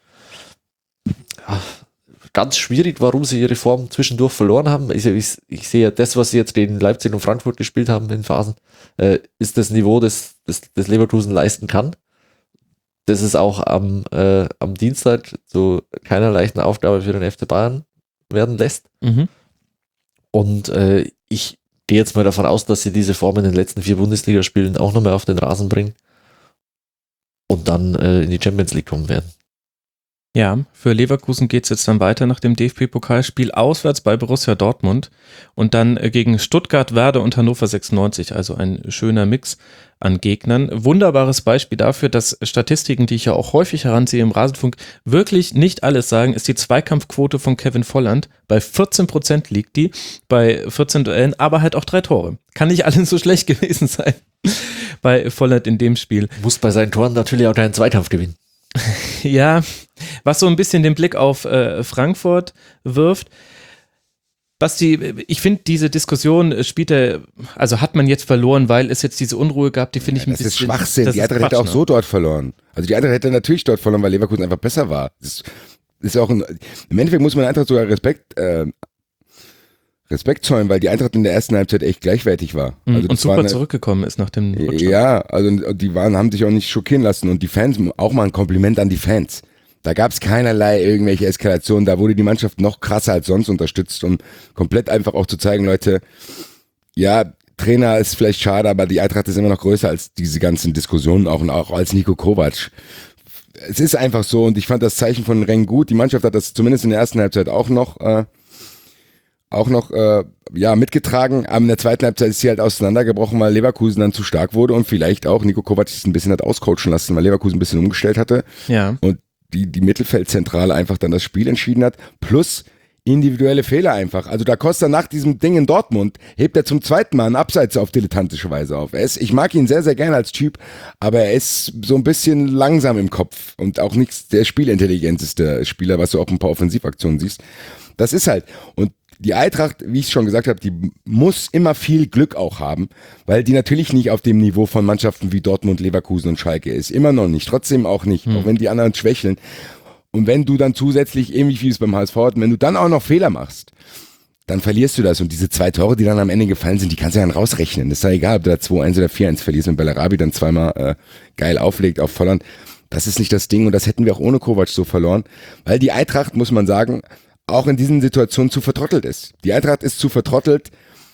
ja, ganz schwierig, warum sie ihre Form zwischendurch verloren haben. Ich, ich, ich sehe ja das, was sie jetzt gegen Leipzig und Frankfurt gespielt haben in Phasen, äh, ist das Niveau, das, das, das Leverkusen leisten kann. Das ist auch am, äh, am Dienstag zu keiner leichten Aufgabe für den F C Bayern werden lässt. Mhm. Und äh, ich gehe jetzt mal davon aus, dass sie diese Form in den letzten vier Bundesligaspielen auch nochmal auf den Rasen bringen und dann äh, in die Champions League kommen werden. Ja, für Leverkusen geht es jetzt dann weiter nach dem D F B-Pokalspiel auswärts bei Borussia Dortmund und dann gegen Stuttgart, Werder und Hannover sechsundneunzig, also ein schöner Mix an Gegnern. Wunderbares Beispiel dafür, dass Statistiken, die ich ja auch häufig heranziehe im Rasenfunk, wirklich nicht alles sagen, ist die Zweikampfquote von Kevin Volland. Bei vierzehn Prozent liegt die, bei vierzehn Duellen, aber halt auch drei Tore. Kann nicht alles so schlecht gewesen sein bei Volland in dem Spiel. Muss bei seinen Toren natürlich auch keinen Zweikampf gewinnen. Ja, was so ein bisschen den Blick auf äh, Frankfurt wirft. Basti, ich finde, diese Diskussion spielt er, also hat man jetzt verloren, weil es jetzt diese Unruhe gab, die finde ich ein das bisschen... Das ist Schwachsinn, die Eintracht hätte auch so dort verloren. Also die Eintracht hätte natürlich dort verloren, weil Leverkusen einfach besser war. Das ist auch ein, im Endeffekt muss man der Eintracht sogar Respekt, äh, Respekt zollen, weil die Eintracht in der ersten Halbzeit echt gleichwertig war. Also und super eine, zurückgekommen ist nach dem Rückstand. Ja, also die waren, haben sich auch nicht schockieren lassen und die Fans, auch mal ein Kompliment an die Fans. Da gab es keinerlei irgendwelche Eskalationen, da wurde die Mannschaft noch krasser als sonst unterstützt, um komplett einfach auch zu zeigen, Leute, ja, Trainer ist vielleicht schade, aber die Eintracht ist immer noch größer als diese ganzen Diskussionen, auch, und auch als Niko Kovac. Es ist einfach so und ich fand das Zeichen von Rennes gut. Die Mannschaft hat das zumindest in der ersten Halbzeit auch noch äh, auch noch äh, ja mitgetragen, aber in der zweiten Halbzeit ist sie halt auseinandergebrochen, weil Leverkusen dann zu stark wurde und vielleicht auch Niko Kovac sich ein bisschen hat auscoachen lassen, weil Leverkusen ein bisschen umgestellt hatte ja. und die, die Mittelfeldzentrale einfach dann das Spiel entschieden hat, plus individuelle Fehler einfach. Also da Costa nach diesem Ding in Dortmund hebt er zum zweiten Mal einen Abseits auf dilettantische Weise auf. Er ist, ich mag ihn sehr, sehr gerne als Typ, aber er ist so ein bisschen langsam im Kopf und auch nicht der spielintelligenteste Spieler, was du auch ein paar Offensivaktionen siehst. Das ist halt, und die Eintracht, wie ich schon gesagt habe, die muss immer viel Glück auch haben, weil die natürlich nicht auf dem Niveau von Mannschaften wie Dortmund, Leverkusen und Schalke ist. Immer noch nicht, trotzdem auch nicht, hm. auch wenn die anderen schwächeln. Und wenn du dann zusätzlich, ähnlich wie es beim H S V hat, wenn du dann auch noch Fehler machst, dann verlierst du das. Und diese zwei Tore, die dann am Ende gefallen sind, die kannst du dann rausrechnen. Das ist ja egal, ob du da zwei eins oder vier eins verlierst, wenn Bellarabi dann zweimal äh, geil auflegt auf Volland. Das ist nicht das Ding und das hätten wir auch ohne Kovac so verloren, weil die Eintracht, muss man sagen, auch in diesen Situationen zu vertrottelt ist. Die Eintracht ist zu vertrottelt,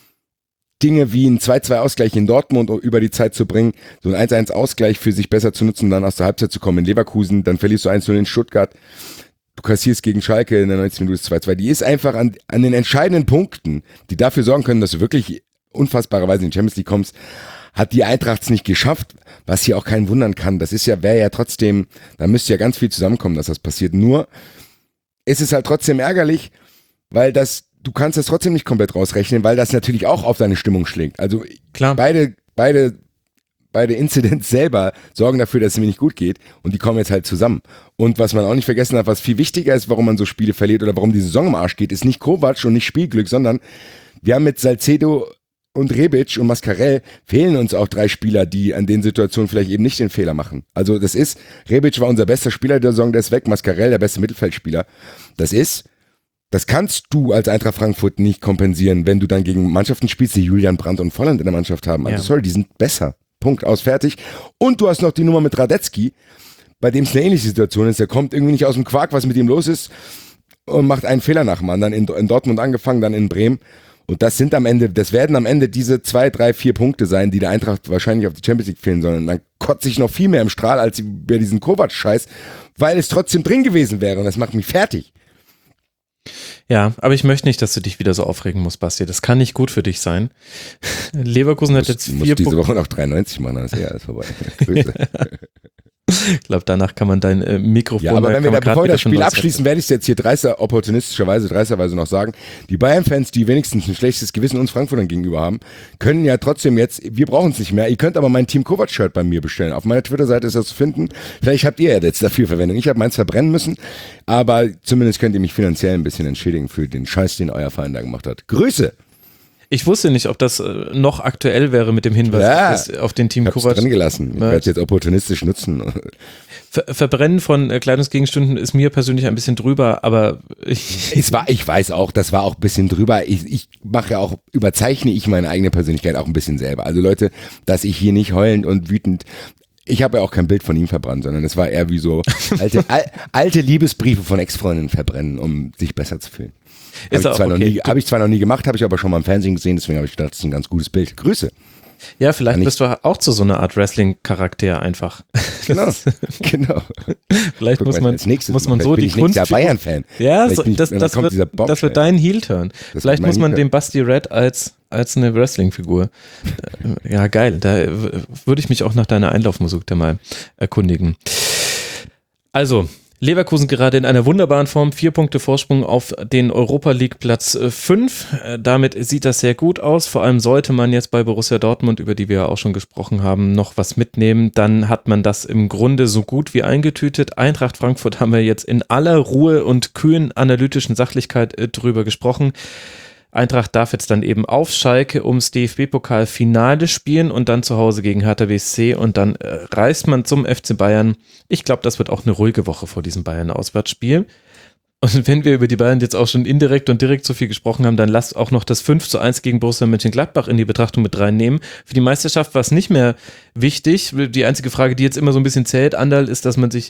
Dinge wie ein zwei zwei Ausgleich in Dortmund über die Zeit zu bringen, so ein eins eins Ausgleich für sich besser zu nutzen, dann aus der Halbzeit zu kommen in Leverkusen, dann verlierst du eins null in Stuttgart, du kassierst gegen Schalke in der neunzigsten Minute zwei zwei. Die ist einfach an, an den entscheidenden Punkten, die dafür sorgen können, dass du wirklich unfassbarerweise in die Champions League kommst, hat die Eintracht es nicht geschafft, was hier auch keinen wundern kann. Das ist ja, wäre ja trotzdem, da müsste ja ganz viel zusammenkommen, dass das passiert. Nur ist es halt trotzdem ärgerlich, weil das, du kannst das trotzdem nicht komplett rausrechnen, weil das natürlich auch auf deine Stimmung schlägt. Also klar, beide, beide, beide Incidents selber sorgen dafür, dass es mir nicht gut geht und die kommen jetzt halt zusammen. Und was man auch nicht vergessen hat, was viel wichtiger ist, warum man so Spiele verliert oder warum die Saison im Arsch geht, ist nicht Kovac und nicht Spielglück, sondern wir haben mit Salcedo und Rebic und Mascarell fehlen uns auch drei Spieler, die an den Situationen vielleicht eben nicht den Fehler machen. Also das ist, Rebic war unser bester Spieler der Saison, der ist weg, Mascarell der beste Mittelfeldspieler. Das ist, das kannst du als Eintracht Frankfurt nicht kompensieren, wenn du dann gegen Mannschaften spielst, die Julian Brandt und Volland in der Mannschaft haben. Also ja. sorry, die sind besser. Punkt, aus, fertig. Und du hast noch die Nummer mit Radetzky, bei dem es eine ähnliche Situation ist. Der kommt irgendwie nicht aus dem Quark, was mit ihm los ist, und macht einen Fehler nach dem anderen. In, in Dortmund angefangen, dann in Bremen. Und das sind am Ende, das werden am Ende diese zwei, drei, vier Punkte sein, die der Eintracht wahrscheinlich auf die Champions League fehlen sollen. Und dann kotze ich noch viel mehr im Strahl als bei diesem Kovac-Scheiß, weil es trotzdem drin gewesen wäre. Und das macht mich fertig. Ja, aber ich möchte nicht, dass du dich wieder so aufregen musst, Basti. Das kann nicht gut für dich sein. Leverkusen hat jetzt vier Punkte. Diese Woche noch dreiundneunzig machen, dann ist ja alles vorbei. Grüße. Ich glaube, danach kann man dein äh, Mikrofon... Ja, aber wenn wir da, bevor wir das Spiel abschließen, werde ich es jetzt hier dreister, opportunistischerweise, dreisterweise noch sagen. Die Bayern-Fans, die wenigstens ein schlechtes Gewissen uns Frankfurtern gegenüber haben, können ja trotzdem jetzt, wir brauchen es nicht mehr, ihr könnt aber mein Team Kovac-Shirt bei mir bestellen. Auf meiner Twitter-Seite ist das zu finden. Vielleicht habt ihr ja jetzt dafür Verwendung. Ich habe meins verbrennen müssen, aber zumindest könnt ihr mich finanziell ein bisschen entschädigen für den Scheiß, den euer Verein da gemacht hat. Grüße! Ich wusste nicht, ob das äh, noch aktuell wäre mit dem Hinweis ja, auf, das, auf den Team Kovac. Ich drin gelassen. Ich werde es jetzt opportunistisch nutzen. Ver Verbrennen von äh, Kleidungsgegenständen ist mir persönlich ein bisschen drüber, aber ich, es war, ich weiß auch, das war auch ein bisschen drüber. Ich, ich mache ja auch, überzeichne ich meine eigene Persönlichkeit auch ein bisschen selber. Also Leute, dass ich hier nicht heulend und wütend, ich habe ja auch kein Bild von ihm verbrannt, sondern es war eher wie so alte, al, alte Liebesbriefe von Ex-Freundinnen verbrennen, um sich besser zu fühlen. Habe ich, okay. hab ich zwar noch nie gemacht, habe ich aber schon mal im Fernsehen gesehen, deswegen habe ich gedacht, das ist ein ganz gutes Bild. Grüße. Ja, vielleicht bist du auch zu so einer Art Wrestling-Charakter einfach. Genau, genau. Vielleicht Guck muss mal, man, muss man so die Kunst... Ich bin Bayern-Fan. Ja, so, das, das, wird, das wird dein Heel-Turn. Vielleicht muss man den Basti Red als, als eine Wrestling-Figur. Ja, geil. Da würde ich mich auch nach deiner Einlaufmusik da mal erkundigen. Also... Leverkusen gerade in einer wunderbaren Form, vier Punkte Vorsprung auf den Europa League Platz fünf. Damit sieht das sehr gut aus. Vor allem sollte man jetzt bei Borussia Dortmund, über die wir ja auch schon gesprochen haben, noch was mitnehmen. Dann hat man das im Grunde so gut wie eingetütet. Eintracht Frankfurt haben wir jetzt in aller Ruhe und kühlen analytischen Sachlichkeit drüber gesprochen. Eintracht darf jetzt dann eben auf Schalke ums D F B-Pokal-Finale spielen und dann zu Hause gegen Hertha B S C und dann äh, reist man zum F C Bayern. Ich glaube, das wird auch eine ruhige Woche vor diesem Bayern-Auswärtsspiel. Und wenn wir über die Bayern jetzt auch schon indirekt und direkt so viel gesprochen haben, dann lasst auch noch das fünf zu eins gegen Borussia Mönchengladbach in die Betrachtung mit reinnehmen. Für die Meisterschaft war es nicht mehr wichtig. Die einzige Frage, die jetzt immer so ein bisschen zählt, Anderl, ist, dass man sich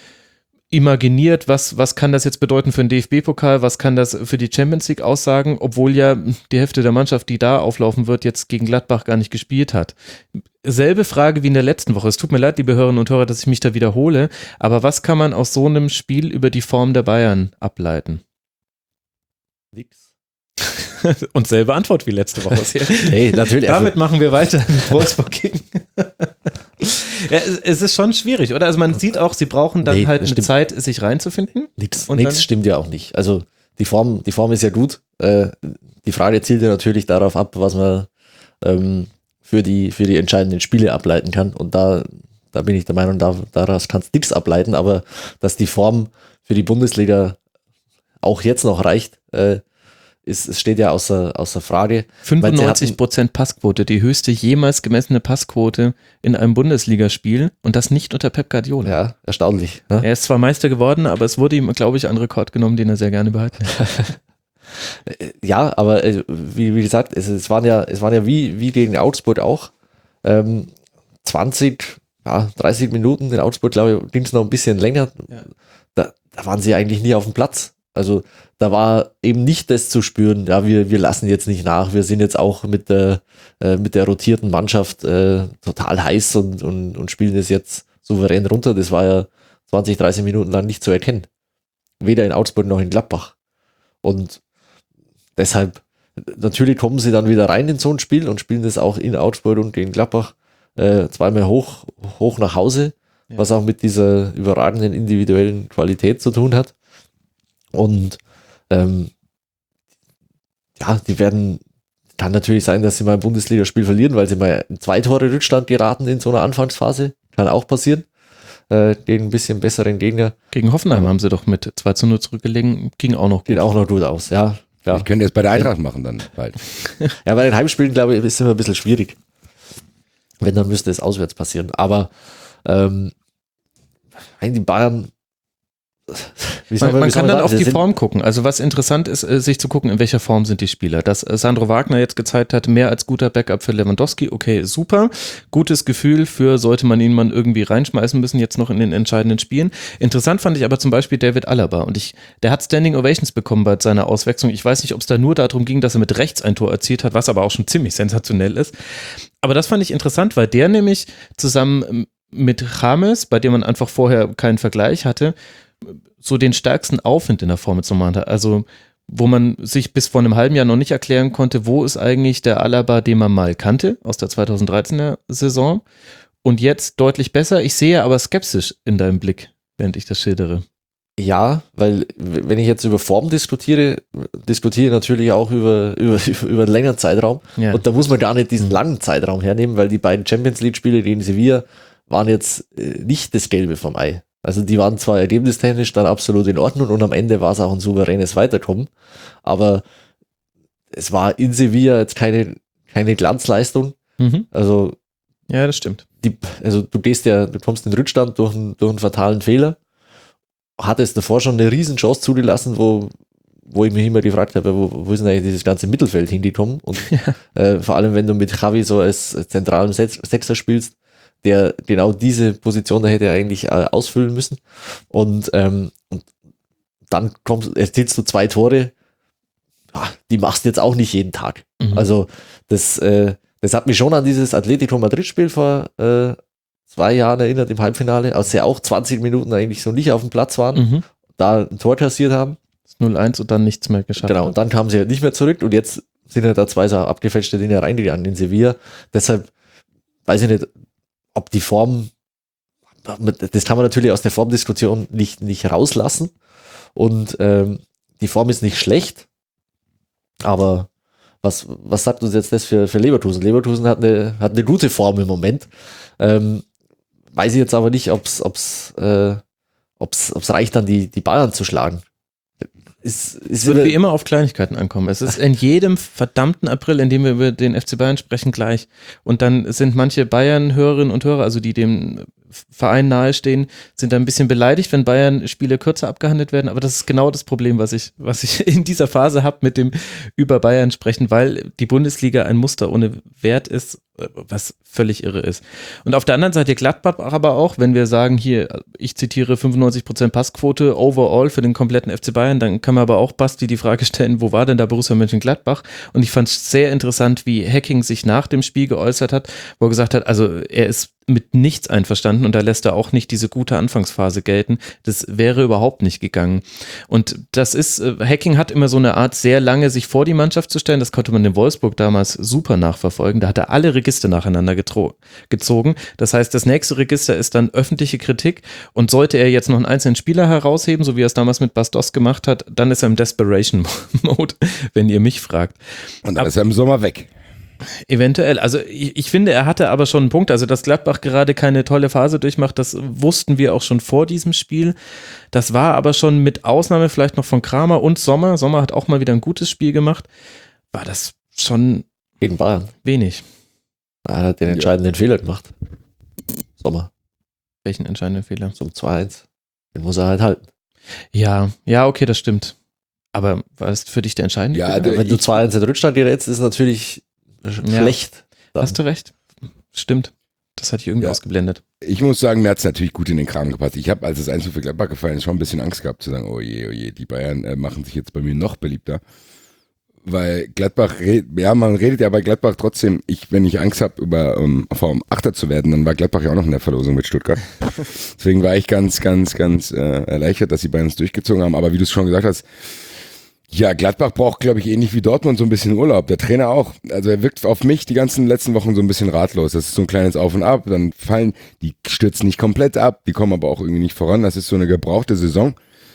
imaginiert, was, was kann das jetzt bedeuten für den D F B-Pokal, was kann das für die Champions League aussagen, obwohl ja die Hälfte der Mannschaft, die da auflaufen wird, jetzt gegen Gladbach gar nicht gespielt hat. Selbe Frage wie in der letzten Woche. Es tut mir leid, liebe Hörerinnen und Hörer, dass ich mich da wiederhole, aber was kann man aus so einem Spiel über die Form der Bayern ableiten? Nix. Und selbe Antwort wie letzte Woche. Hey, natürlich. Damit also machen wir weiter mit Wolfsburg gegen. Ja, es, es ist schon schwierig, oder? Also man sieht auch, sie brauchen dann nee, halt eine stimmt. Zeit, sich reinzufinden. Nichts Nix stimmt ja auch nicht. Also die Form, die Form ist ja gut. Äh, die Frage zielt ja natürlich darauf ab, was man ähm, für, die, für die entscheidenden Spiele ableiten kann. Und da, da bin ich der Meinung, da, daraus kannst du nichts ableiten, aber dass die Form für die Bundesliga auch jetzt noch reicht, äh, Ist, es steht ja außer, außer Frage. fünfundneunzig Prozent Passquote, die höchste jemals gemessene Passquote in einem Bundesligaspiel und das nicht unter Pep Guardiola. Ja, erstaunlich. Ne? Er ist zwar Meister geworden, aber es wurde ihm, glaube ich, ein Rekord genommen, den er sehr gerne behalten hat. Ja, aber äh, wie, wie gesagt, es, es waren ja, es waren ja wie, wie gegen Augsburg auch ähm, zwanzig, ja, dreißig Minuten. In Augsburg, glaube ich, ging es noch ein bisschen länger. Ja. Da, da waren sie eigentlich nie auf dem Platz. Also da war eben nicht das zu spüren, ja, wir, wir lassen jetzt nicht nach, wir sind jetzt auch mit der, äh, mit der rotierten Mannschaft äh, total heiß und, und, und spielen das jetzt souverän runter. Das war ja zwanzig, dreißig Minuten lang nicht zu erkennen. Weder in Augsburg noch in Gladbach. Und deshalb, natürlich kommen sie dann wieder rein in so ein Spiel und spielen das auch in Augsburg und in Gladbach äh, zweimal hoch, hoch nach Hause, ja. Was auch mit dieser überragenden individuellen Qualität zu tun hat. Und ähm, ja, die werden, kann natürlich sein, dass sie mal ein Bundesligaspiel verlieren, weil sie mal in zwei Tore Rückstand geraten in so einer Anfangsphase. Kann auch passieren. Äh, gegen ein bisschen besseren Gegner. Gegen Hoffenheim ja. haben sie doch mit zwei zu null zurückgelegen. Ging auch noch gut. Geht auch noch gut aus, ja. ja. Ich könnte jetzt bei der Eintracht machen dann bald. Ja, bei den Heimspielen, glaube ich, ist es immer ein bisschen schwierig. Wenn, dann müsste es auswärts passieren. Aber ähm, die Bayern Man, man kann dann auf die Form gucken. Also was interessant ist, sich zu gucken, in welcher Form sind die Spieler. Dass Sandro Wagner jetzt gezeigt hat, mehr als guter Backup für Lewandowski, okay, super. Gutes Gefühl für, sollte man ihn mal irgendwie reinschmeißen müssen, jetzt noch in den entscheidenden Spielen. Interessant fand ich aber zum Beispiel David Alaba. Und ich, der hat Standing Ovations bekommen bei seiner Auswechslung. Ich weiß nicht, ob es da nur darum ging, dass er mit rechts ein Tor erzielt hat, was aber auch schon ziemlich sensationell ist. Aber das fand ich interessant, weil der nämlich zusammen mit James, bei dem man einfach vorher keinen Vergleich hatte, so den stärksten Aufwind in der Form mit Sommer hatte. Also wo man sich bis vor einem halben Jahr noch nicht erklären konnte, wo ist eigentlich der Alaba, den man mal kannte, aus der zweitausenddreizehner Saison. Und jetzt deutlich besser. Ich sehe aber skeptisch in deinem Blick, während ich das schildere. Ja, weil wenn ich jetzt über Form diskutiere, diskutiere ich natürlich auch über, über, über einen längeren Zeitraum. Ja. Und da muss man gar nicht diesen langen Zeitraum hernehmen, weil die beiden Champions League-Spiele gegen Sevilla waren jetzt nicht das Gelbe vom Ei. Also die waren zwar ergebnistechnisch dann absolut in Ordnung und am Ende war es auch ein souveränes Weiterkommen, aber es war in Sevilla jetzt keine, keine Glanzleistung. Mhm. Also ja, das stimmt. Die, also du gehst ja, du kommst in den Rückstand durch einen, durch einen fatalen Fehler, hattest davor schon eine riesen Chance zugelassen, wo, wo ich mich immer gefragt habe, wo, wo ist denn eigentlich dieses ganze Mittelfeld hingekommen? Und ja. äh, vor allem, wenn du mit Xavi so als zentralen Sechser spielst, der genau diese Position da hätte er eigentlich äh, ausfüllen müssen. Und, ähm, und dann kommst, erzielst du zwei Tore, ach, die machst du jetzt auch nicht jeden Tag. Mhm. Also das, äh, das hat mich schon an dieses Atletico Madrid-Spiel vor äh, zwei Jahren erinnert im Halbfinale, als sie auch zwanzig Minuten eigentlich so nicht auf dem Platz waren, mhm. da ein Tor kassiert haben. null eins und dann nichts mehr geschafft. Genau, und dann kamen sie halt nicht mehr zurück und jetzt sind ja da zwei so abgefälschte Dinge reingegangen in Sevilla. Deshalb weiß ich nicht, ob die Form, das kann man natürlich aus der Formdiskussion nicht, nicht rauslassen und ähm, die Form ist nicht schlecht, aber was, was sagt uns jetzt das für, für Leverkusen? Leverkusen hat eine, hat eine gute Form im Moment. Ähm, weiß ich jetzt aber nicht, ob es ob's, äh, ob's, ob's reicht, dann die, die Bayern zu schlagen. Es, es wird wie immer auf Kleinigkeiten ankommen. Es ist in jedem verdammten April, in dem wir über den F C Bayern sprechen, gleich. Und dann sind manche Bayern-Hörerinnen und Hörer, also die dem Verein nahestehen, sind da ein bisschen beleidigt, wenn Bayern-Spiele kürzer abgehandelt werden. Aber das ist genau das Problem, was ich, was ich in dieser Phase habe mit dem über Bayern sprechen, weil die Bundesliga ein Muster ohne Wert ist, was völlig irre ist. Und auf der anderen Seite Gladbach aber auch, wenn wir sagen, hier, ich zitiere fünfundneunzig Prozent Passquote overall für den kompletten F C Bayern, dann kann man aber auch Basti die Frage stellen, wo war denn da Borussia Mönchengladbach? Und ich fand es sehr interessant, wie Hacking sich nach dem Spiel geäußert hat, wo er gesagt hat, also er ist mit nichts einverstanden und da lässt er auch nicht diese gute Anfangsphase gelten. Das wäre überhaupt nicht gegangen. Und das ist, äh, Hacking hat immer so eine Art, sehr lange sich vor die Mannschaft zu stellen. Das konnte man in Wolfsburg damals super nachverfolgen. Da hat er alle Register nacheinander getro- gezogen. Das heißt, das nächste Register ist dann öffentliche Kritik und sollte er jetzt noch einen einzelnen Spieler herausheben, so wie er es damals mit Bastos gemacht hat, dann ist er im Desperation-Mode, wenn ihr mich fragt. Und dann Ab- ist er im Sommer weg. Eventuell, also ich, ich finde, er hatte aber schon einen Punkt, also dass Gladbach gerade keine tolle Phase durchmacht, das wussten wir auch schon vor diesem Spiel, das war aber schon mit Ausnahme vielleicht noch von Kramer und Sommer, Sommer hat auch mal wieder ein gutes Spiel gemacht, war das schon gegen Bayern wenig. Er hat den entscheidenden ja. Fehler gemacht, Sommer. Welchen entscheidenden Fehler? Zum zwei eins, den muss er halt halten. Ja, ja, okay, das stimmt, aber war das für dich der entscheidende ja, Fehler? Ja, wenn du zwei eins in den Rückstand gerätst, ist natürlich schlecht. Ja, hast du recht. Stimmt. Das hatte ich irgendwie ja. ausgeblendet. Ich muss sagen, mir hat es natürlich gut in den Kram gepasst. Ich habe, als es eins zu null für Gladbach gefallen ist, schon ein bisschen Angst gehabt zu sagen, oh je, oh je, die Bayern äh, machen sich jetzt bei mir noch beliebter. Weil Gladbach, ja, man redet ja bei Gladbach trotzdem, ich, wenn ich Angst habe, über um, vom Achter zu werden, dann war Gladbach ja auch noch in der Verlosung mit Stuttgart. Deswegen war ich ganz, ganz, ganz äh, erleichtert, dass die Bayern es durchgezogen haben. Aber wie du es schon gesagt hast, ja, Gladbach braucht, glaube ich, ähnlich wie Dortmund so ein bisschen Urlaub. Der Trainer auch. Also er wirkt auf mich die ganzen letzten Wochen so ein bisschen ratlos. Das ist so ein kleines Auf und Ab. Dann fallen, die stürzen nicht komplett ab, die kommen aber auch irgendwie nicht voran. Das ist so eine gebrauchte Saison.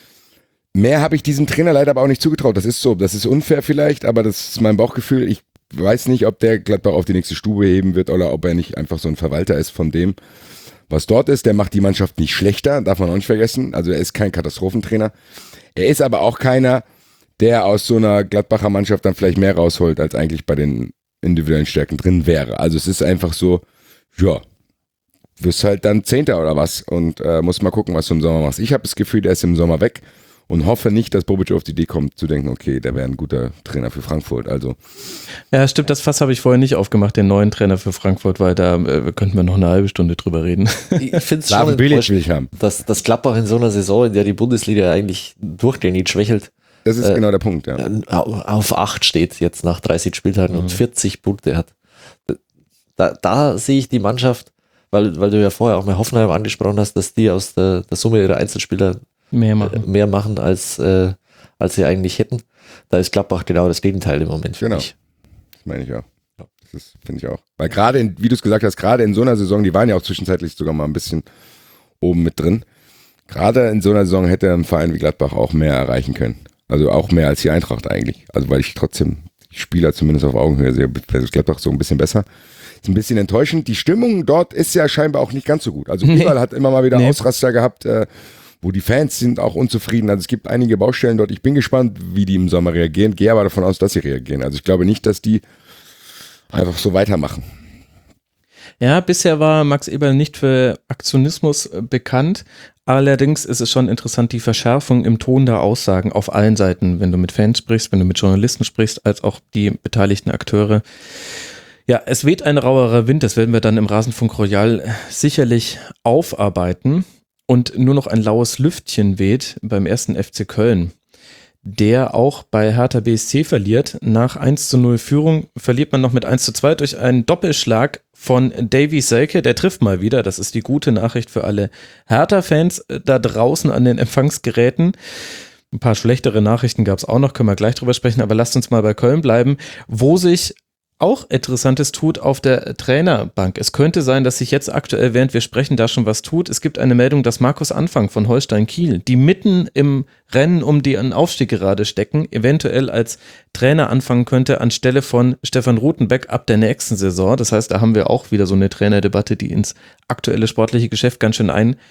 Mehr habe ich diesem Trainer leider aber auch nicht zugetraut. Das ist so, das ist unfair vielleicht, aber das ist mein Bauchgefühl. Ich weiß nicht, ob der Gladbach auf die nächste Stube heben wird oder ob er nicht einfach so ein Verwalter ist von dem, was dort ist. Der macht die Mannschaft nicht schlechter, darf man auch nicht vergessen. Also er ist kein Katastrophentrainer. Er ist aber auch keiner, der aus so einer Gladbacher Mannschaft dann vielleicht mehr rausholt, als eigentlich bei den individuellen Stärken drin wäre. Also es ist einfach so, ja, wirst halt dann Zehnter oder was und äh, muss mal gucken, was du im Sommer machst. Ich habe das Gefühl, der ist im Sommer weg und hoffe nicht, dass Bobic auf die Idee kommt, zu denken, okay, der wäre ein guter Trainer für Frankfurt. Also ja, stimmt, das Fass habe ich vorher nicht aufgemacht, den neuen Trainer für Frankfurt, weil da äh, könnten wir noch eine halbe Stunde drüber reden. Ich finde es schon enttäuschend, will ich haben. dass, dass Gladbach in so einer Saison, in der die Bundesliga eigentlich durchgängig schwächelt, das ist äh, genau der Punkt, ja. auf acht steht jetzt nach dreißig Spieltagen Mhm. und vierzig Punkte hat. Da, da sehe ich die Mannschaft, weil, weil du ja vorher auch mal Hoffenheim angesprochen hast, dass die aus der, der Summe ihrer Einzelspieler Mehr machen. äh, mehr machen, als, äh, als sie eigentlich hätten. Da ist Gladbach genau das Gegenteil im Moment für Genau. mich. Das meine ich auch. Das finde ich auch. Weil gerade, in, wie du es gesagt hast, gerade in so einer Saison, die waren ja auch zwischenzeitlich sogar mal ein bisschen oben mit drin. Gerade in so einer Saison hätte ein Verein wie Gladbach auch mehr erreichen können. Also auch mehr als die Eintracht eigentlich. Also weil ich trotzdem die Spieler zumindest auf Augenhöhe sehe, ist Gladbach so ein bisschen besser. Ist ein bisschen enttäuschend. Die Stimmung dort ist ja scheinbar auch nicht ganz so gut. Also überall hat immer mal wieder Nee. Ausraster gehabt, äh, wo die Fans sind auch unzufrieden. Also es gibt einige Baustellen dort. Ich bin gespannt, wie die im Sommer reagieren. Gehe aber davon aus, dass sie reagieren. Also ich glaube nicht, dass die einfach so weitermachen. Ja, bisher war Max Eberl nicht für Aktionismus äh, bekannt. Allerdings ist es schon interessant, die Verschärfung im Ton der Aussagen auf allen Seiten, wenn du mit Fans sprichst, wenn du mit Journalisten sprichst, als auch die beteiligten Akteure. Ja, es weht ein rauerer Wind, das werden wir dann im Rasenfunk Royal sicherlich aufarbeiten. Und nur noch ein laues Lüftchen weht beim ersten F C Köln, der auch bei Hertha B S C verliert. Nach eins zu null Führung verliert man noch mit eins zu zwei durch einen Doppelschlag von Davy Selke. Der trifft mal wieder, das ist die gute Nachricht für alle Hertha-Fans da draußen an den Empfangsgeräten. Ein paar schlechtere Nachrichten gab es auch noch, können wir gleich drüber sprechen, aber lasst uns mal bei Köln bleiben, wo sich auch Interessantes tut auf der Trainerbank. Es könnte sein, dass sich jetzt aktuell, während wir sprechen, da schon was tut. Es gibt eine Meldung, dass Markus Anfang von Holstein Kiel, die mitten im Rennen um den Aufstieg gerade stecken, eventuell als Trainer anfangen könnte anstelle von Stefan Rutenbeck ab der nächsten Saison. Das heißt, da haben wir auch wieder so eine Trainerdebatte, die ins aktuelle sportliche Geschäft ganz schön eingreift.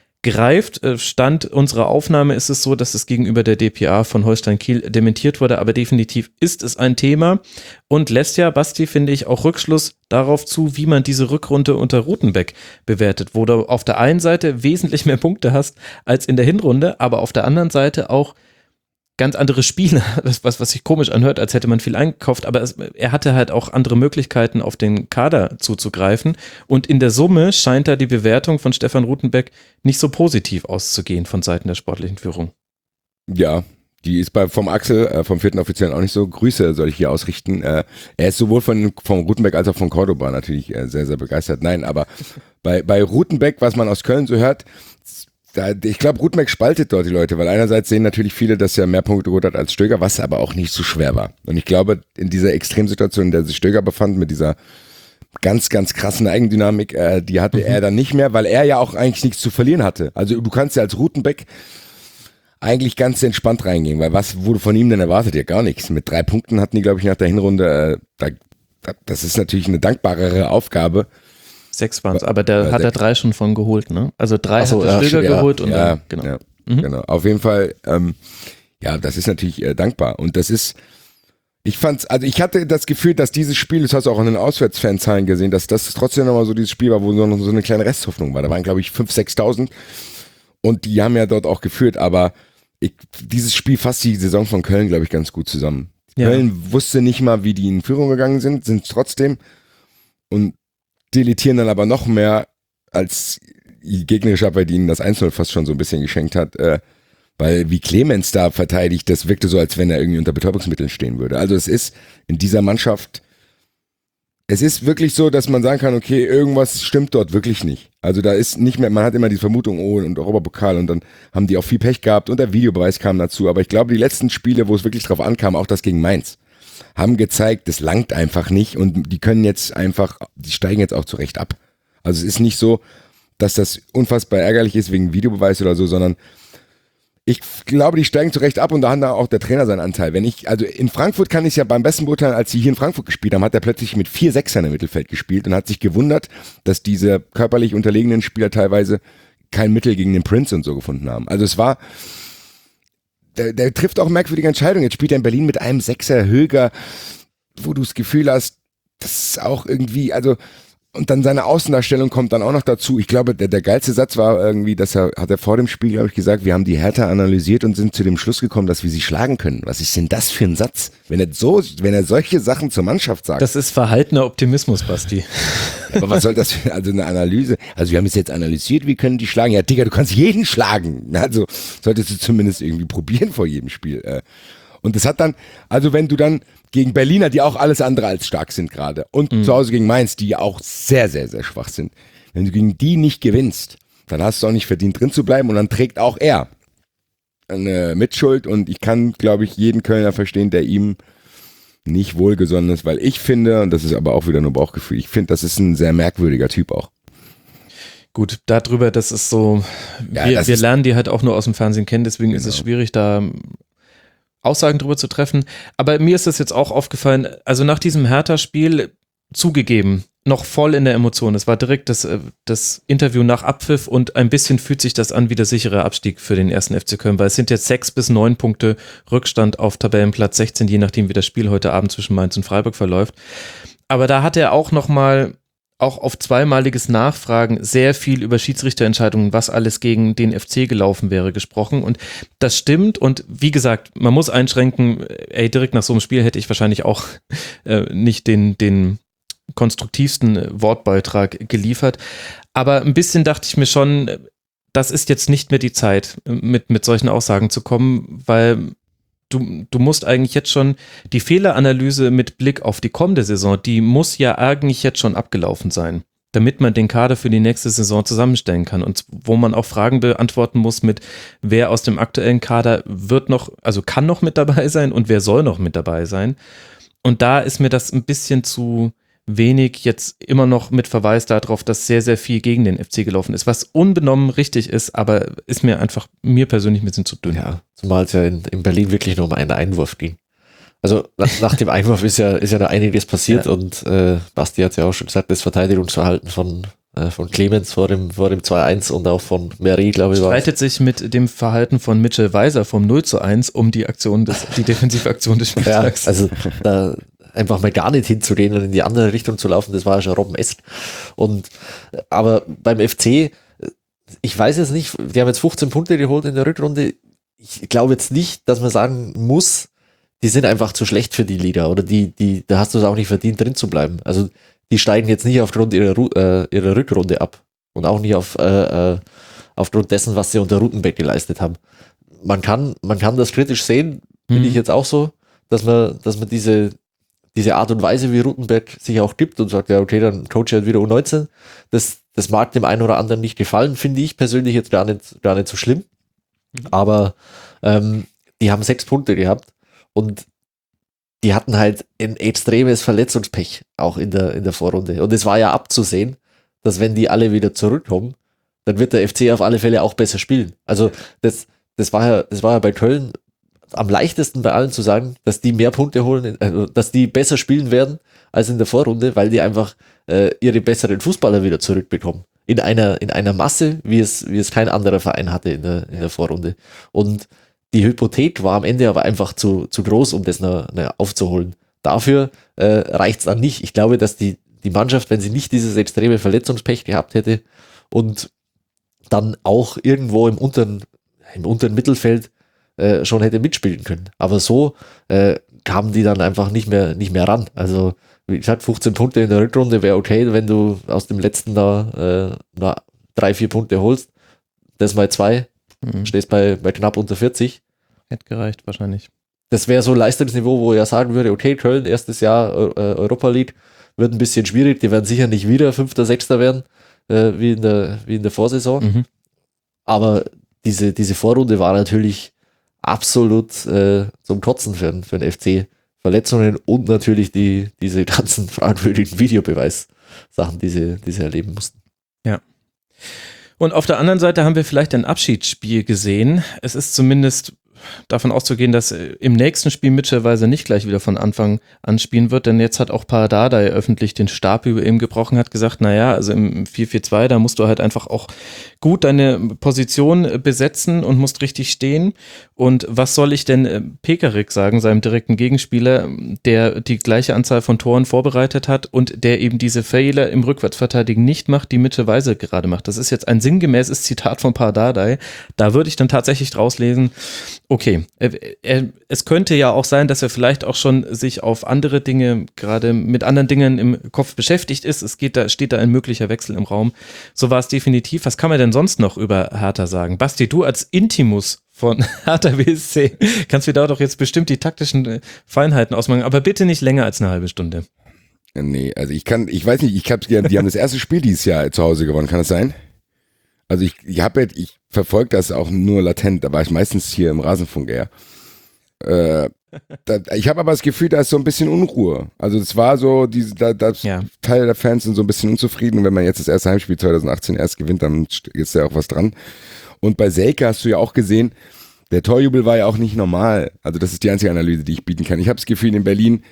Stand unserer Aufnahme ist es so, dass es gegenüber der D P A von Holstein Kiel dementiert wurde, aber definitiv ist es ein Thema und lässt ja, Basti, finde ich, auch Rückschluss darauf zu, wie man diese Rückrunde unter Rutenbeck bewertet, wo du auf der einen Seite wesentlich mehr Punkte hast als in der Hinrunde, aber auf der anderen Seite auch ganz andere Spiele, das was, was sich komisch anhört, als hätte man viel eingekauft, aber es, er hatte halt auch andere Möglichkeiten, auf den Kader zuzugreifen und in der Summe scheint da die Bewertung von Stefan Rutenbeck nicht so positiv auszugehen von Seiten der sportlichen Führung. Ja, die ist bei, vom Axel, äh, vom vierten Offiziellen auch nicht so. Grüße soll ich hier ausrichten. Äh, er ist sowohl von, von Rutenbeck als auch von Cordoba natürlich äh, sehr, sehr begeistert. Nein, aber bei, bei Rutenbeck, was man aus Köln so hört, Da, ich glaube, Rutenbeck spaltet dort die Leute, weil einerseits sehen natürlich viele, dass er mehr Punkte geholt hat als Stöger, was aber auch nicht so schwer war. Und ich glaube, in dieser Extremsituation, in der sich Stöger befand, mit dieser ganz, ganz krassen Eigendynamik, äh, die hatte mhm. er dann nicht mehr, weil er ja auch eigentlich nichts zu verlieren hatte. Also du kannst ja als Rutenbeck eigentlich ganz entspannt reingehen, weil was wurde von ihm denn erwartet? Ja, gar nichts. Mit drei Punkten hatten die, glaube ich, nach der Hinrunde, äh, da, das ist natürlich eine dankbarere Aufgabe. Sechs waren es, aber da ja, hat er drei schon von geholt, ne? Also drei so, hat der Stöger ja, geholt und ja, dann, genau. Ja, mhm. genau. Auf jeden Fall, ähm, ja, das ist natürlich äh, dankbar. Und das ist, ich fand's, also ich hatte das Gefühl, dass dieses Spiel, das hast du auch in den Auswärtsfanzahlen gesehen, dass das trotzdem nochmal so dieses Spiel war, wo so, noch so eine kleine Resthoffnung war. Da waren, glaube ich, fünftausend, sechstausend und die haben ja dort auch geführt, aber ich, dieses Spiel fasst die Saison von Köln, glaube ich, ganz gut zusammen. Ja. Köln wusste nicht mal, wie die in Führung gegangen sind, sind trotzdem und deletieren dann aber noch mehr als die gegnerische Abwehr, die ihnen das eins null fast schon so ein bisschen geschenkt hat, äh, weil wie Clemens da verteidigt, das wirkte so, als wenn er irgendwie unter Betäubungsmitteln stehen würde. Also es ist in dieser Mannschaft, es ist wirklich so, dass man sagen kann, okay, irgendwas stimmt dort wirklich nicht. Also da ist nicht mehr, man hat immer die Vermutung, oh, und Europapokal und dann haben die auch viel Pech gehabt und der Videobeweis kam dazu, aber ich glaube, die letzten Spiele, wo es wirklich drauf ankam, auch das gegen Mainz, haben gezeigt, das langt einfach nicht und die können jetzt einfach, die steigen jetzt auch zurecht ab. Also es ist nicht so, dass das unfassbar ärgerlich ist wegen Videobeweis oder so, sondern ich glaube, die steigen zurecht ab und da hat auch der Trainer seinen Anteil. Wenn ich, also in Frankfurt kann ich es ja beim besten beurteilen, als sie hier in Frankfurt gespielt haben, hat er plötzlich mit vier Sechsern im Mittelfeld gespielt und hat sich gewundert, dass diese körperlich unterlegenen Spieler teilweise kein Mittel gegen den Prince und so gefunden haben. Also es war, Der, der trifft auch merkwürdige Entscheidungen. Jetzt spielt er in Berlin mit einem Sechser Höger, wo du das Gefühl hast, das ist auch irgendwie, also Und dann seine Außendarstellung kommt dann auch noch dazu. Ich glaube, der, der geilste Satz war irgendwie, dass er, hat er vor dem Spiel, glaube ich, gesagt, wir haben die Hertha analysiert und sind zu dem Schluss gekommen, dass wir sie schlagen können. Was ist denn das für ein Satz? Wenn er so, wenn er solche Sachen zur Mannschaft sagt. Das ist verhaltener Optimismus, Basti. Aber was soll das für, also eine Analyse? Also wir haben es jetzt analysiert, wie können die schlagen? Ja, Digga, du kannst jeden schlagen. Also solltest du zumindest irgendwie probieren vor jedem Spiel. Und das hat dann, also wenn du dann gegen Berliner, die auch alles andere als stark sind gerade, und mhm. zu Hause gegen Mainz, die ja auch sehr, sehr, sehr schwach sind, wenn du gegen die nicht gewinnst, dann hast du auch nicht verdient, drin zu bleiben und dann trägt auch er eine Mitschuld und ich kann, glaube ich, jeden Kölner verstehen, der ihm nicht wohlgesonnen ist, weil ich finde, und das ist aber auch wieder nur Bauchgefühl, ich finde, das ist ein sehr merkwürdiger Typ auch. Gut, darüber, das ist so, ja, wir, das wir ist, lernen die halt auch nur aus dem Fernsehen kennen, deswegen genau. ist es schwierig, da Aussagen drüber zu treffen. Aber mir ist das jetzt auch aufgefallen, also nach diesem Hertha-Spiel zugegeben, noch voll in der Emotion. Es war direkt das, das Interview nach Abpfiff und ein bisschen fühlt sich das an wie der sichere Abstieg für den ersten F C Köln, weil es sind jetzt sechs bis neun Punkte Rückstand auf Tabellenplatz sechzehn, je nachdem wie das Spiel heute Abend zwischen Mainz und Freiburg verläuft. Aber da hat er auch nochmal auch auf zweimaliges Nachfragen sehr viel über Schiedsrichterentscheidungen, was alles gegen den F C gelaufen wäre, gesprochen. Und das stimmt. Und wie gesagt, man muss einschränken, ey, direkt nach so einem Spiel hätte ich wahrscheinlich auch äh, nicht den, den konstruktivsten Wortbeitrag geliefert. Aber ein bisschen dachte ich mir schon, das ist jetzt nicht mehr die Zeit, mit, mit solchen Aussagen zu kommen, weil Du, du musst eigentlich jetzt schon, die Fehleranalyse mit Blick auf die kommende Saison, die muss ja eigentlich jetzt schon abgelaufen sein, damit man den Kader für die nächste Saison zusammenstellen kann und wo man auch Fragen beantworten muss mit, wer aus dem aktuellen Kader wird noch, also kann noch mit dabei sein und wer soll noch mit dabei sein. Und da ist mir das ein bisschen zu wenig jetzt immer noch mit Verweis darauf, dass sehr, sehr viel gegen den F C gelaufen ist, was unbenommen richtig ist, aber ist mir einfach, mir persönlich ein bisschen zu dünn. Ja, zumal es ja in, in Berlin wirklich nur um einen Einwurf ging. Also nach, nach dem Einwurf ist ja, ist ja da einiges passiert ja. und äh, Basti hat ja auch schon gesagt, das Verteidigungsverhalten von, äh, von Clemens vor dem, vor dem zwei eins und auch von Meri, glaube ich. Streitet sich mit dem Verhalten von Mitchell Weiser vom null zu eins um die Aktion des, die defensive Aktion des Spieltags. Ja, also da einfach mal gar nicht hinzugehen und in die andere Richtung zu laufen, das war ja schon Robben-esque. Und, aber beim F C, ich weiß jetzt nicht, die haben jetzt fünfzehn Punkte geholt in der Rückrunde. Ich glaube jetzt nicht, dass man sagen muss, die sind einfach zu schlecht für die Liga oder die, die, da hast du es auch nicht verdient, drin zu bleiben. Also, die steigen jetzt nicht aufgrund ihrer, äh, ihrer Rückrunde ab und auch nicht auf, äh, äh, aufgrund dessen, was sie unter Rutenbeck geleistet haben. Man kann, man kann das kritisch sehen, mhm. finde ich jetzt auch so, dass man, dass man diese, diese Art und Weise, wie Rutenberg sich auch gibt und sagt, ja, okay, dann coache ich halt wieder U neunzehn. Das, das mag dem einen oder anderen nicht gefallen, finde ich persönlich jetzt gar nicht, gar nicht so schlimm. Mhm. Aber ähm, die haben sechs Punkte gehabt und die hatten halt ein extremes Verletzungspech auch in der, in der Vorrunde. Und es war ja abzusehen, dass wenn die alle wieder zurückkommen, dann wird der F C auf alle Fälle auch besser spielen. Also das, das war ja, das war ja bei Köln am leichtesten bei allen zu sagen, dass die mehr Punkte holen, also dass die besser spielen werden als in der Vorrunde, weil die einfach äh, ihre besseren Fußballer wieder zurückbekommen. In einer, in einer Masse, wie es, wie es kein anderer Verein hatte in der, in der Vorrunde. Und die Hypothek war am Ende aber einfach zu, zu groß, um das noch, noch aufzuholen. Dafür äh, reicht es dann nicht. Ich glaube, dass die, die Mannschaft, wenn sie nicht dieses extreme Verletzungspech gehabt hätte und dann auch irgendwo im unteren, im unteren Mittelfeld Äh, schon hätte mitspielen können. Aber so äh, kamen die dann einfach nicht mehr, nicht mehr ran. Also, wie gesagt, fünfzehn Punkte in der Rückrunde wäre okay, wenn du aus dem letzten da äh, na, drei, vier Punkte holst. Das mal zwei, mhm. stehst bei, bei knapp unter vierzig. Hätte gereicht, wahrscheinlich. Das wäre so ein Leistungsniveau, wo er sagen würde, okay, Köln, erstes Jahr äh, Europa League, wird ein bisschen schwierig, die werden sicher nicht wieder Fünfter, Sechster werden, äh, wie, in der, wie in der Vorsaison. Mhm. Aber diese, diese Vorrunde war natürlich absolut äh, zum Kotzen für, für den F C. Verletzungen und natürlich die, diese ganzen fragwürdigen Videobeweis-Sachen, die sie, die sie erleben mussten. Ja. Und auf der anderen Seite haben wir vielleicht ein Abschiedsspiel gesehen. Es ist zumindest davon auszugehen, dass im nächsten Spiel Mitchell Weiser nicht gleich wieder von Anfang an spielen wird, denn jetzt hat auch Pardadei öffentlich den Stab über ihm gebrochen, hat gesagt, naja, also im vier vier zwei, da musst du halt einfach auch gut deine Position besetzen und musst richtig stehen Und was soll ich denn äh, Pekarik sagen, seinem direkten Gegenspieler, der die gleiche Anzahl von Toren vorbereitet hat und der eben diese Fehler im Rückwärtsverteidigen nicht macht, die Mitchell Weiser gerade macht. Das ist jetzt ein sinngemäßes Zitat von Pardadei. Da würde ich dann tatsächlich draus lesen, okay, er, er, es könnte ja auch sein, dass er vielleicht auch schon sich auf andere Dinge, gerade mit anderen Dingen im Kopf beschäftigt ist. Es geht da, steht da ein möglicher Wechsel im Raum. So war es definitiv. Was kann man denn sonst noch über Hertha sagen? Basti, du als Intimus von Hertha B S C kannst mir da doch jetzt bestimmt die taktischen Feinheiten ausmachen, aber bitte nicht länger als eine halbe Stunde. Nee, also ich kann, ich weiß nicht, ich hab's, die haben das erste Spiel dieses Jahr zu Hause gewonnen, kann das sein? Also ich, ich habe jetzt, ich verfolge das auch nur latent, da war ich meistens hier im Rasenfunk eher. Äh, da, ich habe aber das Gefühl, da ist so ein bisschen Unruhe. Also es war so, diese, da, da ja. Teile der Fans sind so ein bisschen unzufrieden und wenn man jetzt das erste Heimspiel zwanzig achtzehn erst gewinnt, dann ist ja auch was dran. Und bei Selke hast du ja auch gesehen, der Torjubel war ja auch nicht normal. Also das ist die einzige Analyse, die ich bieten kann. Ich habe das Gefühl, in Berlin,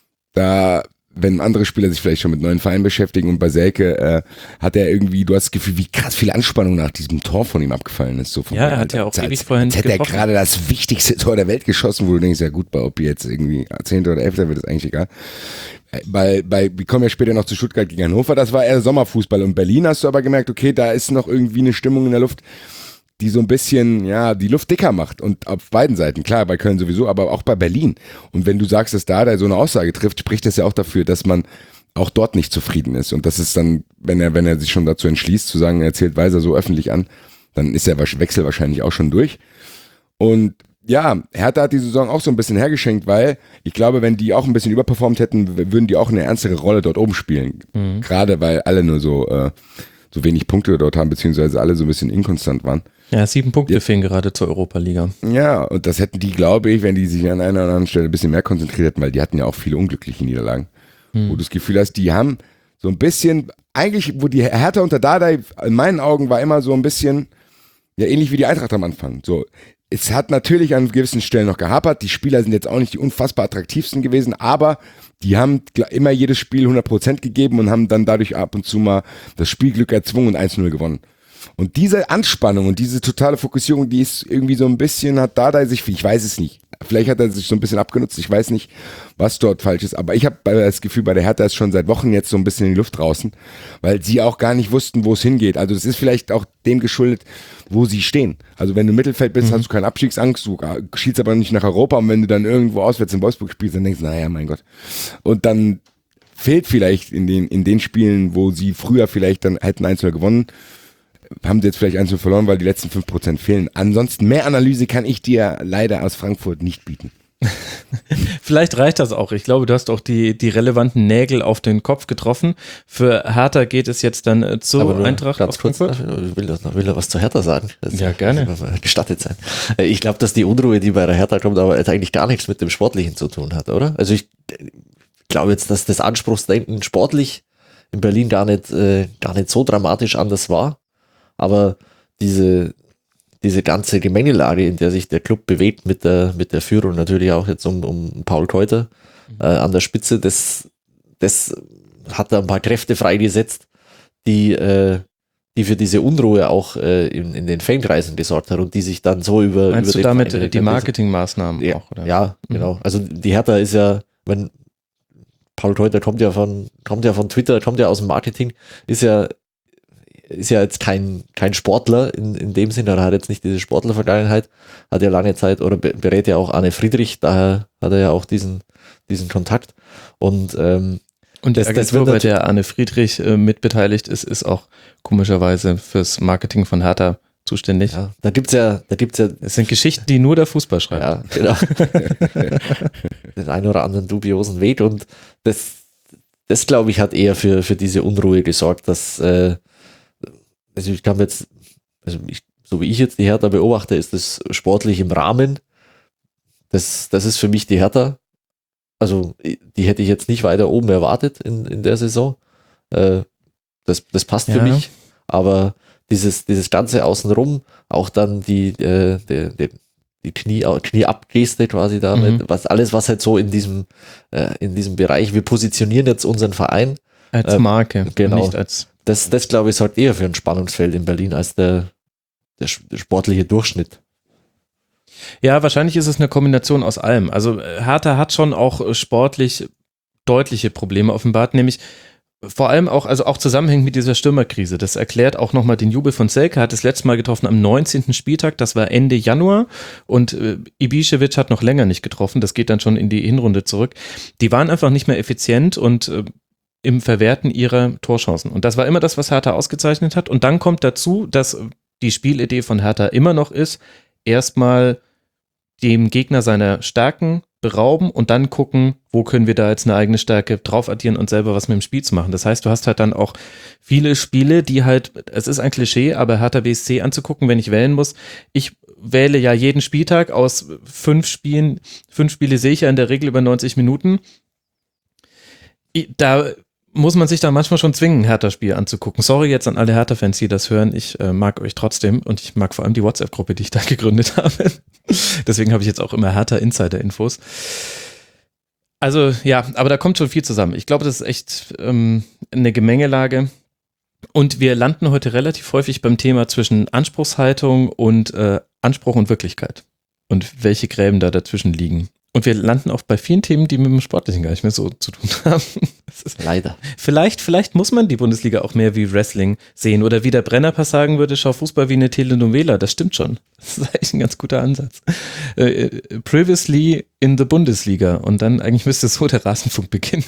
da, wenn andere Spieler sich vielleicht schon mit neuen Vereinen beschäftigen und bei Selke äh, hat er irgendwie, du hast das Gefühl, wie krass viel Anspannung nach diesem Tor von ihm abgefallen ist. So von ja, er hat ja auch ewig vorhin Jetzt hätte er gerade das wichtigste Tor der Welt geschossen, wo du denkst, ja gut, bei ob jetzt irgendwie zehnter oder elfter wird, ist eigentlich egal. Bei, bei, wir kommen ja später noch zu Stuttgart gegen Hannover, das war eher Sommerfußball. Und Berlin hast du aber gemerkt, okay, da ist noch irgendwie eine Stimmung in der Luft, die so ein bisschen, ja, die Luft dicker macht. Und auf beiden Seiten, klar, bei Köln sowieso, aber auch bei Berlin. Und wenn du sagst, dass da da so eine Aussage trifft, spricht das ja auch dafür, dass man auch dort nicht zufrieden ist. Und das ist dann, wenn er, wenn er sich schon dazu entschließt, zu sagen, er zählt Weiser so öffentlich an, dann ist der Wechsel wahrscheinlich auch schon durch. Und ja, Hertha hat die Saison auch so ein bisschen hergeschenkt, weil ich glaube, wenn die auch ein bisschen überperformt hätten, würden die auch eine ernstere Rolle dort oben spielen. Mhm. Gerade weil alle nur so, äh, so wenig Punkte dort haben, beziehungsweise alle so ein bisschen inkonstant waren. Ja, sieben Punkte ja. fehlen gerade zur Europa-Liga. Ja, und das hätten die, glaube ich, wenn die sich an einer oder anderen Stelle ein bisschen mehr konzentriert hätten, weil die hatten ja auch viele unglückliche Niederlagen. Mhm. Wo du das Gefühl hast, die haben so ein bisschen, eigentlich, wo die Hertha unter Dardai in meinen Augen war immer so ein bisschen, ja, ähnlich wie die Eintracht am Anfang. So, es hat natürlich an gewissen Stellen noch gehapert. Die Spieler sind jetzt auch nicht die unfassbar attraktivsten gewesen, aber die haben immer jedes Spiel hundert Prozent gegeben und haben dann dadurch ab und zu mal das Spielglück erzwungen und eins null gewonnen. Und diese Anspannung und diese totale Fokussierung, die ist irgendwie so ein bisschen, hat Dardai sich, ich weiß es nicht, vielleicht hat er sich so ein bisschen abgenutzt, ich weiß nicht, was dort falsch ist, aber ich habe das Gefühl, bei der Hertha ist schon seit Wochen jetzt so ein bisschen in die Luft draußen, weil sie auch gar nicht wussten, wo es hingeht. Also das ist vielleicht auch dem geschuldet, wo sie stehen. Also wenn du im Mittelfeld bist, mhm. hast du keine Abstiegsangst, du schielst aber nicht nach Europa und wenn du dann irgendwo auswärts in Wolfsburg spielst, dann denkst du, naja, mein Gott. Und dann fehlt vielleicht in den, in den Spielen, wo sie früher vielleicht dann hätten eins null gewonnen, haben sie jetzt vielleicht eins null verloren, weil die letzten fünf Prozent fehlen. Ansonsten mehr Analyse kann ich dir leider aus Frankfurt nicht bieten. Vielleicht reicht das auch. Ich glaube, du hast auch die, die relevanten Nägel auf den Kopf getroffen. Für Hertha geht es jetzt dann äh, zu Aber Eintracht. Ganz kurz, ich will, das, will da was zu Hertha sagen. Das ja, gerne. Gestattet sein. Ich glaube, dass die Unruhe, die bei der Hertha kommt, aber jetzt eigentlich gar nichts mit dem Sportlichen zu tun hat, oder? Also ich glaube jetzt, dass das Anspruchsdenken sportlich in Berlin gar nicht, äh, gar nicht so dramatisch anders war. Aber diese, diese ganze Gemengelage, in der sich der Club bewegt mit der, mit der Führung, natürlich auch jetzt um, um Paul Keuter äh, an der Spitze, das, das hat da ein paar Kräfte freigesetzt, die, äh, die für diese Unruhe auch äh, in, in den Fankreisen gesorgt hat und die sich dann so über... Meinst über du damit Verein, die Marketingmaßnahmen ja, auch? Oder? Ja, mhm. genau. Also die Hertha ist ja, wenn Paul Keuter kommt ja von, kommt ja von Twitter, kommt ja aus dem Marketing, ist ja ist ja jetzt kein, kein Sportler in, in dem Sinne, oder hat jetzt nicht diese Sportlervergangenheit, hat ja lange Zeit, oder berät ja auch Arne Friedrich, daher hat er ja auch diesen, diesen Kontakt. Und, ähm, und der das, Agentur, das bei der Arne Friedrich äh, mitbeteiligt ist, ist auch komischerweise fürs Marketing von Hertha zuständig. Ja, da gibt's ja, da gibt's ja. Es sind Geschichten, die nur der Fußball schreibt. Ja, genau. Den einen oder anderen dubiosen Weg, und das, das glaube ich, hat eher für, für diese Unruhe gesorgt, dass, äh, also ich kann jetzt, also ich, so wie ich jetzt die Hertha beobachte, ist das sportlich im Rahmen. Das, das ist für mich die Hertha. Also die hätte ich jetzt nicht weiter oben erwartet in, in der Saison. Äh, das, das passt für ja. mich. Aber dieses, dieses ganze Außenrum, auch dann die, äh, die, die, die Knie, Knie-Ab-Geste quasi damit, mhm. was alles, was halt so in diesem, äh, in diesem Bereich, wir positionieren jetzt unseren Verein. Als Marke, äh, genau. nicht als... Das, das glaube ich, sorgt eher für ein Spannungsfeld in Berlin als der, der, der sportliche Durchschnitt. Ja, wahrscheinlich ist es eine Kombination aus allem. Also Hertha hat schon auch sportlich deutliche Probleme offenbart, nämlich vor allem auch, also auch zusammenhängend mit dieser Stürmerkrise. Das erklärt auch nochmal den Jubel von Selke, hat das letzte Mal getroffen am neunzehnten Spieltag, das war Ende Januar und äh, Ibišević hat noch länger nicht getroffen, das geht dann schon in die Hinrunde zurück. Die waren einfach nicht mehr effizient und äh, im Verwerten ihrer Torchancen. Und das war immer das, was Hertha ausgezeichnet hat. Und dann kommt dazu, dass die Spielidee von Hertha immer noch ist, erstmal dem Gegner seiner Stärken berauben und dann gucken, wo können wir da jetzt eine eigene Stärke drauf addieren und selber was mit dem Spiel zu machen. Das heißt, du hast halt dann auch viele Spiele, die halt, es ist ein Klischee, aber Hertha B S C anzugucken, wenn ich wählen muss. Ich wähle ja jeden Spieltag aus fünf Spielen, fünf Spiele sehe ich ja in der Regel über neunzig Minuten. Da muss man sich dann manchmal schon zwingen, ein Hertha-Spiel anzugucken. Sorry jetzt an alle Hertha-Fans, die das hören. Ich äh, mag euch trotzdem und ich mag vor allem die WhatsApp-Gruppe, die ich da gegründet habe. Deswegen habe ich jetzt auch immer Hertha-Insider-Infos. Also ja, aber da kommt schon viel zusammen. Ich glaube, das ist echt ähm, eine Gemengelage. Und wir landen heute relativ häufig beim Thema zwischen Anspruchshaltung und äh, Anspruch und Wirklichkeit. Und welche Gräben da dazwischen liegen. Und wir landen auch bei vielen Themen, die mit dem Sportlichen gar nicht mehr so zu tun haben. Das ist Leider. Vielleicht, vielleicht muss man die Bundesliga auch mehr wie Wrestling sehen. Oder wie der Brennerpass sagen würde, schau Fußball wie eine Telenovela. Das stimmt schon. Das ist eigentlich ein ganz guter Ansatz. Äh, previously in the Bundesliga. Und dann eigentlich müsste so der Rasenfunk beginnen.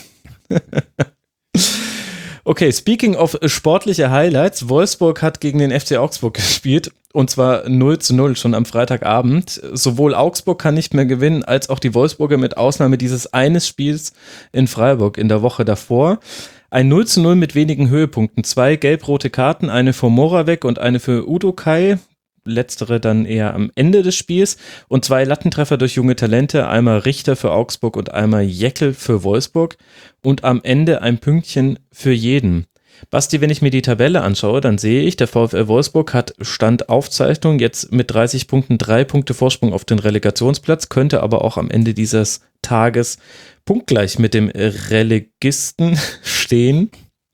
Okay, speaking of sportliche Highlights. Wolfsburg hat gegen den F C Augsburg gespielt. Und zwar null zu null schon am Freitagabend. Sowohl Augsburg kann nicht mehr gewinnen, als auch die Wolfsburger mit Ausnahme dieses eines Spiels in Freiburg in der Woche davor. Ein null zu null mit wenigen Höhepunkten. Zwei gelb-rote Karten, eine für Moravec und eine für Udokai. Letztere dann eher am Ende des Spiels. Und zwei Lattentreffer durch junge Talente. Einmal Richter für Augsburg und einmal Jäckel für Wolfsburg. Und am Ende ein Pünktchen für jeden. Basti, wenn ich mir die Tabelle anschaue, dann sehe ich, der VfL Wolfsburg hat Stand Aufzeichnung jetzt mit dreißig Punkten drei Punkte Vorsprung auf den Relegationsplatz, könnte aber auch am Ende dieses Tages punktgleich mit dem Relegisten stehen.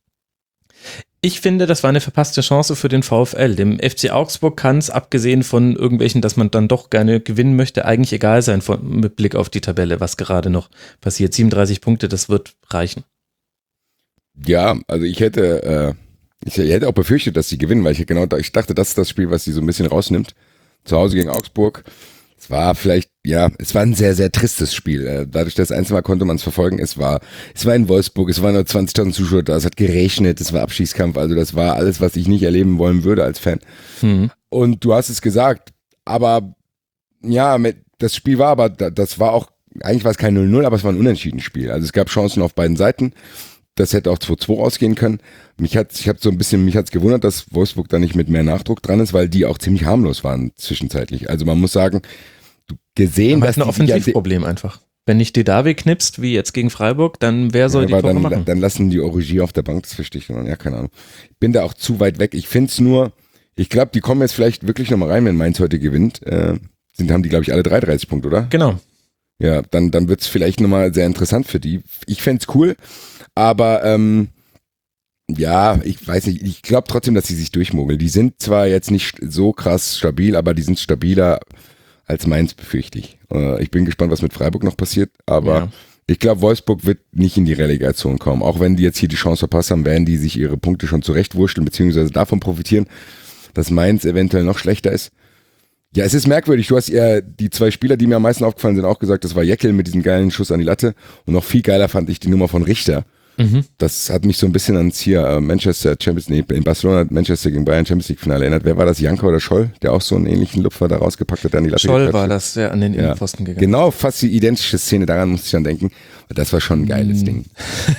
Ich finde, das war eine verpasste Chance für den VfL. Dem F C Augsburg kann es, abgesehen von irgendwelchen, dass man dann doch gerne gewinnen möchte, eigentlich egal sein von, mit Blick auf die Tabelle, was gerade noch passiert. siebenunddreißig Punkte, das wird reichen. Ja, also ich hätte, äh, ich hätte auch befürchtet, dass sie gewinnen, weil ich genau, ich dachte, das ist das Spiel, was sie so ein bisschen rausnimmt. Zu Hause gegen Augsburg. Es war vielleicht, ja, es war ein sehr, sehr tristes Spiel. Dadurch, dass einmal konnte man es verfolgen. Es war, es war in Wolfsburg, es waren nur zwanzigtausend Zuschauer da, es hat geregnet, es war Abstiegskampf, also das war alles, was ich nicht erleben wollen würde als Fan. Mhm. Und du hast es gesagt, aber ja, das Spiel war aber, das war auch, eigentlich war es kein null null, aber es war ein unentschiedenes Spiel. Also es gab Chancen auf beiden Seiten. Das hätte auch zwei zwei ausgehen können. Mich hat, ich habe so ein bisschen, mich hat's gewundert, dass Wolfsburg da nicht mit mehr Nachdruck dran ist, weil die auch ziemlich harmlos waren zwischenzeitlich. Also man muss sagen, du gesehen, dass das ist ein Offensivproblem einfach. Wenn nicht Didavi knipst, wie jetzt gegen Freiburg, dann wer soll ja, die Tore dann, machen? Dann lassen die Orugier auf der Bank, das verstehe ich dann. Ja, keine Ahnung. Ich bin da auch zu weit weg. Ich finde es nur, ich glaube, die kommen jetzt vielleicht wirklich nochmal rein, wenn Mainz heute gewinnt. Äh, sind, haben die, glaube ich, alle dreiunddreißig Punkte, oder? Genau. Ja, dann, dann wird es vielleicht nochmal sehr interessant für die. Ich fände es cool. Aber ähm, ja, ich weiß nicht, ich glaube trotzdem, dass sie sich durchmogeln. Die sind zwar jetzt nicht so krass stabil, aber die sind stabiler als Mainz, befürchte ich. Äh, ich bin gespannt, was mit Freiburg noch passiert, aber ja. Ich glaube, Wolfsburg wird nicht in die Relegation kommen. Auch wenn die jetzt hier die Chance verpasst haben, werden die sich ihre Punkte schon zurechtwurschteln, beziehungsweise davon profitieren, dass Mainz eventuell noch schlechter ist. Ja, es ist merkwürdig. Du hast ja die zwei Spieler, die mir am meisten aufgefallen sind, auch gesagt, das war Jäckel mit diesem geilen Schuss an die Latte. Und noch viel geiler fand ich die Nummer von Richter. Mhm. Das hat mich so ein bisschen ans hier äh, Manchester Champions League, in Barcelona Manchester gegen Bayern Champions League Finale erinnert. Wer war das, Janka oder Scholl, der auch so einen ähnlichen Lupfer da rausgepackt hat, der an die Latte Scholl geklatscht. War das, der an den ja. Innenpfosten gegangen. Genau, fast die identische Szene, daran musste ich dann denken. Das war schon ein geiles mm. Ding.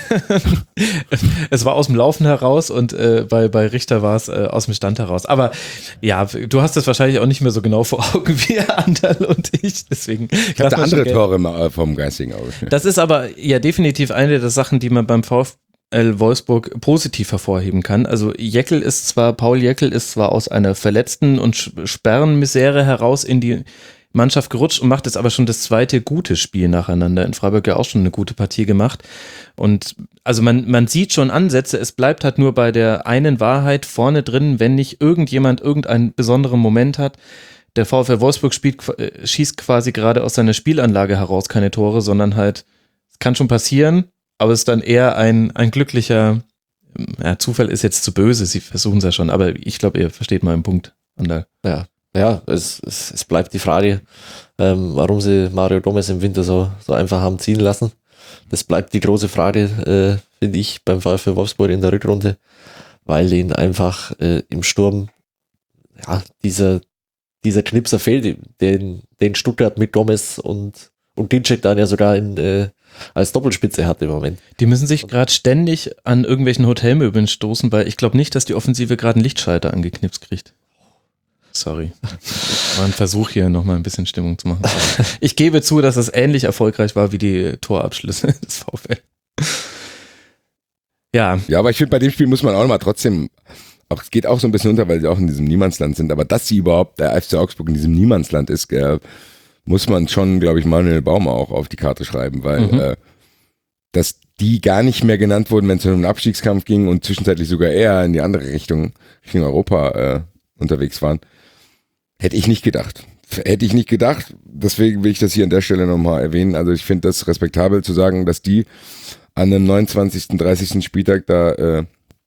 Es war aus dem Laufen heraus und äh, bei, bei Richter war es äh, aus dem Stand heraus. Aber ja, du hast das wahrscheinlich auch nicht mehr so genau vor Augen wie Anderl und ich. Deswegen ich hatte andere Tore im, vom geistigen Auge. Das ist aber ja definitiv eine der Sachen, die man beim VfL Wolfsburg positiv hervorheben kann. Also Jäckel ist zwar, Paul Jäckel ist zwar aus einer verletzten und Sperrenmisere heraus in die Mannschaft gerutscht und macht jetzt aber schon das zweite gute Spiel nacheinander. In Freiburg ja auch schon eine gute Partie gemacht. Und also man, man sieht schon Ansätze, es bleibt halt nur bei der einen Wahrheit vorne drin, wenn nicht irgendjemand irgendeinen besonderen Moment hat, der VfL Wolfsburg spielt, schießt quasi gerade aus seiner Spielanlage heraus keine Tore, sondern halt, es kann schon passieren, aber es ist dann eher ein, ein glücklicher, ja, Zufall ist jetzt zu böse, sie versuchen es ja schon, aber ich glaube, ihr versteht meinen Punkt. Ander. Ja, ja es, es, es bleibt die Frage, ähm, warum sie Mario Gomez im Winter so, so einfach haben ziehen lassen. Das bleibt die große Frage, äh, finde ich, beim VfL Wolfsburg in der Rückrunde, weil ihnen einfach äh, im Sturm ja, dieser, dieser Knipser fehlt, den, den Stuttgart mit Gomez und, und Ginczek dann ja sogar in, äh, als Doppelspitze hat im Moment. Die müssen sich gerade ständig an irgendwelchen Hotelmöbeln stoßen, weil ich glaube nicht, dass die Offensive gerade einen Lichtschalter angeknipst kriegt. Sorry. War ein Versuch hier nochmal ein bisschen Stimmung zu machen. Ich gebe zu, dass es ähnlich erfolgreich war wie die Torabschlüsse des VfL. Ja. Ja, aber ich finde, bei dem Spiel muss man auch nochmal trotzdem, auch, es geht auch so ein bisschen unter, weil sie auch in diesem Niemandsland sind, aber dass sie überhaupt, der F C Augsburg in diesem Niemandsland ist, äh, muss man schon, glaube ich, Manuel Baum auch auf die Karte schreiben, weil mhm. äh, dass die gar nicht mehr genannt wurden, wenn es um den Abstiegskampf ging und zwischenzeitlich sogar eher in die andere Richtung, Richtung Europa äh, unterwegs waren. Hätte ich nicht gedacht. Hätte ich nicht gedacht. Deswegen will ich das hier an der Stelle nochmal erwähnen. Also ich finde das respektabel zu sagen, dass die an dem neunundzwanzigsten, dreißigsten Spieltag da äh,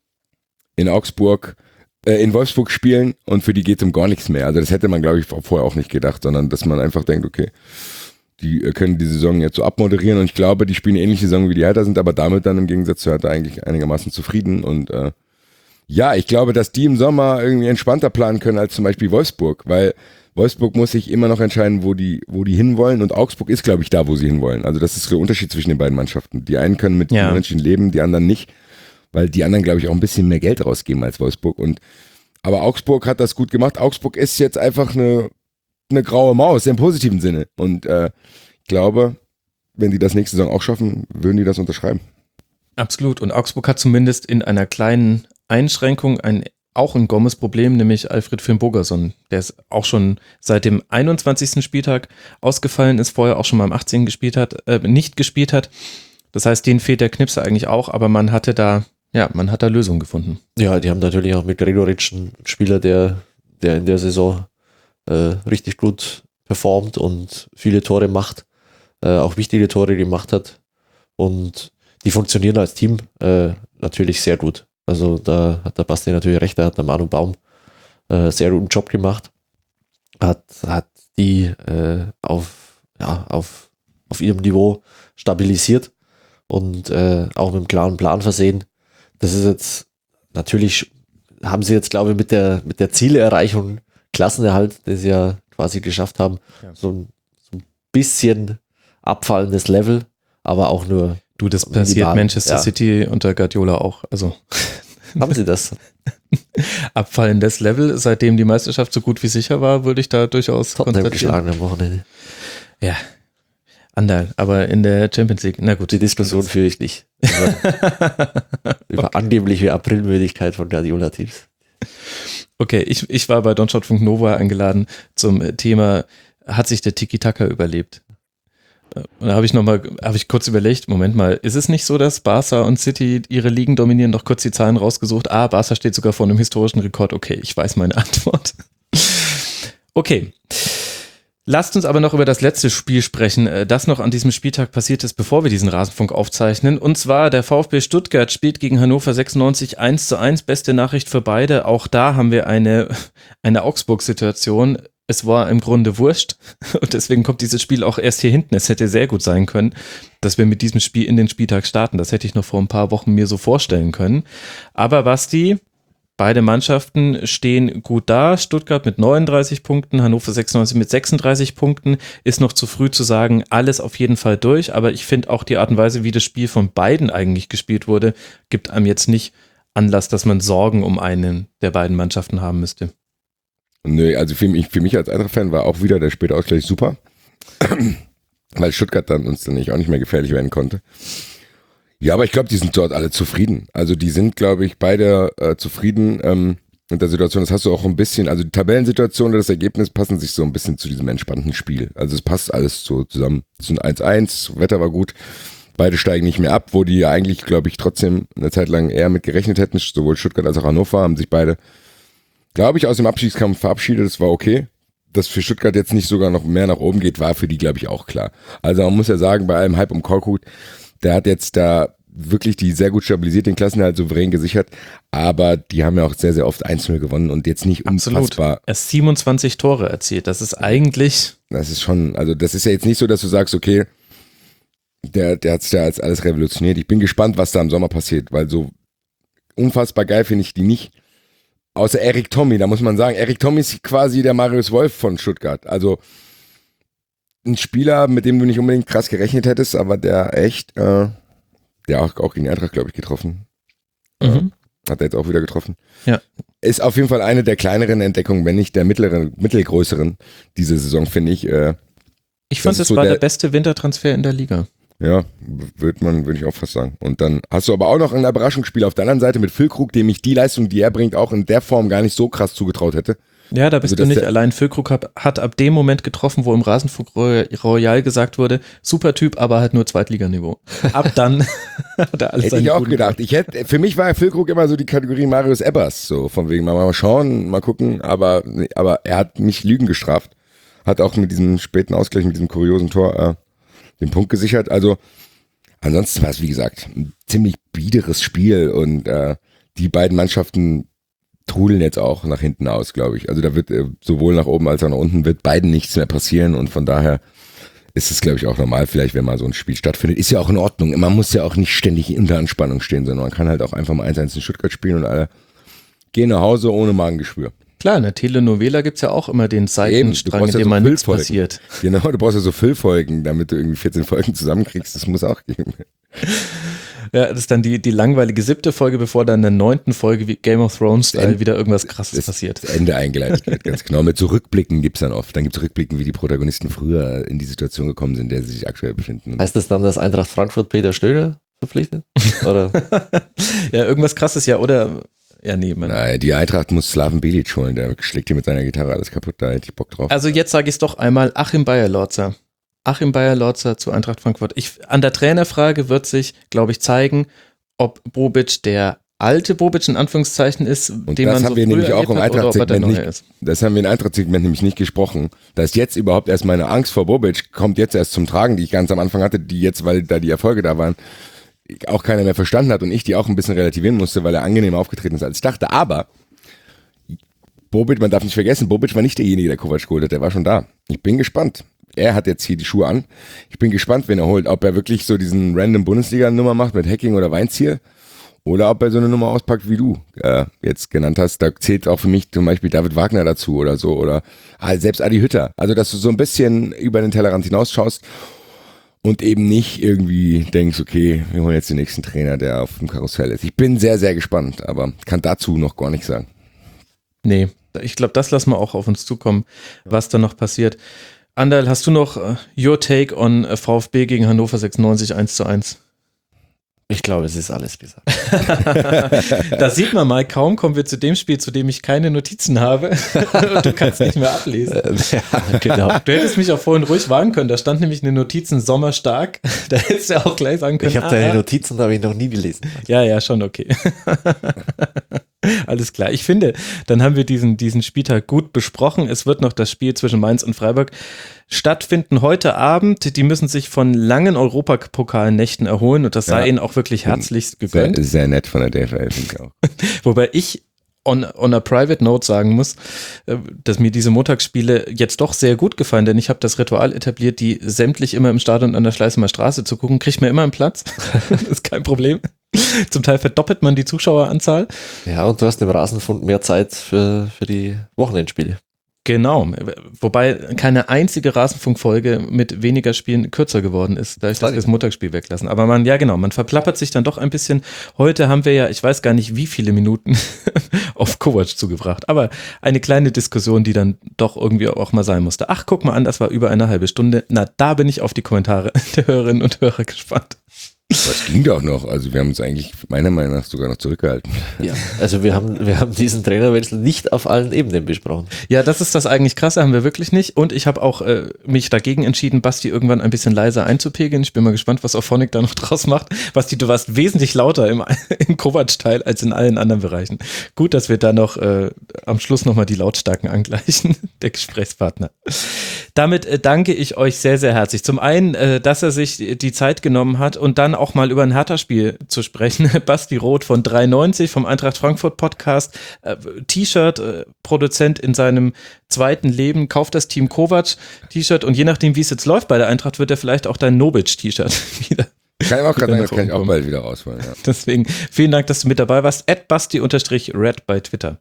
in Augsburg, äh, in Wolfsburg spielen und für die geht es um gar nichts mehr. Also das hätte man, glaube ich, vorher auch nicht gedacht, sondern dass man einfach denkt, okay, die äh, können die Saison jetzt so abmoderieren und ich glaube, die spielen eine ähnliche Saison wie die Hertha, sind aber damit dann im Gegensatz zu Hertha eigentlich einigermaßen zufrieden und äh, ja, ich glaube, dass die im Sommer irgendwie entspannter planen können als zum Beispiel Wolfsburg, weil Wolfsburg muss sich immer noch entscheiden, wo die, wo die hinwollen und Augsburg ist, glaube ich, da, wo sie hinwollen. Also das ist der Unterschied zwischen den beiden Mannschaften. Die einen können mit ja. Menschen leben, die anderen nicht, weil die anderen, glaube ich, auch ein bisschen mehr Geld rausgeben als Wolfsburg. Und aber Augsburg hat das gut gemacht. Augsburg ist jetzt einfach eine, eine graue Maus im positiven Sinne. Und äh, ich glaube, wenn die das nächste Saison auch schaffen, würden die das unterschreiben. Absolut. Und Augsburg hat zumindest in einer kleinen Einschränkung ein, auch ein Gomez-Problem, nämlich Alfred Finn-Bogerson, der ist auch schon seit dem einundzwanzigsten Spieltag ausgefallen ist, vorher auch schon mal am achtzehnten gespielt hat, äh, nicht gespielt hat. Das heißt, denen fehlt der Knipser eigentlich auch, aber man hatte da, ja, man hat da Lösungen gefunden. Ja, die haben natürlich auch mit Gregoritsch einen Spieler, der, der in der Saison äh, richtig gut performt und viele Tore macht, äh, auch wichtige Tore gemacht hat und die funktionieren als Team äh, natürlich sehr gut. Also da hat der Basti natürlich recht, da hat der Manu Baum äh, sehr guten Job gemacht, hat, hat die äh, auf, ja, auf, auf ihrem Niveau stabilisiert und äh, auch mit einem klaren Plan versehen. Das ist jetzt, natürlich haben sie jetzt, glaube ich, mit der, mit der Zielerreichung, Klassenerhalt, den sie ja quasi geschafft haben, ja. so, ein, so ein bisschen abfallendes Level, aber auch nur Du, das passiert Manchester ja. City unter Guardiola auch. Also haben sie das? Abfallendes Level, seitdem die Meisterschaft so gut wie sicher war, würde ich da durchaus Tottenham geschlagen am Wochenende. Ja, Anderl, aber in der Champions League, na gut. Die Diskussion führe ich nicht. Über, über okay. angebliche Aprilmüdigkeit von Guardiola-Teams. Okay, ich, ich war bei Donschot.Funk Nova eingeladen zum Thema, hat sich der Tiki-Taka überlebt? Und da habe ich nochmal, habe ich kurz überlegt, Moment mal, ist es nicht so, dass Barca und City ihre Ligen dominieren? Noch kurz die Zahlen rausgesucht. Ah, Barca steht sogar vor einem historischen Rekord. Okay, ich weiß meine Antwort. Okay. Lasst uns aber noch über das letzte Spiel sprechen, das noch an diesem Spieltag passiert ist, bevor wir diesen Rasenfunk aufzeichnen. Und zwar der VfB Stuttgart spielt gegen Hannover sechsundneunzig eins zu eins. Beste Nachricht für beide. Auch da haben wir eine, eine Augsburg-Situation. Es war im Grunde wurscht und deswegen kommt dieses Spiel auch erst hier hinten. Es hätte sehr gut sein können, dass wir mit diesem Spiel in den Spieltag starten. Das hätte ich noch vor ein paar Wochen mir so vorstellen können. Aber Basti, beide Mannschaften stehen gut da. Stuttgart mit neununddreißig Punkten, Hannover sechsundneunzig mit sechsunddreißig Punkten. Ist noch zu früh zu sagen, alles auf jeden Fall durch. Aber ich finde auch die Art und Weise, wie das Spiel von beiden eigentlich gespielt wurde, gibt einem jetzt nicht Anlass, dass man Sorgen um einen der beiden Mannschaften haben müsste. Nö, also für mich, für mich als Eintracht-Fan war auch wieder der Spätausgleich super, weil Stuttgart dann uns dann nicht, auch nicht mehr gefährlich werden konnte. Ja, aber ich glaube, die sind dort alle zufrieden. Also die sind, glaube ich, beide äh, zufrieden ähm, mit der Situation. Das hast du auch ein bisschen, also die Tabellensituation und das Ergebnis passen sich so ein bisschen zu diesem entspannten Spiel. Also es passt alles so zusammen. Es ist ein eins eins, Wetter war gut, beide steigen nicht mehr ab, wo die ja eigentlich, glaube ich, trotzdem eine Zeit lang eher mit gerechnet hätten. Sowohl Stuttgart als auch Hannover haben sich beide, glaube ich, aus dem Abstiegskampf verabschiedet. Das war okay. dass für Stuttgart jetzt nicht sogar noch mehr nach oben geht, war für die, glaube ich, auch klar. Also man muss ja sagen, bei allem Hype um Korkut, der hat jetzt da wirklich die sehr gut stabilisiert, den Klassenerhalt souverän gesichert, aber die haben ja auch sehr, sehr oft eins null gewonnen und jetzt nicht Absolut. unfassbar. Er hat siebenundzwanzig Tore erzielt, das ist eigentlich... Das ist schon, also das ist ja jetzt nicht so, dass du sagst, okay, der, der hat es ja als alles revolutioniert. Ich bin gespannt, was da im Sommer passiert, weil so unfassbar geil finde ich die nicht. Außer Erik Tommy, da muss man sagen, Erik Tommy ist quasi der Marius Wolf von Stuttgart. Also ein Spieler, mit dem du nicht unbedingt krass gerechnet hättest, aber der echt, äh, der auch, auch gegen Eintracht, glaube ich, getroffen. Mhm. Äh, hat er jetzt auch wieder getroffen. Ja. Ist auf jeden Fall eine der kleineren Entdeckungen, wenn nicht der mittleren, mittelgrößeren diese Saison, finde ich. Äh, ich fand, es so war der, der beste Wintertransfer in der Liga. Ja, würde man, würde ich auch fast sagen. Und dann hast du aber auch noch ein Überraschungsspiel auf der anderen Seite mit Füllkrug, dem ich die Leistung, die er bringt, auch in der Form gar nicht so krass zugetraut hätte. Ja, da bist also, du nicht allein. Füllkrug hat, hat ab dem Moment getroffen, wo im Rasenfunk Royal gesagt wurde, super Typ, aber halt nur Zweitliganiveau. Ab dann hat er alles. Hätte ich auch gedacht. Ich hätte, für mich war Füllkrug immer so die Kategorie Marius Ebbers, so von wegen mal, mal schauen, mal gucken, aber, aber er hat mich Lügen gestraft. Hat auch mit diesem späten Ausgleich, mit diesem kuriosen Tor, äh, den Punkt gesichert. Also ansonsten war es, wie gesagt, ein ziemlich biederes Spiel und äh, die beiden Mannschaften trudeln jetzt auch nach hinten aus, glaube ich. Also da wird äh, sowohl nach oben als auch nach unten wird beiden nichts mehr passieren und von daher ist es, glaube ich, auch normal vielleicht, wenn mal so ein Spiel stattfindet. Ist ja auch in Ordnung. Man muss ja auch nicht ständig unter Anspannung stehen, sondern man kann halt auch einfach mal eins eins in Stuttgart spielen und alle gehen nach Hause ohne Magengeschwür. Klar, in der Telenovela gibt es ja auch immer den Seitenstrang, in dem ja so mal nichts passiert. Genau, du brauchst ja so Füllfolgen, damit du irgendwie vierzehn Folgen zusammenkriegst. Das muss auch geben. Ja, das ist dann die, die langweilige siebte Folge, bevor dann in der neunten Folge wie Game of Thrones End, wieder irgendwas Krasses das, passiert. Das Ende eingeleitet wird, ganz genau. Mit so Rückblicken gibt es dann oft. Dann gibt es Rückblicken, wie die Protagonisten früher in die Situation gekommen sind, in der sie sich aktuell befinden. Heißt das dann, dass Eintracht Frankfurt Peter Stöger verpflichtet? Oder? Ja, irgendwas Krasses, ja, oder... Ja, nee, man. Nein, die Eintracht muss Slaven Bilic holen, der schlägt hier mit seiner Gitarre alles kaputt, da hätte ich Bock drauf. Also jetzt sage ich es doch einmal, Achim Beyer-Lorzer. Achim Beyer-Lorzer zu Eintracht Frankfurt. Ich, an der Trainerfrage wird sich, glaube ich, zeigen, ob Bobic der alte Bobic in Anführungszeichen ist, und den das man haben so wir nämlich auch im Eintracht-Segment nicht, ist. Das haben wir im Eintracht-Segment nämlich nicht gesprochen. Da ist jetzt überhaupt erst meine Angst vor Bobic, kommt jetzt erst zum Tragen, die ich ganz am Anfang hatte, die jetzt, weil da die Erfolge da waren, auch keiner mehr verstanden hat und ich die auch ein bisschen relativieren musste, weil er angenehmer aufgetreten ist, als ich dachte. Aber Bobic, man darf nicht vergessen, Bobic war nicht derjenige, der Kovac geholt hat, der war schon da. Ich bin gespannt. Er hat jetzt hier die Schuhe an. Ich bin gespannt, wen er holt. Ob er wirklich so diesen random Bundesliga-Nummer macht mit Hacking oder Weinziel oder ob er so eine Nummer auspackt, wie du äh, jetzt genannt hast. Da zählt auch für mich zum Beispiel David Wagner dazu oder so oder ah, selbst Adi Hütter. Also, dass du so ein bisschen über den Tellerrand hinausschaust und eben nicht irgendwie denkst, okay, wir holen jetzt den nächsten Trainer, der auf dem Karussell ist. Ich bin sehr, sehr gespannt, aber kann dazu noch gar nichts sagen. Nee, ich glaube, das lassen wir auch auf uns zukommen, was da noch passiert. Anderl, hast du noch uh, your take on uh, VfB gegen Hannover sechsundneunzig eins zu eins? Ich glaube, es ist alles gesagt. Da sieht man mal, kaum kommen wir zu dem Spiel, zu dem ich keine Notizen habe und du kannst nicht mehr ablesen. Ja, genau. Du hättest mich auch vorhin ruhig warnen können, da stand nämlich eine Notizen sommerstark, da hättest du auch gleich sagen können. Ich habe ah, deine ja. Notizen, habe ich noch nie gelesen. Ja, ja, schon okay. Alles klar. Ich finde, dann haben wir diesen, diesen Spieltag gut besprochen. Es wird noch das Spiel zwischen Mainz und Freiburg stattfinden heute Abend. Die müssen sich von langen Europapokalnächten erholen und das sei ja. ihnen auch wirklich herzlichst gegönnt. Sehr, sehr nett von der D F L, finde ich auch. Wobei ich on, on a private note sagen muss, dass mir diese Montagsspiele jetzt doch sehr gut gefallen, denn ich habe das Ritual etabliert, die sämtlich immer im Stadion an der Schleißheimer Straße zu gucken. Kriegt mir immer einen Platz. Das ist kein Problem. Zum Teil verdoppelt man die Zuschaueranzahl. Ja, und du hast im Rasenfunk mehr Zeit für, für die Wochenendspiele. Genau, wobei keine einzige Rasenfunkfolge mit weniger Spielen kürzer geworden ist, da ich das, das Montagsspiel weglassen. Aber man, ja genau, man verplappert sich dann doch ein bisschen. Heute haben wir ja, ich weiß gar nicht wie viele Minuten auf Kovac zugebracht, aber eine kleine Diskussion, die dann doch irgendwie auch mal sein musste. Ach, guck mal an, das war über eine halbe Stunde. Na, da bin ich auf die Kommentare der Hörerinnen und Hörer gespannt. Das ging doch noch. Also wir haben uns eigentlich meiner Meinung nach sogar noch zurückgehalten. Ja, also wir haben, wir haben diesen Trainerwechsel nicht auf allen Ebenen besprochen. Ja, das ist das eigentlich Krasse, haben wir wirklich nicht. Und ich habe auch äh, mich dagegen entschieden, Basti irgendwann ein bisschen leiser einzupegeln. Ich bin mal gespannt, was Auphonic da noch draus macht. Basti, du warst wesentlich lauter im, im Kovac-Teil als in allen anderen Bereichen. Gut, dass wir da noch äh, am Schluss nochmal die Lautstärken angleichen, der Gesprächspartner. Damit äh, danke ich euch sehr, sehr herzlich. Zum einen, äh, dass er sich die Zeit genommen hat und dann auch mal über ein Hertha-Spiel zu sprechen. Basti Roth von drei neunzig vom Eintracht Frankfurt Podcast, äh, T-Shirt-Produzent äh, in seinem zweiten Leben, kauft das Team Kovac T-Shirt und je nachdem, wie es jetzt läuft bei der Eintracht, wird er vielleicht auch dein Nobic-T-Shirt wieder. Kann ich auch gerade sagen, das kann ich auch bald wieder rausholen. Ja. Deswegen vielen Dank, dass du mit dabei warst. at Basti-Red bei Twitter.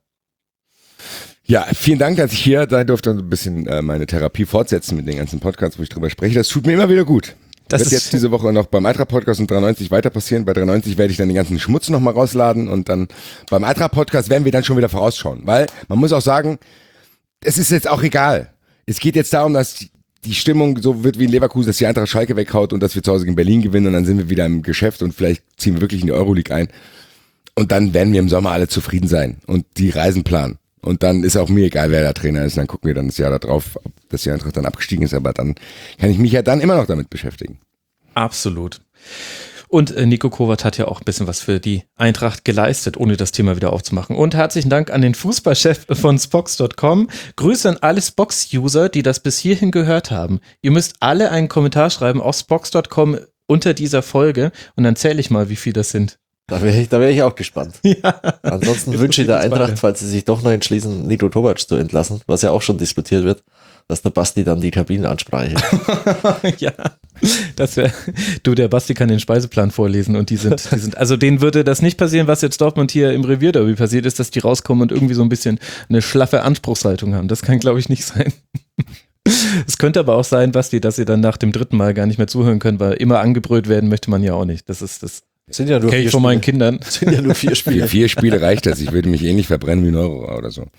Ja, vielen Dank, dass ich hier sein durfte und ein bisschen äh, meine Therapie fortsetzen mit den ganzen Podcasts, wo ich drüber spreche. Das tut mir immer wieder gut. Das wird jetzt diese Woche noch beim Eintracht-Podcast und drei neunzig weiter passieren. Bei drei neunzig werde ich dann den ganzen Schmutz nochmal rausladen und dann beim Eintracht-Podcast werden wir dann schon wieder vorausschauen. Weil man muss auch sagen, es ist jetzt auch egal. Es geht jetzt darum, dass die Stimmung so wird wie in Leverkusen, dass die Eintracht Schalke weghaut und dass wir zu Hause gegen Berlin gewinnen und dann sind wir wieder im Geschäft und vielleicht ziehen wir wirklich in die Euroleague ein. Und dann werden wir im Sommer alle zufrieden sein und die Reisen planen. Und dann ist auch mir egal, wer der Trainer ist. Und dann gucken wir dann das Jahr da drauf, ob das die Eintracht dann abgestiegen ist. Aber dann kann ich mich ja dann immer noch damit beschäftigen. Absolut. Und äh, Niko Kovac hat ja auch ein bisschen was für die Eintracht geleistet, ohne das Thema wieder aufzumachen. Und herzlichen Dank an den Fußballchef von Spox Punkt com. Grüße an alle Spox-User, die das bis hierhin gehört haben. Ihr müsst alle einen Kommentar schreiben auf Spox Punkt com unter dieser Folge. Und dann zähle ich mal, wie viele das sind. Da wäre ich, da wär ich auch gespannt. Ja. Ansonsten wünsche ich der Eintracht, falls sie sich doch noch entschließen, Niko Kovac zu entlassen, was ja auch schon diskutiert wird, dass der Basti dann die Kabinenansprache. Ja, das wäre, du, der Basti kann den Speiseplan vorlesen und die sind, die sind, also denen würde das nicht passieren, was jetzt Dortmund hier im Revierderby passiert ist, dass die rauskommen und irgendwie so ein bisschen eine schlaffe Anspruchshaltung haben. Das kann, glaube ich, nicht sein. Es könnte aber auch sein, Basti, dass ihr dann nach dem dritten Mal gar nicht mehr zuhören könnt, weil immer angebrüllt werden möchte man ja auch nicht. Das ist das. Sind ja nur vier vier von meinen Kindern. Sind ja nur vier Spiele. Für vier Spiele reicht das. Ich würde mich ähnlich verbrennen wie ein Euro oder so.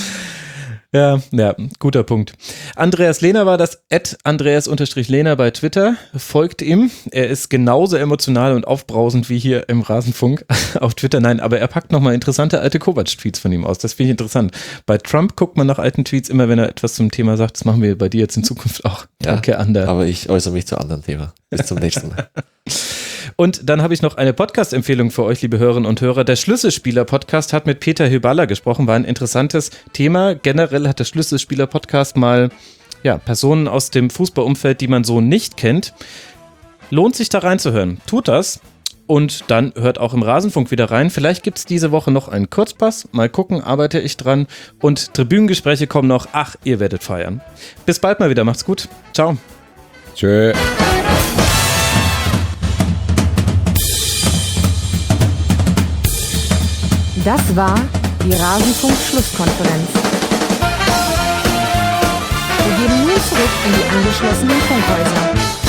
Ja, ja, guter Punkt. Andreas Lehner war das, at Andreas-Lehner bei Twitter. Folgt ihm. Er ist genauso emotional und aufbrausend wie hier im Rasenfunk auf Twitter. Nein, aber er packt nochmal interessante alte Kovac-Tweets von ihm aus. Das finde ich interessant. Bei Trump guckt man nach alten Tweets immer, wenn er etwas zum Thema sagt. Das machen wir bei dir jetzt in Zukunft auch. Ja, Danke, Ander. Aber ich äußere mich zu anderen Thema. Bis zum nächsten Mal. Und dann habe ich noch eine Podcast-Empfehlung für euch, liebe Hörerinnen und Hörer. Der Schlüsselspieler-Podcast hat mit Peter Hyballa gesprochen, war ein interessantes Thema. Generell hat der Schlüsselspieler-Podcast mal ja, Personen aus dem Fußballumfeld, die man so nicht kennt. Lohnt sich da reinzuhören. Tut das. Und dann hört auch im Rasenfunk wieder rein. Vielleicht gibt es diese Woche noch einen Kurzpass. Mal gucken, arbeite ich dran. Und Tribünengespräche kommen noch. Ach, ihr werdet feiern. Bis bald mal wieder. Macht's gut. Ciao. Tschö. Das war die Rasenfunk-Schlusskonferenz. Wir gehen nun zurück in die angeschlossenen Funkhäuser.